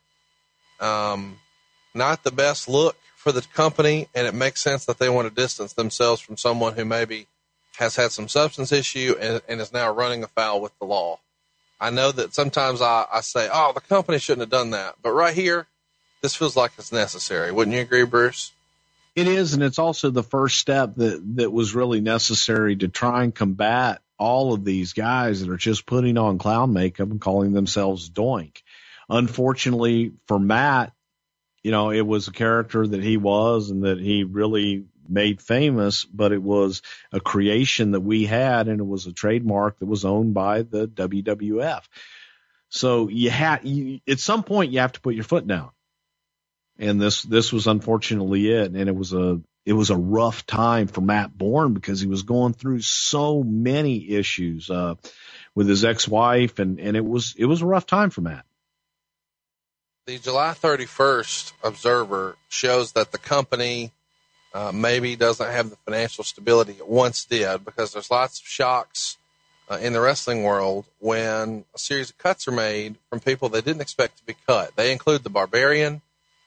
Not the best look for the company, and it makes sense that they want to distance themselves from someone who maybe has had some substance issue and is now running afoul with the law. I know that sometimes I say, oh, the company shouldn't have done that. But right here, this feels like it's necessary. Wouldn't you agree, Bruce? It is, and it's also the first step that was really necessary to try and combat all of these guys that are just putting on clown makeup and calling themselves Doink. Unfortunately for Matt, it was a character that he was and that he really made famous, but it was a creation that we had, and it was a trademark that was owned by the WWF. So at some point you have to put your foot down. And this was unfortunately it. And it was a rough time for Matt Bourne because he was going through so many issues, with his ex-wife and it was a rough time for Matt. The July 31st Observer shows that the company maybe doesn't have the financial stability it once did because there's lots of shocks in the wrestling world when a series of cuts are made from people they didn't expect to be cut. They include the Barbarian,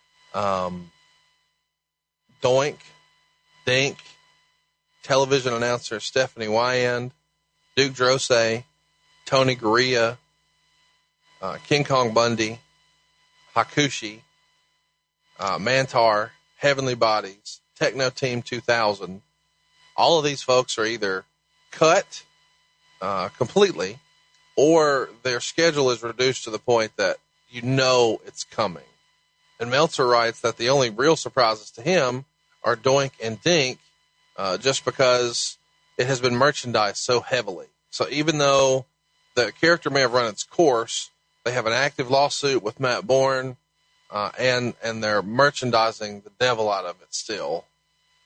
Doink, Dink, television announcer Stephanie Wyand, Duke Drosay, Tony Gurria, King Kong Bundy, Hakushi, Mantar, Heavenly Bodies, Techno Team 2000. All of these folks are either cut completely or their schedule is reduced to the point that it's coming. And Meltzer writes that the only real surprises to him are Doink and Dink just because it has been merchandised so heavily. So even though the character may have run its course, they have an active lawsuit with Matt Bourne, and they're merchandising the devil out of it still.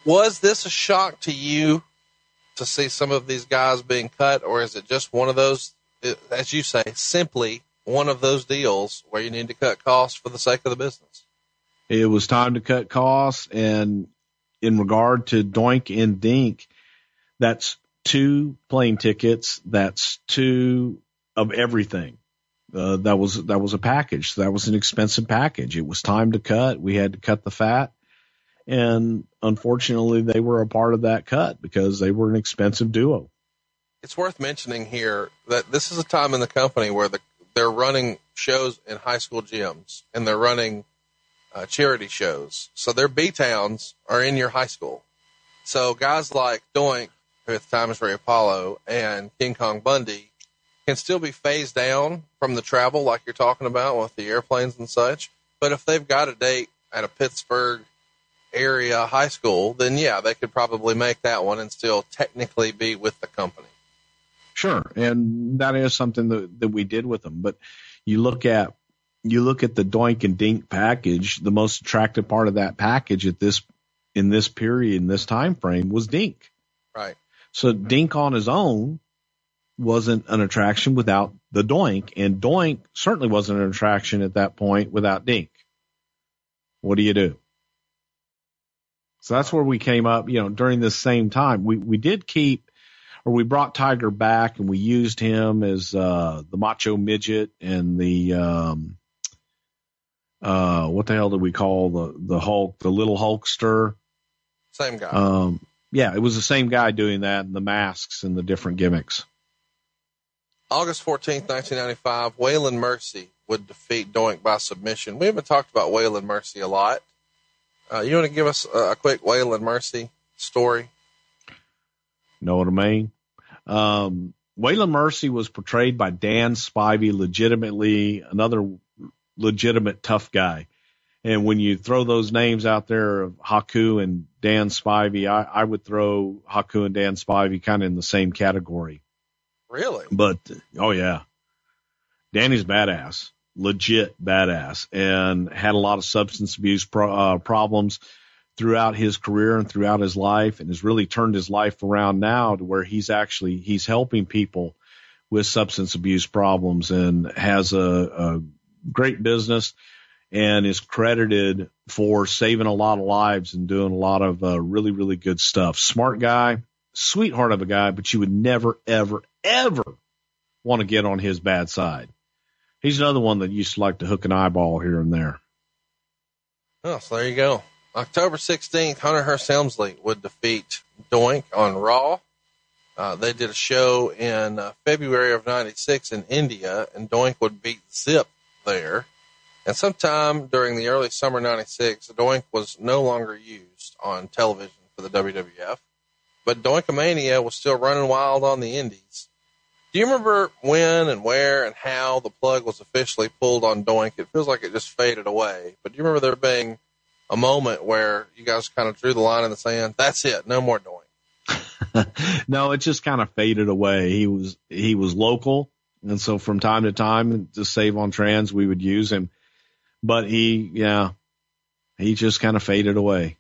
Was this a shock to you to see some of these guys being cut, or is it just one of those, as you say, simply one of those deals where you need to cut costs for the sake of the business? It was time to cut costs, and in regard to Doink and Dink, that's 2 plane tickets, that's 2 of everything. That was a package. That was an expensive package. It was time to cut. We had to cut the fat. And unfortunately, they were a part of that cut because they were an expensive duo. It's worth mentioning here that this is a time in the company where they're running shows in high school gyms, and they're running charity shows. So their B-Towns are in your high school. So guys like Doink, who at the time is Ray Apollo, and King Kong Bundy can still be phased down from the travel like you're talking about with the airplanes and such. But if they've got a date at a Pittsburgh area high school, then yeah, they could probably make that one and still technically be with the company. Sure. And that is something that we did with them. But you look at the Doink and Dink package, the most attractive part of that package in this period, in this time frame, was Dink. Right. So Dink on his own wasn't an attraction without the Doink, and Doink certainly wasn't an attraction at that point without Dink. What do you do? So that's where we came up, during this same time. We brought Tiger back, and we used him as the Macho Midget and the what the hell did we call the Hulk, the little Hulkster? Same guy. Yeah, it was the same guy doing that, and the masks and the different gimmicks. August 14th, 1995, Waylon Mercy would defeat Doink by submission. We haven't talked about Waylon Mercy a lot. You want to give us a quick Waylon Mercy story? Know what I mean? Waylon Mercy was portrayed by Dan Spivey, legitimately another legitimate tough guy. And when you throw those names out there of Haku and Dan Spivey, I would throw Haku and Dan Spivey kind of in the same category. Really? But, oh yeah, Danny's badass, legit badass, and had a lot of substance abuse problems throughout his career and throughout his life, and has really turned his life around now to where he's helping people with substance abuse problems, and has a great business, and is credited for saving a lot of lives and doing a lot of really, really good stuff. Smart guy, sweetheart of a guy, but you would never, ever, ever want to get on his bad side. He's another one that used to like to hook an eyeball here and there. Oh, so there you go. October 16th, Hunter Hearst Helmsley would defeat Doink on Raw. They did a show in February of 96 in India, and Doink would beat Zip there. And sometime during the early summer 96, Doink was no longer used on television for the WWF, but Doinkamania was still running wild on the indies. Do you remember when and where and how the plug was officially pulled on Doink? It feels like it just faded away, but do you remember there being a moment where you guys kind of drew the line in the sand? That's it. No more Doink. No, it just kind of faded away. He was local. And so from time to time, to save on trans, we would use him, but he just kind of faded away.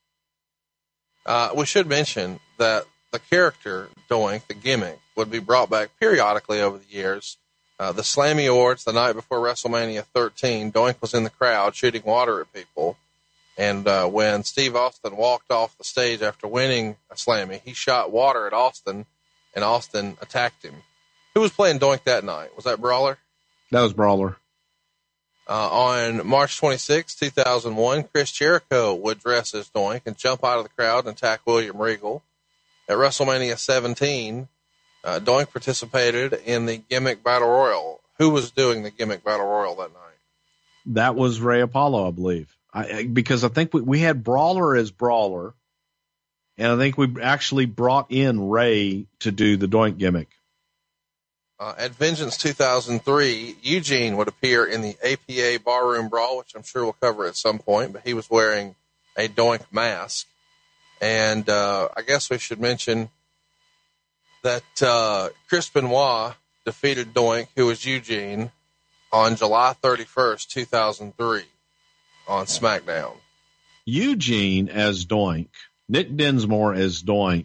We should mention that the character Doink, the gimmick, would be brought back periodically over the years. The Slammy Awards, the night before WrestleMania 13, Doink was in the crowd shooting water at people. And when Steve Austin walked off the stage after winning a Slammy, he shot water at Austin, and Austin attacked him. Who was playing Doink that night? Was that Brawler? That was Brawler. On March 26, 2001, Chris Jericho would dress as Doink and jump out of the crowd and attack William Regal. At WrestleMania 17, Doink participated in the Gimmick Battle Royal. Who was doing the Gimmick Battle Royal that night? That was Ray Apollo, I believe. Because I think we had Brawler as Brawler, and I think we actually brought in Ray to do the Doink gimmick. At Vengeance 2003, Eugene would appear in the APA Barroom Brawl, which I'm sure we'll cover at some point, but he was wearing a Doink mask. And I guess we should mention that Chris Benoit defeated Doink, who was Eugene, on July 31st, 2003 on SmackDown. Eugene as Doink Nick Dinsmore as Doink.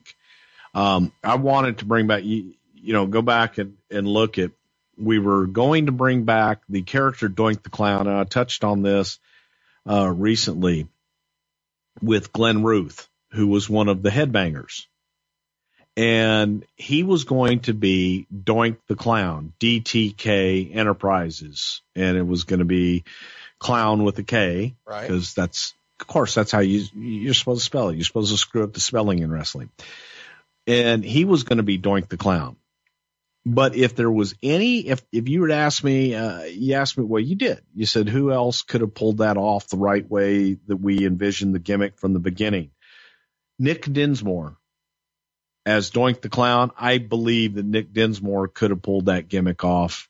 I wanted to bring back, go back and look at, we were going to bring back the character Doink the Clown, and I touched on this recently with Glenn Ruth, who was one of the headbangers. And he was going to be Doink the Clown, DTK Enterprises. And it was going to be clown with a K. Right. Because that's how you're supposed to spell it. You're supposed to screw up the spelling in wrestling. And he was going to be Doink the Clown. But if there was if you were to ask me, you asked me, well, you did. You said, who else could have pulled that off the right way that we envisioned the gimmick from the beginning? Nick Dinsmore as Doink the Clown. I believe that Nick Dinsmore could have pulled that gimmick off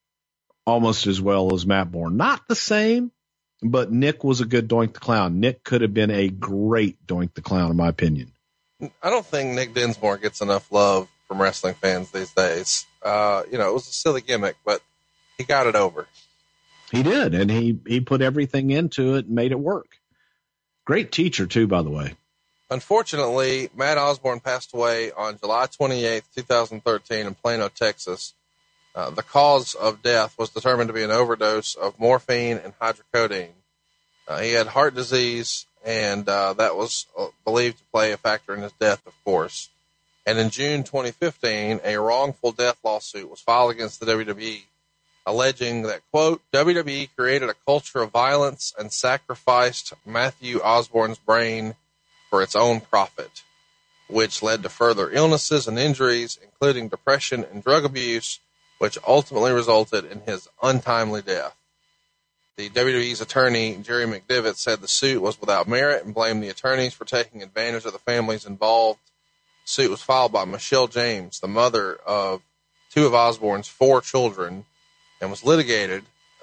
almost as well as Matt Bourne. Not the same, but Nick was a good Doink the Clown. Nick could have been a great Doink the Clown, in my opinion. I don't think Nick Dinsmore gets enough love from wrestling fans these days. It was a silly gimmick, but he got it over. He did, and he put everything into it and made it work. Great teacher, too, by the way. Unfortunately, Matt Osborne passed away on July 28th, 2013 in Plano, Texas. The cause of death was determined to be an overdose of morphine and hydrocodone. He had heart disease, and that was believed to play a factor in his death, of course. And in June 2015, a wrongful death lawsuit was filed against the WWE, alleging that, quote, WWE created a culture of violence and sacrificed Matthew Osborne's brain for its own profit, which led to further illnesses and injuries, including depression and drug abuse, which ultimately resulted in his untimely death. The WWE's attorney, Jerry McDevitt, said the suit was without merit and blamed the attorneys for taking advantage of the families involved. The suit was filed by Michelle James, the mother of two of Osborne's 4 children, and was litigated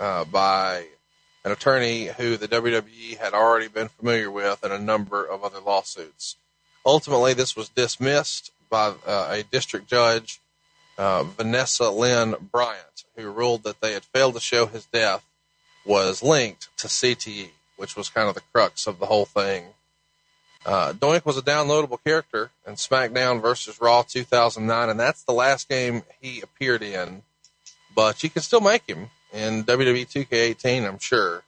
by an attorney who the WWE had already been familiar with in a number of other lawsuits. Ultimately, this was dismissed by a district judge, Vanessa Lynn Bryant, who ruled that they had failed to show his death was linked to CTE, which was kind of the crux of the whole thing. Doink was a downloadable character in SmackDown versus Raw 2009, and that's the last game he appeared in. But you can still make him in WWE 2K18, I'm sure.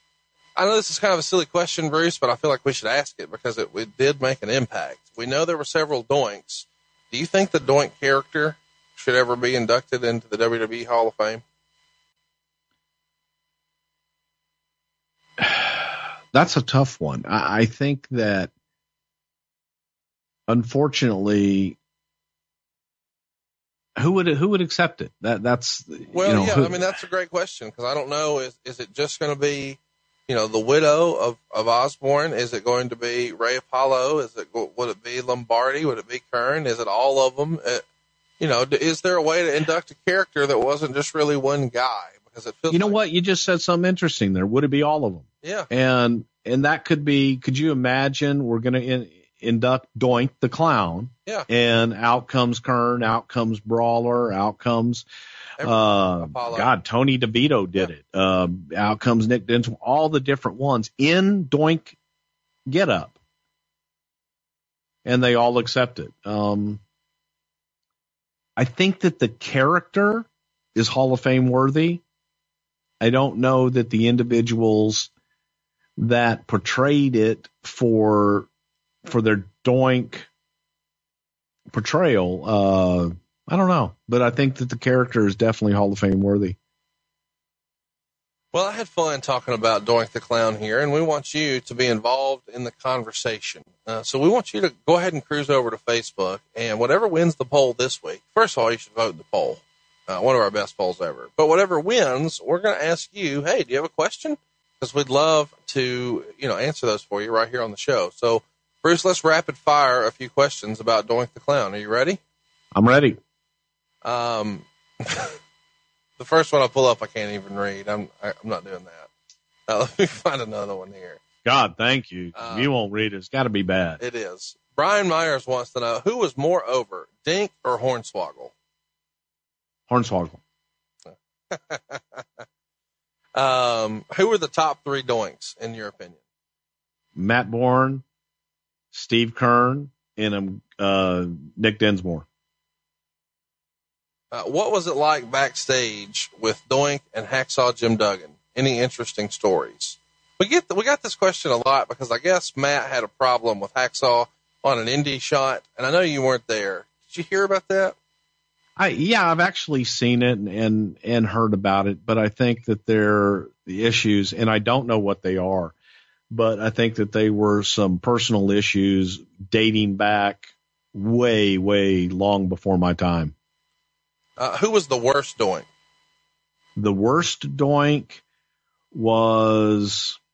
I know this is kind of a silly question, Bruce, but I feel like we should ask it because it did make an impact. We know there were several Doinks. Do you think the Doink character should ever be inducted into the WWE Hall of Fame? That's a tough one. I think that, unfortunately, who would accept it? That's that's a great question because I don't know. Is it just going to be, the widow of Osborne? Is it going to be Ray Apollo? Would it be Lombardi? Would it be Kern? Is it all of them? Is there a way to induct a character that wasn't just really one guy? Because it feels. What? You just said something interesting there. Would it be all of them? Yeah. And that could be. Could you imagine? We're going to induct Doink the Clown. Yeah. And out comes Kern. Out comes Brawler. Out comes. Tony DeVito did it. Out comes Nick Dinsmore. All the different ones in Doink get up, and they all accept it. I think that the character is Hall of Fame worthy. I don't know that the individuals that portrayed it for their Doink portrayal, I don't know, but I think that the character is definitely Hall of Fame worthy. Well, I had fun talking about Doink the Clown here, and we want you to be involved in the conversation. So we want you to go ahead and cruise over to Facebook, and whatever wins the poll this week, first of all, you should vote in the poll. One of our best polls ever. But whatever wins, we're going to ask you, hey, do you have a question? Because we'd love to, answer those for you right here on the show. So, Bruce, let's rapid fire a few questions about Doink the Clown. Are you ready? I'm ready. The first one I pull up, I can't even read. I'm not doing that. Let me find another one here. God, thank you. You won't read it. It's got to be bad. It is. Brian Myers wants to know, who was more over, Dink or Hornswoggle? Hornswoggle. Who were the top 3 Doinks, in your opinion? Matt Bourne, Steve Kern, and Nick Dinsmore. What was it like backstage with Doink and Hacksaw Jim Duggan? Any interesting stories? We got this question a lot because I guess Matt had a problem with Hacksaw on an indie shot, and I know you weren't there. Did you hear about that? I've actually seen it and heard about it, but I think that they're the issues, and I don't know what they are, but I think that they were some personal issues dating back way, way long before my time. Who was the worst Doink? The worst Doink was,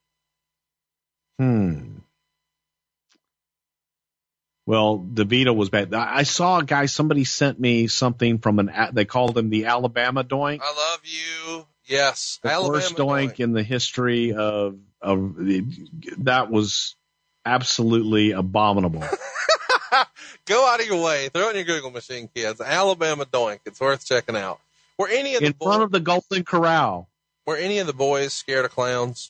well, DeVito was bad. I saw a guy, somebody sent me something from they called him the Alabama Doink. I love you. Yes. The Alabama worst Doink in the history of that was absolutely abominable. Go out of your way. Throw it in your Google machine, kids. Alabama Doink. It's worth checking out. Were any of the in front of the Golden Corral? Were any of the boys scared of clowns?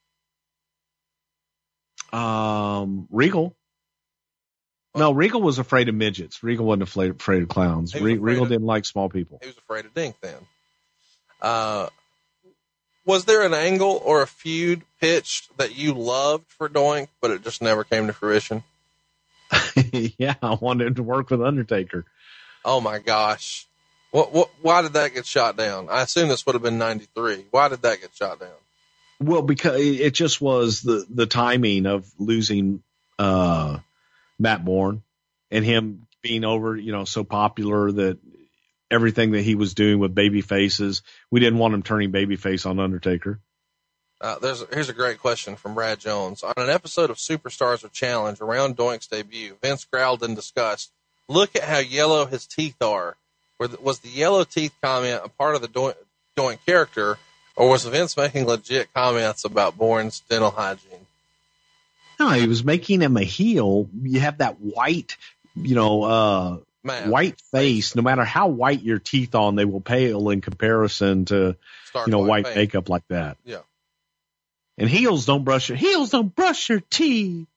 Regal. No, Regal was afraid of midgets. Regal wasn't afraid of clowns. Regal didn't like small people. He was afraid of Dink then. Was there an angle or a feud pitched that you loved for Doink, but it just never came to fruition? Yeah, I wanted to work with Undertaker. Oh my gosh. Why did that get shot down? I assume this would have been 93. Why did that get shot down? Well, because it just was the timing of losing Matt Bourne and him being over, so popular that everything that he was doing with baby faces, we didn't want him turning babyface on Undertaker. Here's a great question from Brad Jones. On an episode of Superstars of Challenge around Doink's debut, Vince growled and discussed, "Look at how yellow his teeth are." Was the yellow teeth comment a part of the Doink character, or was Vince making legit comments about Bourne's dental hygiene? No, he was making him a heel. You have that white, white face. No matter how white your teeth on, they will pale in comparison to, white makeup like that. Yeah. And heels don't brush your teeth.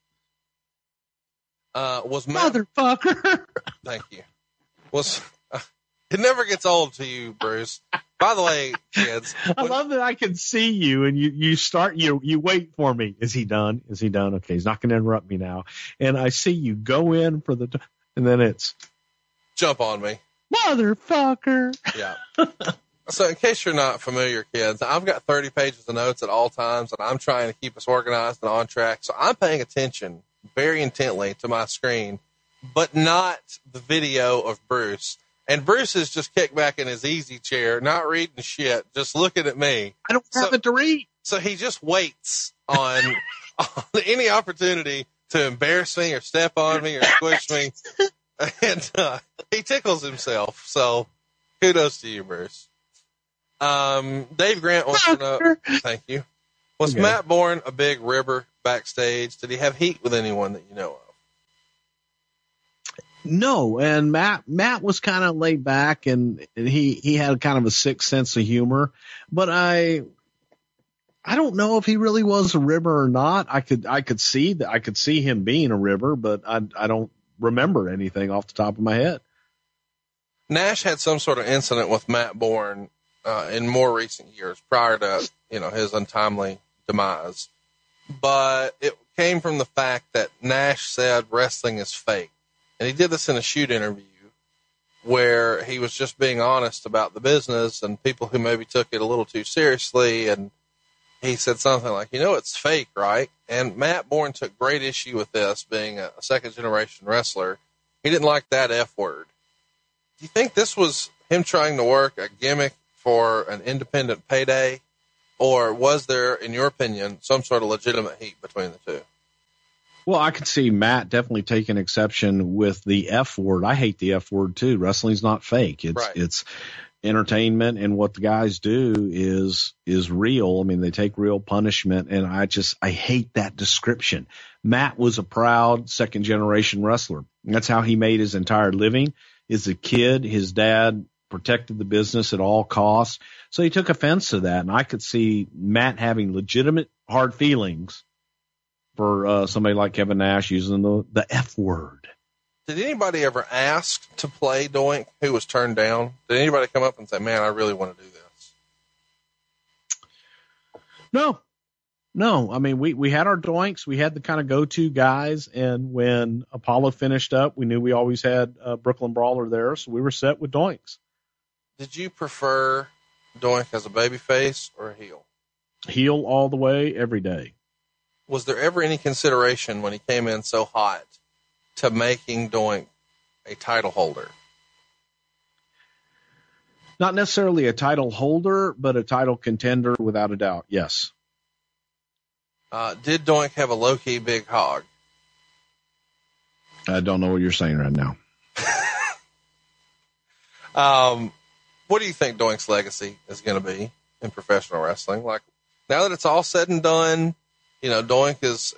Was Matt, motherfucker? Thank you. It never gets old to you, Bruce. By the way, kids, I love that I can see you and you wait for me. Is he done? Okay, he's not going to interrupt me now. And I see you go in for and then it's jump on me, motherfucker. Yeah. So in case you're not familiar, kids, I've got 30 pages of notes at all times, and I'm trying to keep us organized and on track. So I'm paying attention very intently to my screen, but not the video of Bruce. And Bruce is just kicked back in his easy chair, not reading shit, just looking at me. I don't have it to read. So he just waits on any opportunity to embarrass me or step on me or squish me. And he tickles himself. So kudos to you, Bruce. Dave Grant wants to know, thank you. Was Matt Bourne a big ribber backstage? Did he have heat with anyone that you know of? No, and Matt was kind of laid back and he had kind of a sick sense of humor, but I don't know if he really was a ribber or not. I could see him being a ribber, but I don't remember anything off the top of my head. Nash had some sort of incident with Matt Bourne in more recent years prior to, his untimely demise. But it came from the fact that Nash said wrestling is fake. And he did this in a shoot interview where he was just being honest about the business and people who maybe took it a little too seriously. And he said something like, it's fake, right? And Matt Bourne took great issue with this, being a second generation wrestler. He didn't like that F word. Do you think this was him trying to work a gimmick for an independent payday? Or was there, in your opinion, some sort of legitimate heat between the two? Well, I could see Matt definitely taking exception with the F word. I hate the F word too. Wrestling's not fake. It's entertainment, and what the guys do is real. I mean, they take real punishment, and I hate that description. Matt was a proud second generation wrestler. That's how he made his entire living. As a kid, his dad protected the business at all costs. So he took offense to that. And I could see Matt having legitimate hard feelings for somebody like Kevin Nash using the F word. Did anybody ever ask to play Doink who was turned down? Did anybody come up and say, man, I really want to do this? No. I mean, we had our Doinks. We had the kind of go-to guys. And when Apollo finished up, we knew we always had Brooklyn Brawler there. So we were set with Doinks. Did you prefer Doink as a babyface or a heel? Heel all the way, every day. Was there ever any consideration when he came in so hot to making Doink a title holder? Not necessarily a title holder, but a title contender without a doubt. Yes. Did Doink have a low-key big hog? I don't know what you're saying right now. What do you think Doink's legacy is going to be in professional wrestling? Like, now that it's all said and done, Doink is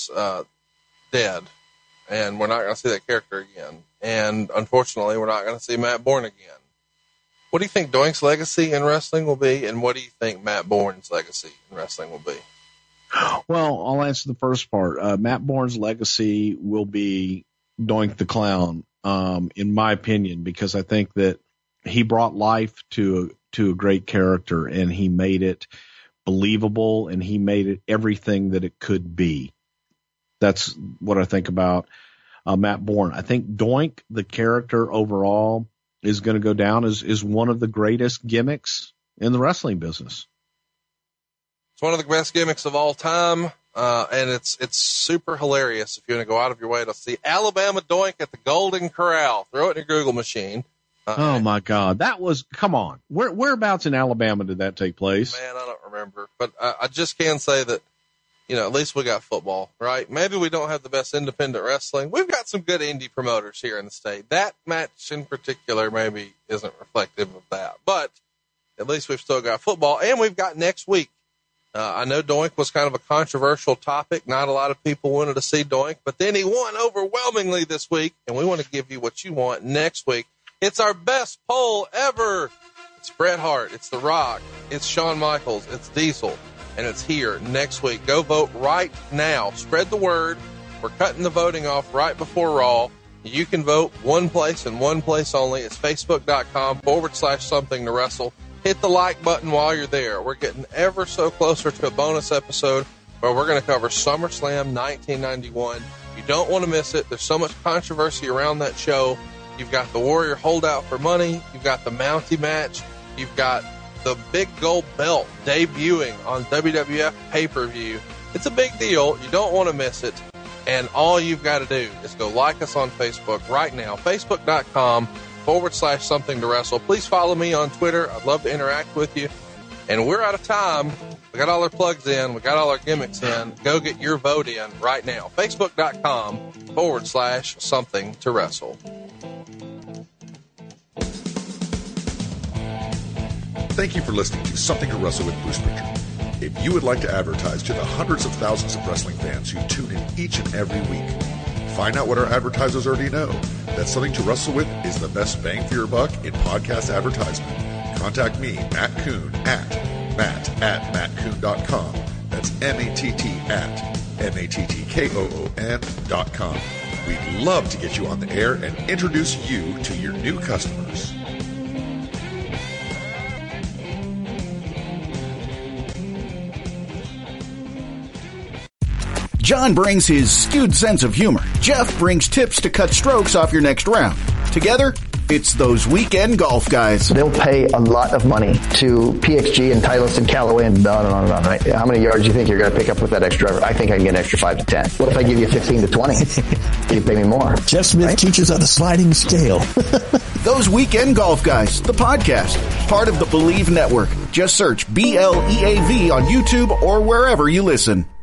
dead, and we're not going to see that character again. And unfortunately, we're not going to see Matt Bourne again. What do you think Doink's legacy in wrestling will be, and what do you think Matt Bourne's legacy in wrestling will be? Well, I'll answer the first part. Matt Bourne's legacy will be Doink the Clown, in my opinion, because I think that he brought life to a great character, and he made it believable, and he made it everything that it could be. That's what I think about Matt Bourne. I think Doink, the character overall, is going to go down as one of the greatest gimmicks in the wrestling business. It's one of the best gimmicks of all time, and it's super hilarious if you want to go out of your way to see Alabama Doink at the Golden Corral. Throw it in your Google machine. Oh my God, come on. Whereabouts in Alabama did that take place? Man, I don't remember, but I just can say that, at least we got football, right? Maybe we don't have the best independent wrestling. We've got some good indie promoters here in the state. That match in particular maybe isn't reflective of that, but at least we've still got football, and we've got next week. I know Doink was kind of a controversial topic. Not a lot of people wanted to see Doink, but then he won overwhelmingly this week, and we want to give you what you want next week. It's our best poll ever. It's Bret Hart. It's The Rock. It's Shawn Michaels. It's Diesel. And it's here next week. Go vote right now. Spread the word. We're cutting the voting off right before Raw. You can vote one place and one place only. It's facebook.com/something to wrestle. Hit the like button while you're there. We're getting ever so closer to a bonus episode where we're going to cover SummerSlam 1991. You don't want to miss it. There's so much controversy around that show. You've got the Warrior holdout for money. You've got the Mountie match. You've got the big gold belt debuting on WWF pay-per-view. It's a big deal. You don't want to miss it. And all you've got to do is go like us on Facebook right now. Facebook.com/something to wrestle. Please follow me on Twitter. I'd love to interact with you. And we're out of time. We got all our plugs in. We got all our gimmicks in. Go get your vote in right now. Facebook.com/something to wrestle. Thank you for listening to Something to Wrestle with Bruce Pritchard. If you would like to advertise to the hundreds of thousands of wrestling fans who tune in each and every week, find out what our advertisers already know, that Something to Wrestle With is the best bang for your buck in podcast advertisement. Contact me, Matt Coon, at matt@mattcoon.com. That's MATT@MATTKOON.com. We'd love to get you on the air and introduce you to your new customers. John brings his skewed sense of humor. Jeff brings tips to cut strokes off your next round. Together, it's those weekend golf guys. They'll pay a lot of money to PXG and Titleist and Callaway and on and on and on, right? How many yards do you think you're going to pick up with that extra driver? I think I can get an extra 5 to 10. What if I give you 15 to 20? You pay me more. Jeff Smith teaches on a sliding scale. Those weekend golf guys, the podcast, part of the Believe Network. Just search BLEAV on YouTube or wherever you listen.